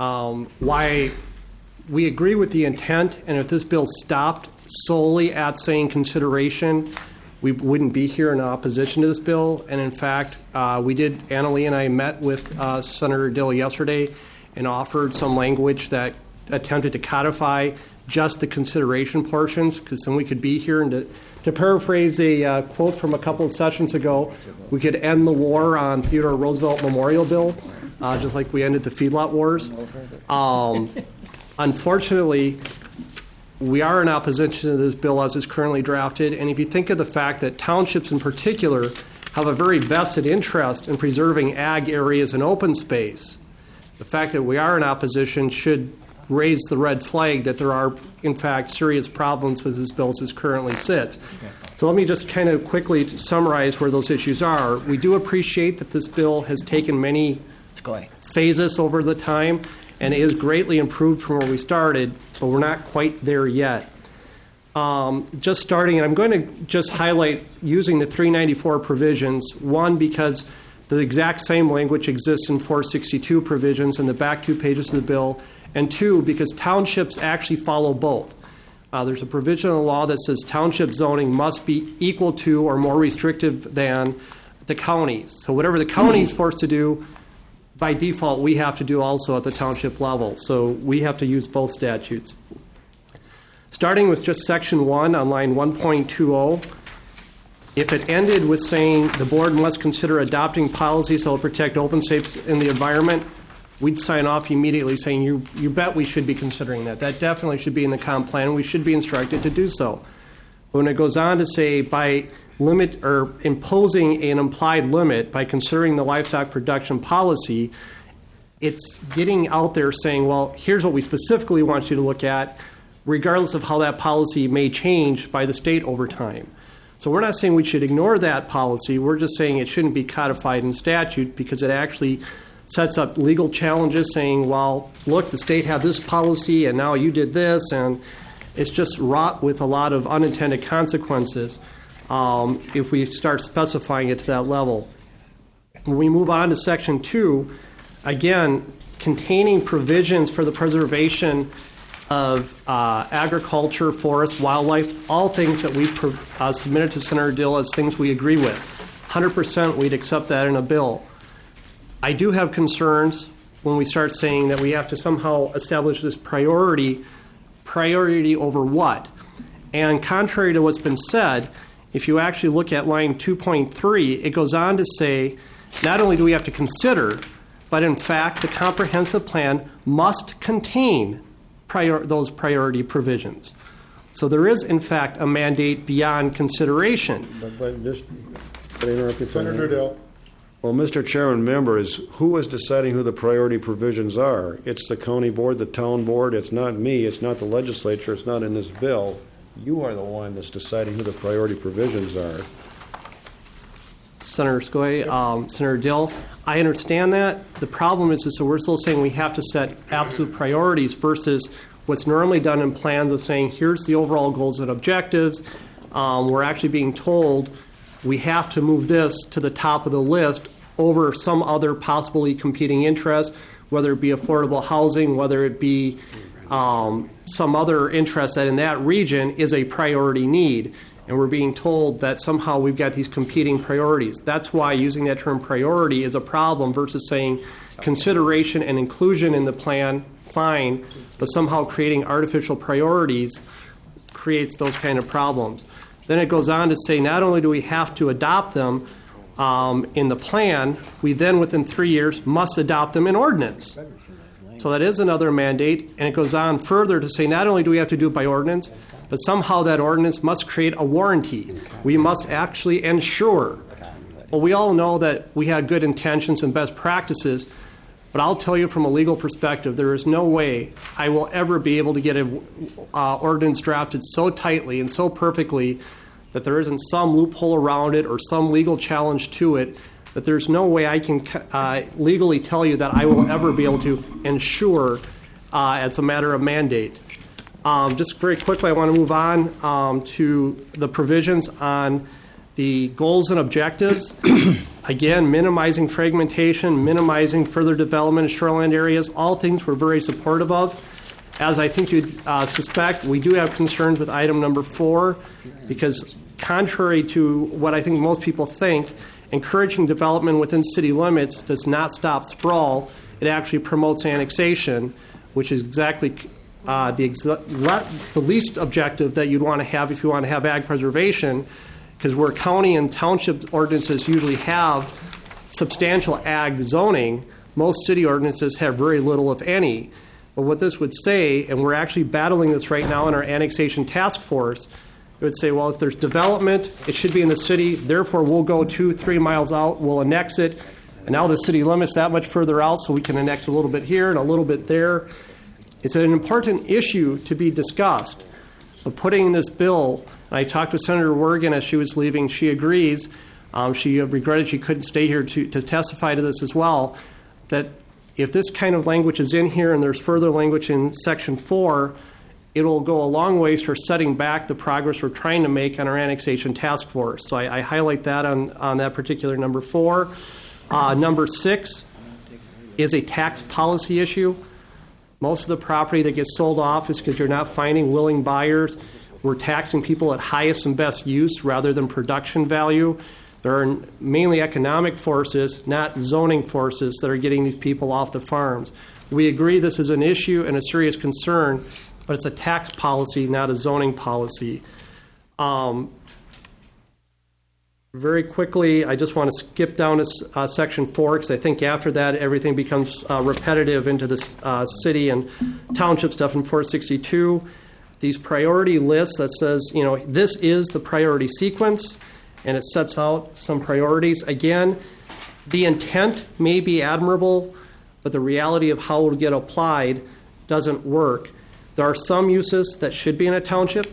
[SPEAKER 4] why we agree with the intent, and if this bill stopped solely at saying consideration, we wouldn't be here in opposition to this bill. And in fact, Anna Lee and I met with Senator Dill yesterday and offered some language that attempted to codify just the consideration portions, because then we could be here. And to paraphrase a quote from a couple of sessions ago, we could end the war on Theodore Roosevelt Memorial Bill, just like we ended the feedlot wars. Unfortunately, we are in opposition to this bill as it's currently drafted. And if you think of the fact that townships in particular have a very vested interest in preserving ag areas and open space, the fact that we are in opposition should raise the red flag that there are, in fact, serious problems with this bill as it currently sits. So let me just kind of quickly summarize where those issues are. We do appreciate that this bill has taken many phases over the time and is greatly improved from where we started, but we're not quite there yet. Just starting, and I'm going to just highlight using the 394 provisions, one, because the exact same language exists in 462 provisions in the back 2 pages of the bill, and two, because townships actually follow both. There's a provision in the law that says township zoning must be equal to or more restrictive than the counties. So whatever the county is forced to do, by default, we have to do also at the township level. So we have to use both statutes. Starting with just Section 1 on line 1.20, if it ended with saying the board must consider adopting policies that will protect open space in the environment, we'd sign off immediately saying, you bet we should be considering that. That definitely should be in the comp plan, and we should be instructed to do so. But when it goes on to say by limit or imposing an implied limit by considering the livestock production policy, it's getting out there saying, well, here's what we specifically want you to look at, regardless of how that policy may change by the state over time. So we're not saying we should ignore that policy. We're just saying it shouldn't be codified in statute because it actually sets up legal challenges saying, well, look, the state had this policy and now you did this, and it's just wrought with a lot of unintended consequences if we start specifying it to that level. When we move on to Section 2, again, containing provisions for the preservation of agriculture, forest, wildlife, all things that we submitted to Senator Dill as things we agree with. 100% we'd accept that in a bill. I do have concerns when we start saying that we have to somehow establish this priority over what? And contrary to what's been said, if you actually look at line 2.3, it goes on to say not only do we have to consider, but in fact the comprehensive plan must contain those priority provisions. So there is, in fact, a mandate beyond consideration.
[SPEAKER 20] But just interrupt you,
[SPEAKER 1] Senator Dill.
[SPEAKER 20] Well, Mr. Chairman, members, who is deciding who the priority provisions are? It's the county board, the town board. It's not me. It's not the legislature. It's not in this bill. You are the one that's deciding who the priority provisions are.
[SPEAKER 4] Senator Skoye, Senator Dill, I understand that. The problem is that we're still saying we have to set absolute priorities versus what's normally done in plans of saying here's the overall goals and objectives. We're actually being told we have to move this to the top of the list over some other possibly competing interest, whether it be affordable housing, whether it be some other interest that in that region is a priority need. And we're being told that somehow we've got these competing priorities. That's why using that term priority is a problem versus saying consideration and inclusion in the plan, fine, but somehow creating artificial priorities creates those kind of problems. Then it goes on to say not only do we have to adopt them in the plan, we then within 3 years must adopt them in ordinance. So that is another mandate, and it goes on further to say not only do we have to do it by ordinance, but somehow that ordinance must create a warranty. We must actually ensure. Well, we all know that we have good intentions and best practices, but I'll tell you from a legal perspective, there is no way I will ever be able to get an ordinance drafted so tightly and so perfectly that there isn't some loophole around it or some legal challenge to it, that there's no way I can legally tell you that I will ever be able to ensure as a matter of mandate. Just very quickly, I want to move on to the provisions on the goals and objectives. Again, minimizing fragmentation, minimizing further development of shoreline areas, all things we're very supportive of. As I think you'd suspect, we do have concerns with item number 4 because contrary to what I think most people think, encouraging development within city limits does not stop sprawl. It actually promotes annexation, which is exactly the least objective that you'd want to have if you want to have ag preservation, because where county and township ordinances usually have substantial ag zoning, most city ordinances have very little, if any. But what this would say, and we're actually battling this right now in our annexation task force, it would say, well, if there's development, it should be in the city, therefore we'll go 2-3 miles out, we'll annex it, and now the city limit's that much further out, so we can annex a little bit here and a little bit there. It's an important issue to be discussed. But putting in this bill, and I talked with Senator Wergen as she was leaving, she agrees, she regretted she couldn't stay here to testify to this as well, that if this kind of language is in here and there's further language in Section 4, it'll go a long ways for setting back the progress we're trying to make on our annexation task force. So I highlight that on that particular number 4. Number 6 is a tax policy issue. Most of the property that gets sold off is because you're not finding willing buyers. We're taxing people at highest and best use rather than production value. There are mainly economic forces, not zoning forces, that are getting these people off the farms. We agree this is an issue and a serious concern, but it's a tax policy, not a zoning policy. Very quickly, I just want to skip down to Section 4 because I think after that everything becomes repetitive into this city and township stuff in 462. These priority lists that says, this is the priority sequence, and it sets out some priorities. Again, the intent may be admirable, but the reality of how it will get applied doesn't work. There are some uses that should be in a township.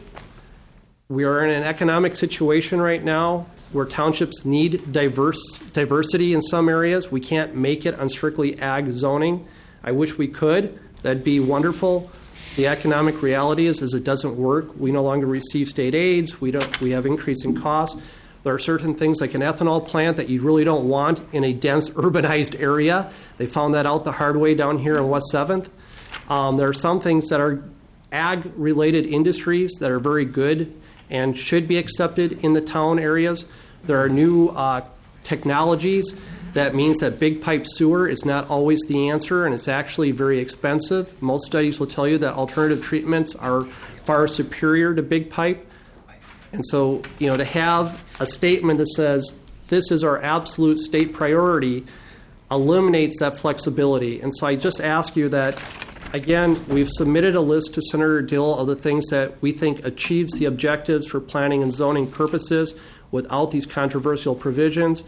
[SPEAKER 4] We are in an economic situation right now where townships need diversity in some areas. We can't make it on strictly ag zoning. I wish we could. That'd be wonderful. The economic reality is it doesn't work. We no longer receive state aids. We have increasing costs. There are certain things like an ethanol plant that you really don't want in a dense urbanized area. They found that out the hard way down here in West 7th. There are some things that are ag-related industries that are very good and should be accepted in the town areas. There are new technologies. That means that big pipe sewer is not always the answer, and it's actually very expensive. Most studies will tell you that alternative treatments are far superior to big pipe. And so, to have a statement that says this is our absolute state priority eliminates that flexibility. And so I just ask you that, again, we've submitted a list to Senator Dill of the things that we think achieves the objectives for planning and zoning purposes without these controversial provisions.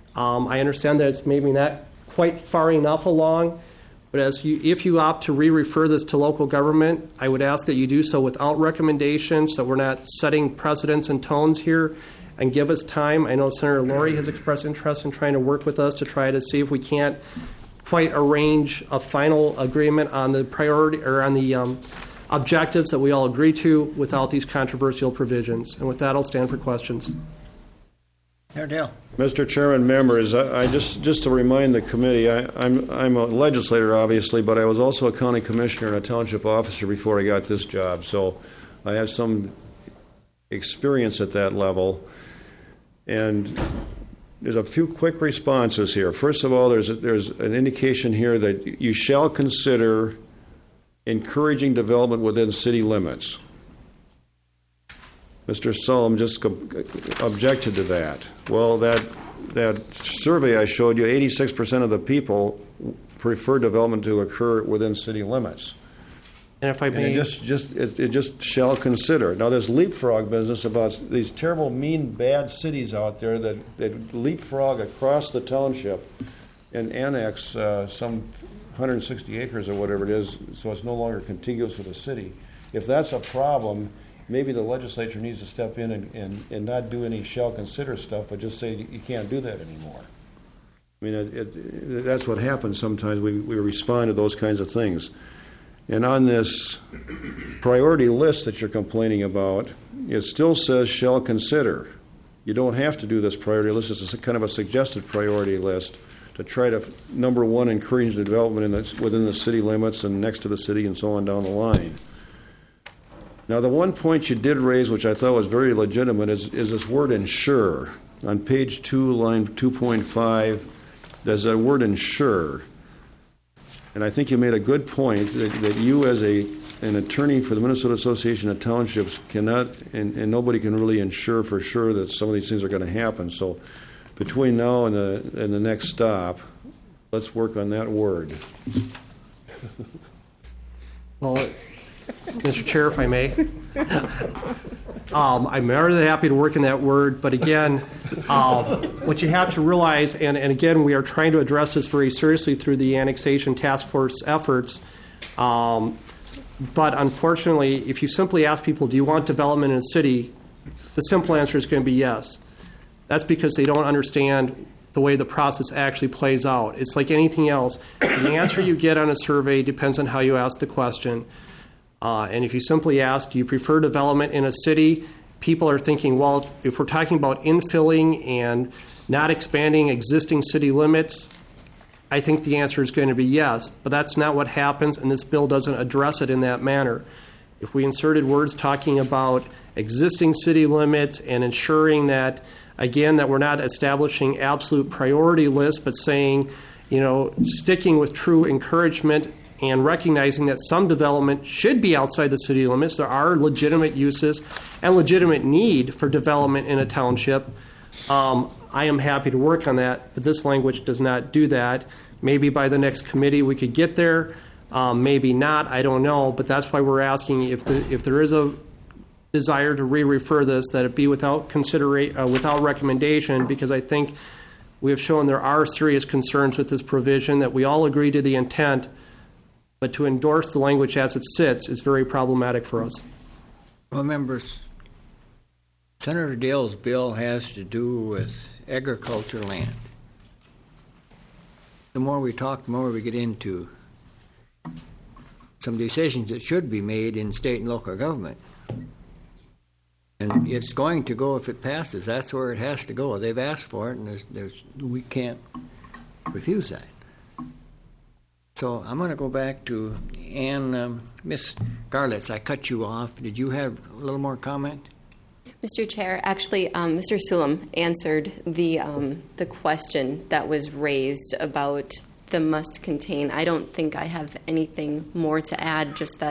[SPEAKER 4] I understand that it's maybe not quite far enough along, but if you opt to re-refer this to local government, I would ask that you do so without recommendations, so we're not setting precedents and tones here, and give us time. I know Senator Laurie has expressed interest in trying to work with us to try to see if we can't quite arrange a final agreement on the priority or on the objectives that we all agree to without these controversial provisions. And with that, I'll stand for questions.
[SPEAKER 20] Mr. Chairman, members, I just to remind the committee, I'm a legislator, obviously, but I was also a county commissioner and a township officer before I got this job, so I have some experience at that level. And there's a few quick responses here. First of all, there's an indication here that you shall consider encouraging development within city limits. Mr. Sullum just objected to that. Well, that survey I showed you, 86% of the people prefer development to occur within city limits.
[SPEAKER 4] And if I may,
[SPEAKER 20] it just shall consider. Now, there's leapfrog business about these terrible, mean, bad cities out there that leapfrog across the township and annex some 160 acres or whatever it is, so it's no longer contiguous with a city. If that's a problem, maybe the legislature needs to step in and not do any shall consider stuff, but just say you can't do that anymore. I mean, that's what happens sometimes. We respond to those kinds of things. And on this priority list that you're complaining about, it still says shall consider. You don't have to do this priority list. It's a kind of a suggested priority list to try to, number one, encourage the development within the city limits and next to the city and so on down the line. Now, the one point you did raise, which I thought was very legitimate, is this word ensure. On page 2, line 2.5, there's that word ensure. And I think you made a good point that you as an attorney for the Minnesota Association of Townships cannot, and nobody can really ensure for sure that some of these things are going to happen. So between now and the next stop, let's work on that word.
[SPEAKER 4] Well, Mr. Chair, if I may, I'm more than happy to work in that word. But again, what you have to realize, and again, we are trying to address this very seriously through the annexation task force efforts. But unfortunately, if you simply ask people, do you want development in a city, the simple answer is going to be yes. That's because they don't understand the way the process actually plays out. It's like anything else. The answer you get on a survey depends on how you ask the question. And if you simply ask, do you prefer development in a city, people are thinking, well, if we're talking about infilling and not expanding existing city limits, I think the answer is going to be yes. But that's not what happens, and this bill doesn't address it in that manner. If we inserted words talking about existing city limits and ensuring that, again, that we're not establishing absolute priority lists, but saying, sticking with true encouragement and recognizing that some development should be outside the city limits. There are legitimate uses and legitimate need for development in a township. I am happy to work on that, but this language does not do that. Maybe by the next committee we could get there. Maybe not. I don't know. But that's why we're asking if there is a desire to re-refer this, that it be without recommendation, because I think we have shown there are serious concerns with this provision, that we all agree to the intent, but to endorse the language as it sits is very problematic for us.
[SPEAKER 5] Well, members, Senator Dale's bill has to do with agriculture land. The more we talk, the more we get into some decisions that should be made in state and local government. And it's going to go, if it passes, that's where it has to go. They've asked for it, and we can't refuse that. So I'm going to go back to Ann. Ms. Garlitz, I cut you off. Did you have a little more comment?
[SPEAKER 23] Mr. Chair, actually, Mr. Sulam answered the question that was raised about the must contain. I don't think I have anything more to add, just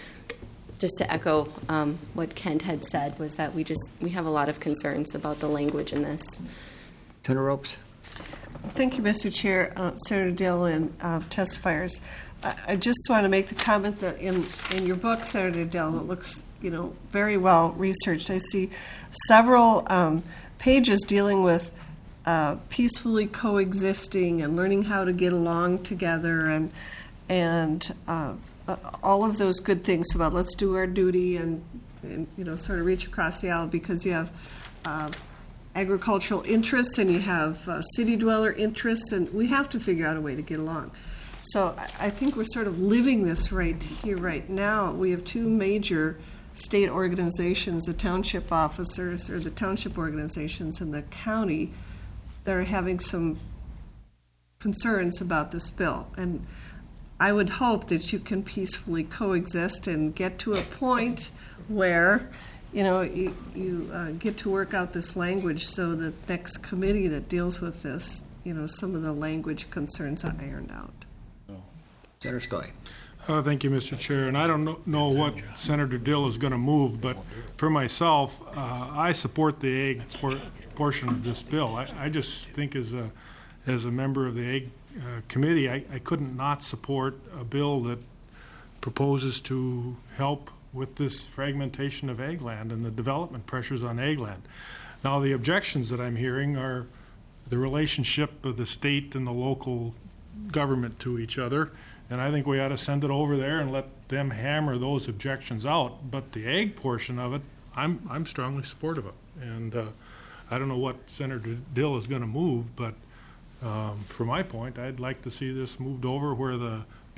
[SPEAKER 23] to echo what Kent had said, was that we have a lot of concerns about the language in this.
[SPEAKER 5] Senator Ropes.
[SPEAKER 22] Thank you, Mr. Chair, Senator Dale, and testifiers. I just want to make the comment that in your book, Senator Dale, it looks very well researched. I see several pages dealing with peacefully coexisting and learning how to get along together, and all of those good things about let's do our duty and sort of reach across the aisle, because you have agricultural interests and you have city dweller interests, and we have to figure out a way to get along. So I think we're sort of living this right here, right now. We have two major state organizations, the township officers or the township organizations in the county, that are having some concerns about this bill. And I would hope that you can peacefully coexist and get to a point where you get to work out this language, so that next committee that deals with this, some of the language concerns are ironed out.
[SPEAKER 5] Senator Scully.
[SPEAKER 13] Thank you, Mr. Chair. And I don't know what Senator Dill is going to move, but for myself, I support the ag portion of this bill. I just think as a member of the ag committee, I couldn't not support a bill that proposes to help with this fragmentation of ag land and the development pressures on ag land. Now, the objections that I'm hearing are the relationship of the state and the local government to each other, and I think we ought to send it over there and let them hammer those objections out. But the ag portion of it, I'm strongly supportive of. And I don't know what Senator Dill is going to move, but from my point, I'd like to see this moved over where the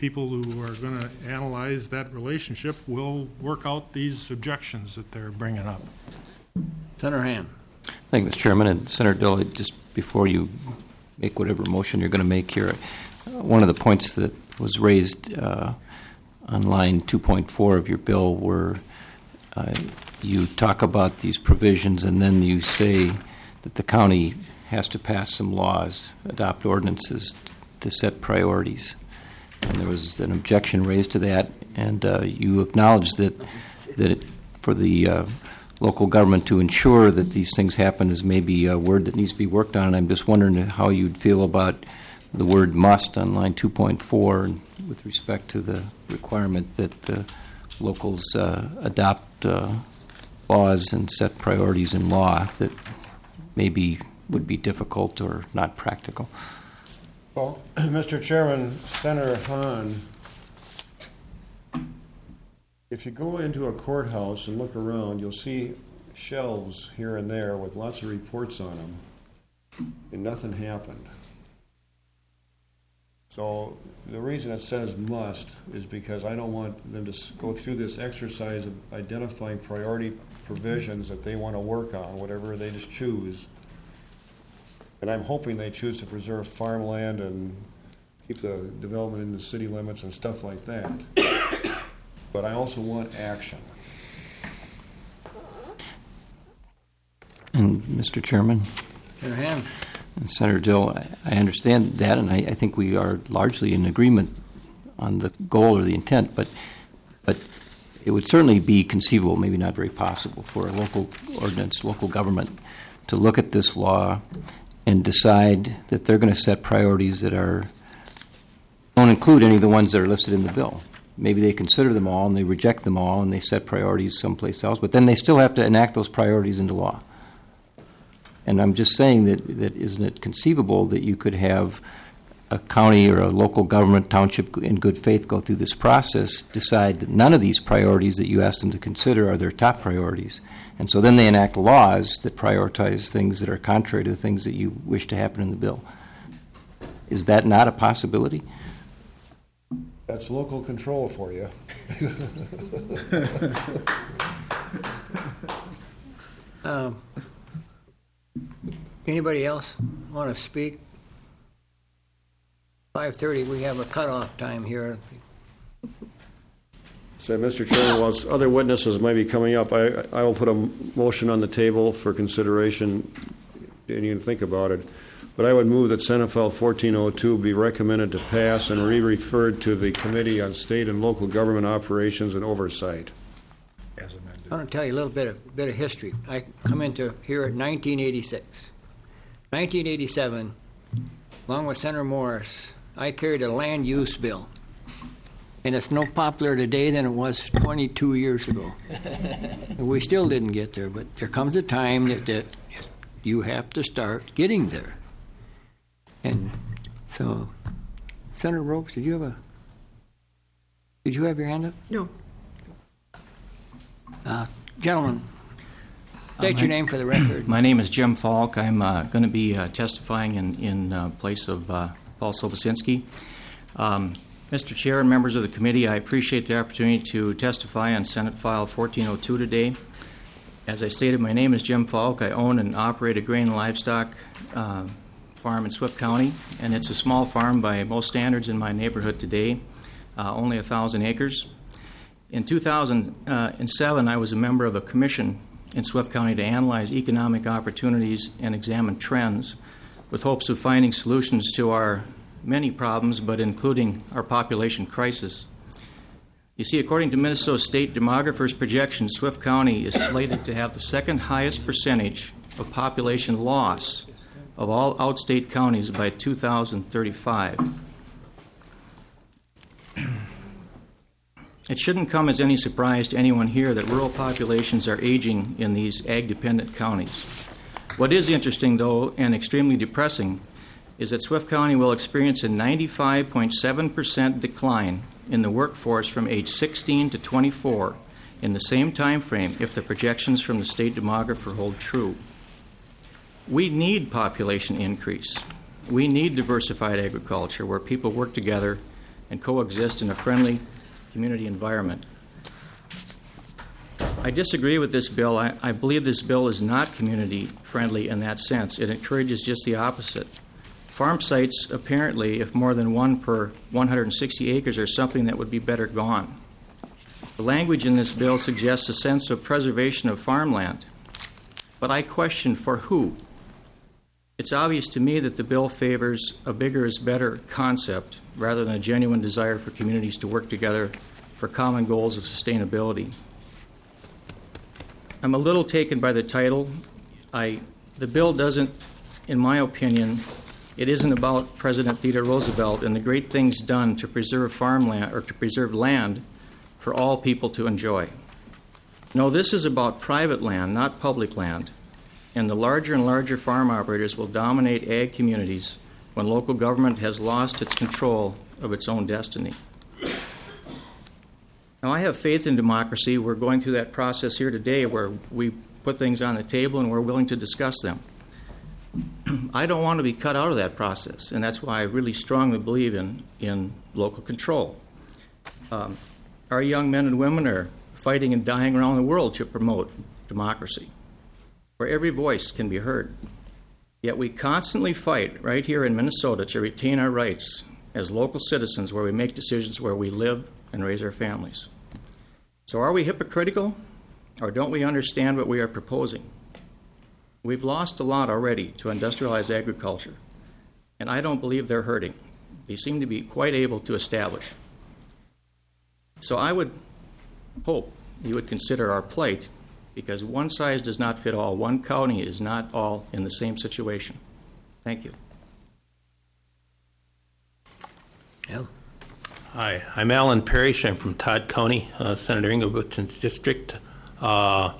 [SPEAKER 13] people who are going to analyze that relationship will work out these objections that they're bringing up.
[SPEAKER 5] Senator Ham.
[SPEAKER 12] Thank you, Mr. Chairman. And Senator Dill, just before you make whatever motion you're going to make here, one of the points that was raised on line 2.4 of your bill where you talk about these provisions and then you say that the county has to pass some laws, adopt ordinances to set priorities. And there was an objection raised to that, and you acknowledged that for the local government to ensure that these things happen is maybe a word that needs to be worked on. And I'm just wondering how you'd feel about the word must on line 2.4 with respect to the requirement that locals adopt laws and set priorities in law that maybe would be difficult or not practical.
[SPEAKER 20] Well, Mr. Chairman, Senator Hahn, if you go into a courthouse and look around, you'll see shelves here and there with lots of reports on them, and nothing happened. So the reason it says must is because I don't want them to go through this exercise of identifying priority provisions that they want to work on, whatever they just choose. And I'm hoping they choose to preserve farmland and keep the development in the city limits and stuff like that. But I also want action.
[SPEAKER 12] And Mr. Chairman?
[SPEAKER 5] Senator Ham.
[SPEAKER 12] And Senator Dill, I understand that, and I think we are largely in agreement on the goal or the intent, but it would certainly be conceivable, maybe not very possible, for a local ordinance, local government to look at this law and decide that they're going to set priorities that don't include any of the ones that are listed in the bill. Maybe they consider them all and they reject them all and they set priorities someplace else, but then they still have to enact those priorities into law. And I'm just saying that isn't it conceivable that you could have a county or a local government, township in good faith go through this process, decide that none of these priorities that you ask them to consider are their top priorities. And so then they enact laws that prioritize things that are contrary to the things that you wish to happen in the bill. Is that not a possibility?
[SPEAKER 20] That's local control for you.
[SPEAKER 5] Anybody else want to speak? 5:30, we have a cutoff time here.
[SPEAKER 20] So, Mr. Chairman, while other witnesses may be coming up, I will put a motion on the table for consideration, and you can think about it. But I would move that Senate File 1402 be recommended to pass and referred to the Committee on State and Local Government Operations and Oversight.
[SPEAKER 1] As amended.
[SPEAKER 5] I want to tell you a little bit of history. I come into here in 1986. 1987, along with Senator Morris, I carried a land use bill. And it's no popular today than it was 22 years ago. And we still didn't get there, but there comes a time that you have to start getting there. And so, Senator Ropes, did you have your hand up?
[SPEAKER 22] No.
[SPEAKER 5] Gentlemen, state your name for the record.
[SPEAKER 10] My name is Jim Falk. I'm going to be testifying in place of Paul Sobocinski. Mr. Chair and members of the committee, I appreciate the opportunity to testify on Senate File 1402 today. As I stated, my name is Jim Falk. I own and operate a grain and livestock farm in Swift County, and it's a small farm by most standards in my neighborhood today, only 1,000 acres. In 2007, I was a member of a commission in Swift County to analyze economic opportunities and examine trends with hopes of finding solutions to our many problems, but including our population crisis. You see, according to Minnesota State demographers' projections, Swift County is slated to have the second highest percentage of population loss of all outstate counties by 2035. It shouldn't come as any surprise to anyone here that rural populations are aging in these ag-dependent counties. What is interesting, though, and extremely depressing, is that Swift County will experience a 95.7% decline in the workforce from age 16 to 24 in the same time frame if the projections from the state demographer hold true. We need population increase. We need diversified agriculture where people work together and coexist in a friendly community environment. I disagree with this bill. I believe this bill is not community-friendly in that sense. It encourages just the opposite. Farm sites, apparently, if more than one per 160 acres, are something that would be better gone. The language in this bill suggests a sense of preservation of farmland, but I question for who. It's obvious to me that the bill favors a bigger is better concept rather than a genuine desire for communities to work together for common goals of sustainability. I'm a little taken by the title. The bill doesn't, in my opinion, it isn't about President Theodore Roosevelt and the great things done to preserve farmland or to preserve land for all people to enjoy. No, this is about private land, not public land. And the larger and larger farm operators will dominate ag communities when local government has lost its control of its own destiny. Now, I have faith in democracy. We're going through that process here today where we put things on the table and we're willing to discuss them. I don't want to be cut out of that process, and that's why I really strongly believe in local control. Our young men and women are fighting and dying around the world to promote democracy, where every voice can be heard. Yet we constantly fight right here in Minnesota to retain our rights as local citizens where we make decisions where we live and raise our families. So are we hypocritical, or don't we understand what we are proposing? We've lost a lot already to industrialized agriculture, and I don't believe they're hurting. They seem to be quite able to establish. So I would hope you would consider our plight, because one size does not fit all. One county is not all in the same situation. Thank you.
[SPEAKER 5] Yeah.
[SPEAKER 14] Hi, I'm Alan Parrish. I'm from Todd County, Senator Inglebrigtsen's district. I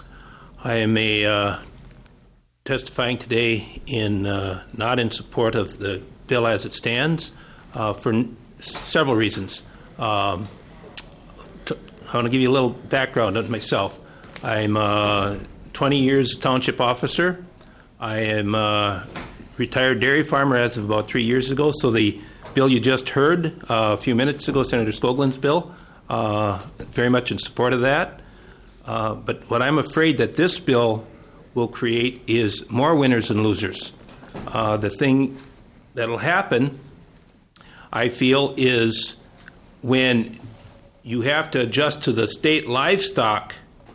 [SPEAKER 14] am testifying today not in support of the bill as it stands for several reasons. I want to give you a little background on myself. I'm 20 years township officer. I am a retired dairy farmer as of about 3 years ago, so the bill you just heard a few minutes ago, Senator Skoglund's bill, very much in support of that. But what I'm afraid that this bill will create is more winners and losers. The thing that'll happen, I feel, is when you have to adjust to the state livestock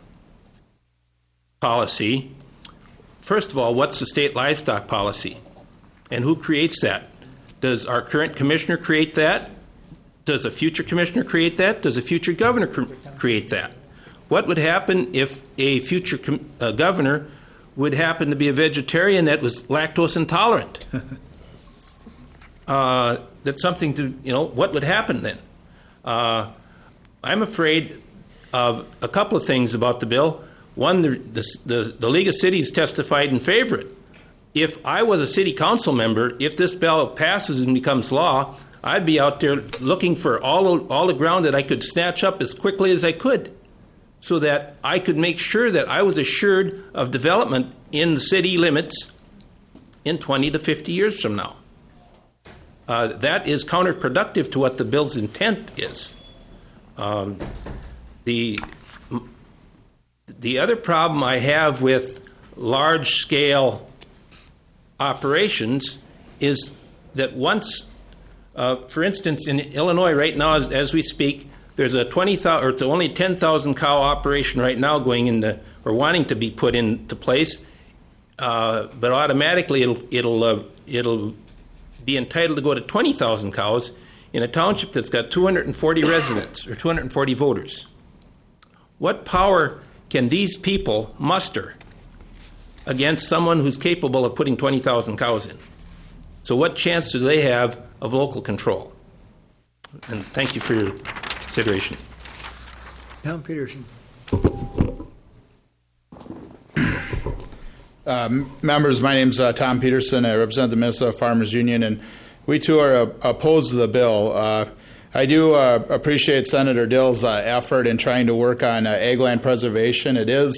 [SPEAKER 14] policy. First of all, what's the state livestock policy? And who creates that? Does our current commissioner create that? Does a future commissioner create that? Does a future governor create that? What would happen if a future governor would happen to be a vegetarian that was lactose intolerant? That's something to, what would happen then? I'm afraid of a couple of things about the bill. One, the League of Cities testified in favor of it. If I was a city council member, if this bill passes and becomes law, I'd be out there looking for all the ground that I could snatch up as quickly as I could, so that I could make sure that I was assured of development in the city limits in 20 to 50 years from now. That is counterproductive to what the bill's intent is. The other problem I have with large-scale operations is that once, for instance, in Illinois right now, as we speak, there's a 20,000 or it's only 10,000 cow operation right now going into or wanting to be put into place, but automatically it'll be entitled to go to 20,000 cows in a township that's got 240 residents or 240 voters. What power can these people muster against someone who's capable of putting 20,000 cows in? So what chance do they have of local control? And thank you for your consideration.
[SPEAKER 5] Tom Peterson.
[SPEAKER 15] Members, my name's Tom Peterson. I represent the Minnesota Farmers Union, and we too are opposed to the bill. I do appreciate Senator Dill's effort in trying to work on ag land preservation. It is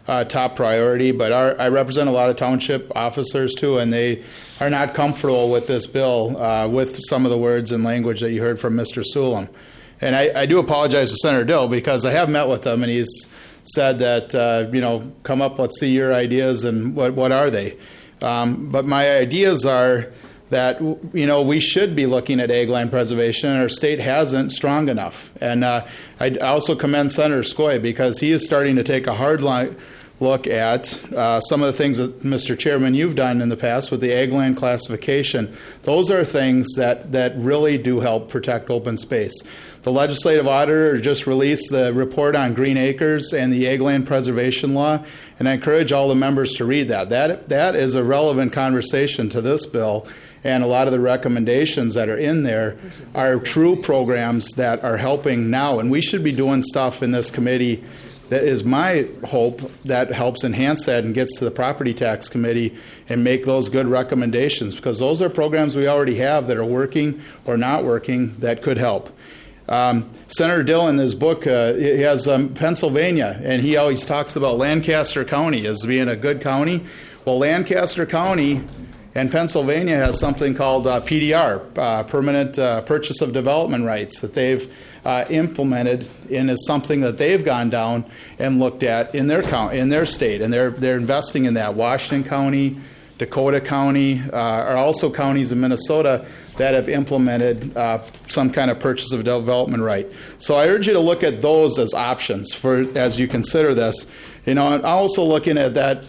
[SPEAKER 15] top priority. But I represent a lot of township officers too, and they are not comfortable with this bill, with some of the words and language that you heard from Mr. Sulam. And I do apologize to Senator Dill, because I have met with him, and he's said that, come up, let's see your ideas, and what are they? But my ideas are that, we should be looking at ag land preservation, and our state hasn't strong enough. And I also commend Senator Skoye, because he is starting to take a hard look at some of the things that, Mr. Chairman, you've done in the past with the ag land classification. Those are things that really do help protect open space. The legislative auditor just released the report on green acres and the ag land preservation law, and I encourage all the members to read that. That is a relevant conversation to this bill, and a lot of the recommendations that are in there are true programs that are helping now, and we should be doing stuff in this committee that is my hope that helps enhance that and gets to the property tax committee and make those good recommendations, because those are programs we already have that are working or not working that could help. Senator Dill, in his book, he has Pennsylvania, and he always talks about Lancaster County as being a good county. Well, Lancaster County and Pennsylvania has something called PDR, Permanent Purchase of Development Rights, that they've implemented and is something that they've gone down and looked at in their county, in their state, and they're investing in that. Washington County, Dakota County are also counties in Minnesota that have implemented some kind of purchase of development right. So I urge you to look at those as options as you consider this. I'm also looking at that.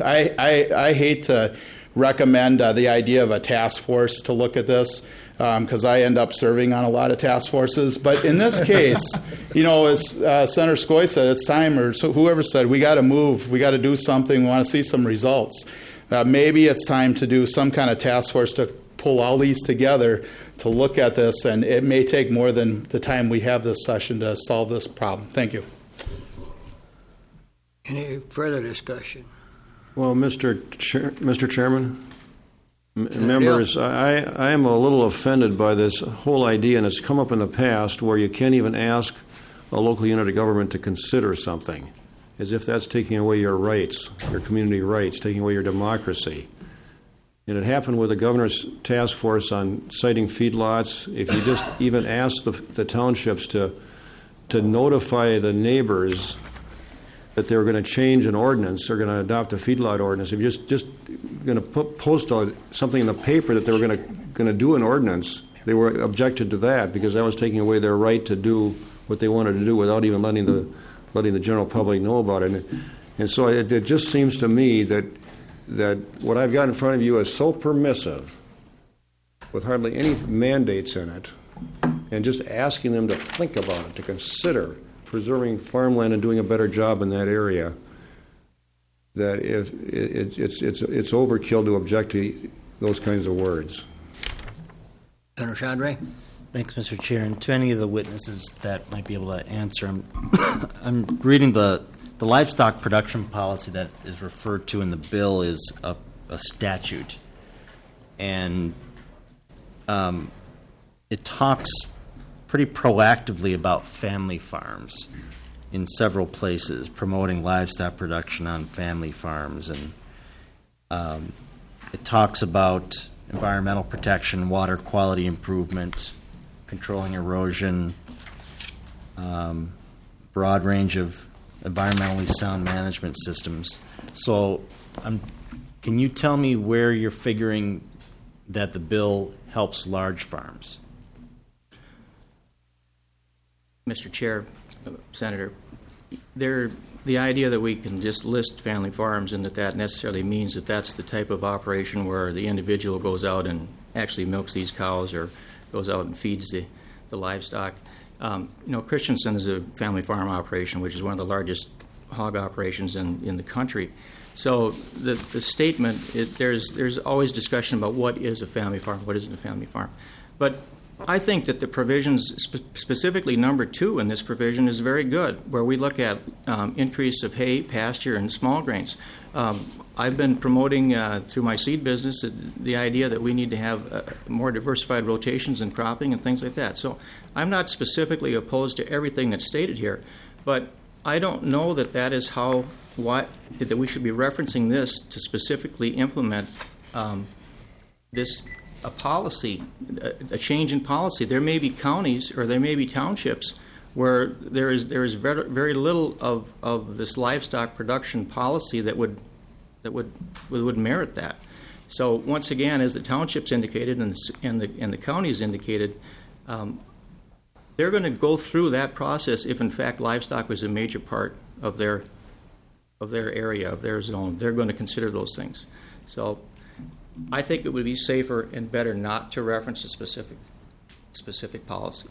[SPEAKER 15] I hate to recommend the idea of a task force to look at this, because I end up serving on a lot of task forces. But in this case, as Senator Skoye said, it's time, or whoever said, we got to move, we got to do something, we want to see some results. Maybe it's time to do some kind of task force to pull all these together to look at this, and it may take more than the time we have this session to solve this problem. Thank you.
[SPEAKER 5] Any further discussion?
[SPEAKER 20] Well, Mr. Chairman, members, I am a little offended by this whole idea, and it's come up in the past, where you can't even ask a local unit of government to consider something, as if that's taking away your rights, your community rights, taking away your democracy. And it happened with the governor's task force on siting feedlots. If you just even ask the townships to notify the neighbors that they were going to change an ordinance, they're going to adopt a feedlot ordinance. If you're just going to post something in the paper that they were going to do an ordinance, they were objected to that, because that was taking away their right to do what they wanted to do without even letting the general public know about it. And so it just seems to me that what I've got in front of you is so permissive, with hardly any mandates in it, and just asking them to think about it, to consider preserving farmland and doing a better job in that area, that it's overkill to object to those kinds of words.
[SPEAKER 5] Senator Chandray?
[SPEAKER 16] Thanks, Mr. Chair. And to any of the witnesses that might be able to answer, I'm reading the livestock production policy that is referred to in the bill is a statute. And it talks pretty proactively about family farms in several places, promoting livestock production on family farms. And it talks about environmental protection, water quality improvement, controlling erosion, broad range of environmentally sound management systems. So can you tell me where you're figuring that the bill helps large farms?
[SPEAKER 10] Mr. Chair, Senator, the idea that we can just list family farms and that necessarily means that that's the type of operation where the individual goes out and actually milks these cows or goes out and feeds the livestock. Christensen is a family farm operation, which is one of the largest hog operations in the country. So the statement, there's always discussion about what is a family farm, what isn't a family farm. But I think that the provisions, specifically number 2 in this provision, is very good, where we look at increase of hay, pasture, and small grains. I've been promoting through my seed business the idea that we need to have more diversified rotations in cropping and things like that. So I'm not specifically opposed to everything that's stated here, but I don't know that is how that we should be referencing this to specifically implement a policy, a change in policy. There may be counties or there may be townships where there is very little of this livestock production policy that would merit that. So once again, as the townships indicated and the counties indicated, they're going to go through that process if in fact livestock was a major part of their area, of their zone. They're going to consider those things. So I think it would be safer and better not to reference a specific policy.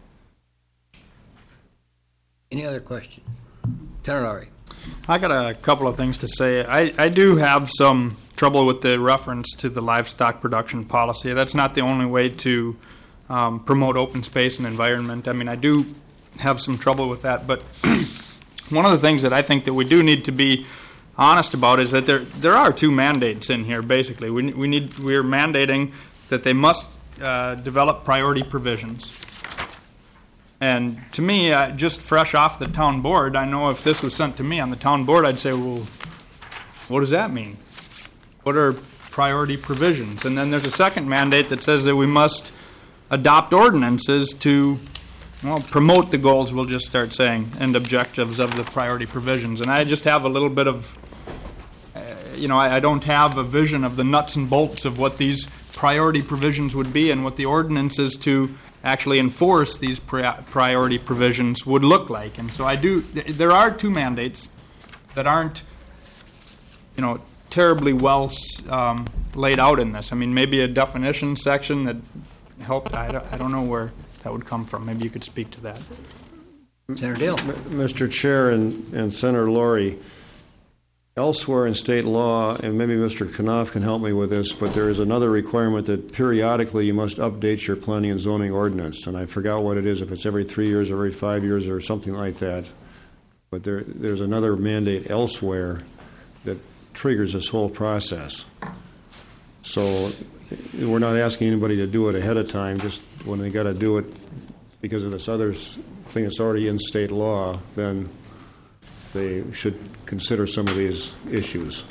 [SPEAKER 5] Any other questions? Senator Lowry.
[SPEAKER 2] I got a couple of things to say. I do have some trouble with the reference to the livestock production policy. That's not the only way to promote open space and environment. I mean, I do have some trouble with that, but one of the things that I think that we do need to be honest about is that there are two mandates in here, basically. We're mandating that they must develop priority provisions. And to me, just fresh off the town board, I know if this was sent to me on the town board, I'd say, well, what does that mean? What are priority provisions? And then there's a second mandate that says that we must adopt ordinances to promote the goals, we'll just start saying, and objectives of the priority provisions. And I just have a little bit of, I don't have a vision of the nuts and bolts of what these priority provisions would be and what the ordinances to actually enforce these priority provisions would look like. And so there are two mandates that aren't, terribly well laid out in this. I mean, maybe a definition section that helped, I don't know where that would come from. Maybe you could speak to that.
[SPEAKER 5] Senator Dill.
[SPEAKER 20] Mr. Chair and Senator Lowry, elsewhere in state law, and maybe Mr. Knopf can help me with this, but there is another requirement that periodically you must update your planning and zoning ordinance, and I forgot what it is, if it's every 3 years or every 5 years or something like that. But there's another mandate elsewhere that triggers this whole process. So we're not asking anybody to do it ahead of time, just when they got to do it because of this other thing that's already in state law, then they should consider some of these issues.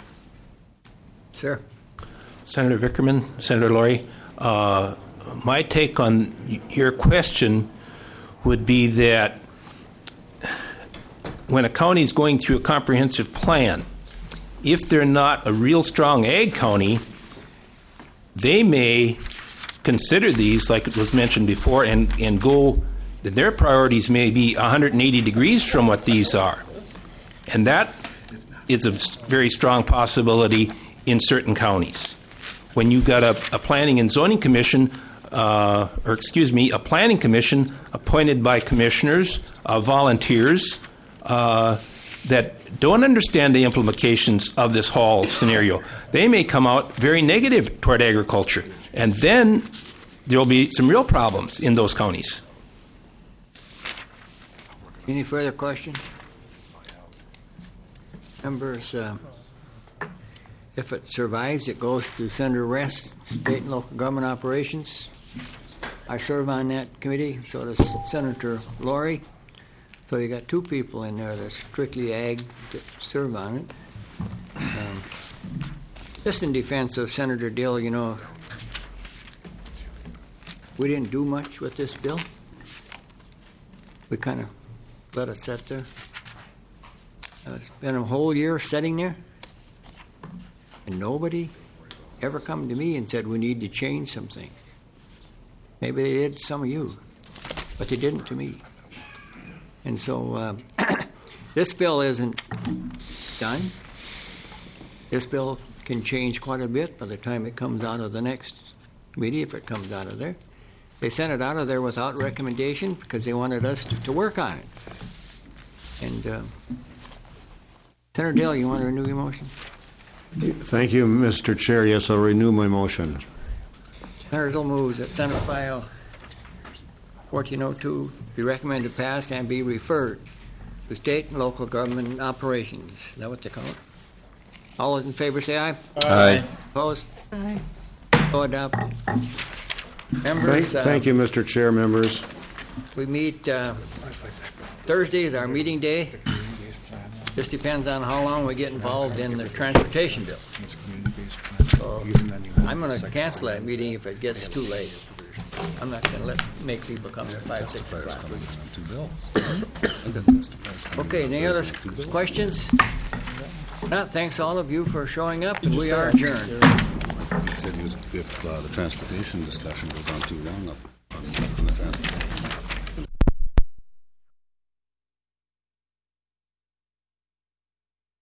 [SPEAKER 5] Sure.
[SPEAKER 14] Senator Vickerman, Senator Lowry, my take on your question would be that when a county is going through a comprehensive plan, if they're not a real strong ag county, they may consider these, like it was mentioned before, and go, their priorities may be 180 degrees from what these are. And that is a very strong possibility in certain counties. When you've got a planning and zoning commission, a planning commission appointed by commissioners, volunteers, that don't understand the implications of this whole scenario, they may come out very negative toward agriculture. And then there will be some real problems in those counties.
[SPEAKER 5] Any further questions? Members, if it survives, it goes to Senator Rest, State and Local Government Operations. I serve on that committee, so does Senator Lowry. So you got two people in there that's strictly ag that serve on it. Just in defense of Senator Dill, we didn't do much with this bill. We kind of let it sit there. It's been a whole year sitting there, and nobody ever come to me and said we need to change some things. Maybe they did to some of you, but they didn't to me. And so this bill isn't done. This bill can change quite a bit by the time it comes out of the next committee, if it comes out of there. They sent it out of there without recommendation because they wanted us to work on it. And Senator Dill, you want to renew your motion?
[SPEAKER 20] Thank you, Mr. Chair. Yes, I'll renew my motion.
[SPEAKER 5] Senator Dill moves that Senate File 1402 be recommended passed and be referred to State and Local Government Operations. Is that what they call it? All those in favor say aye.
[SPEAKER 12] Aye.
[SPEAKER 5] Opposed?
[SPEAKER 22] Aye.
[SPEAKER 5] So adopted. Members,
[SPEAKER 20] Thank you, Mr. Chair, members.
[SPEAKER 5] we meet Thursday is our meeting day. Just depends on how long we get involved in the transportation bill. So I'm going to cancel that meeting if it gets too late. I'm not going to make people come at 5, 6 o'clock. Okay, any other questions? Not, thanks all of you for showing up, and we are adjourned.
[SPEAKER 11] Said if the transportation discussion goes on too long up.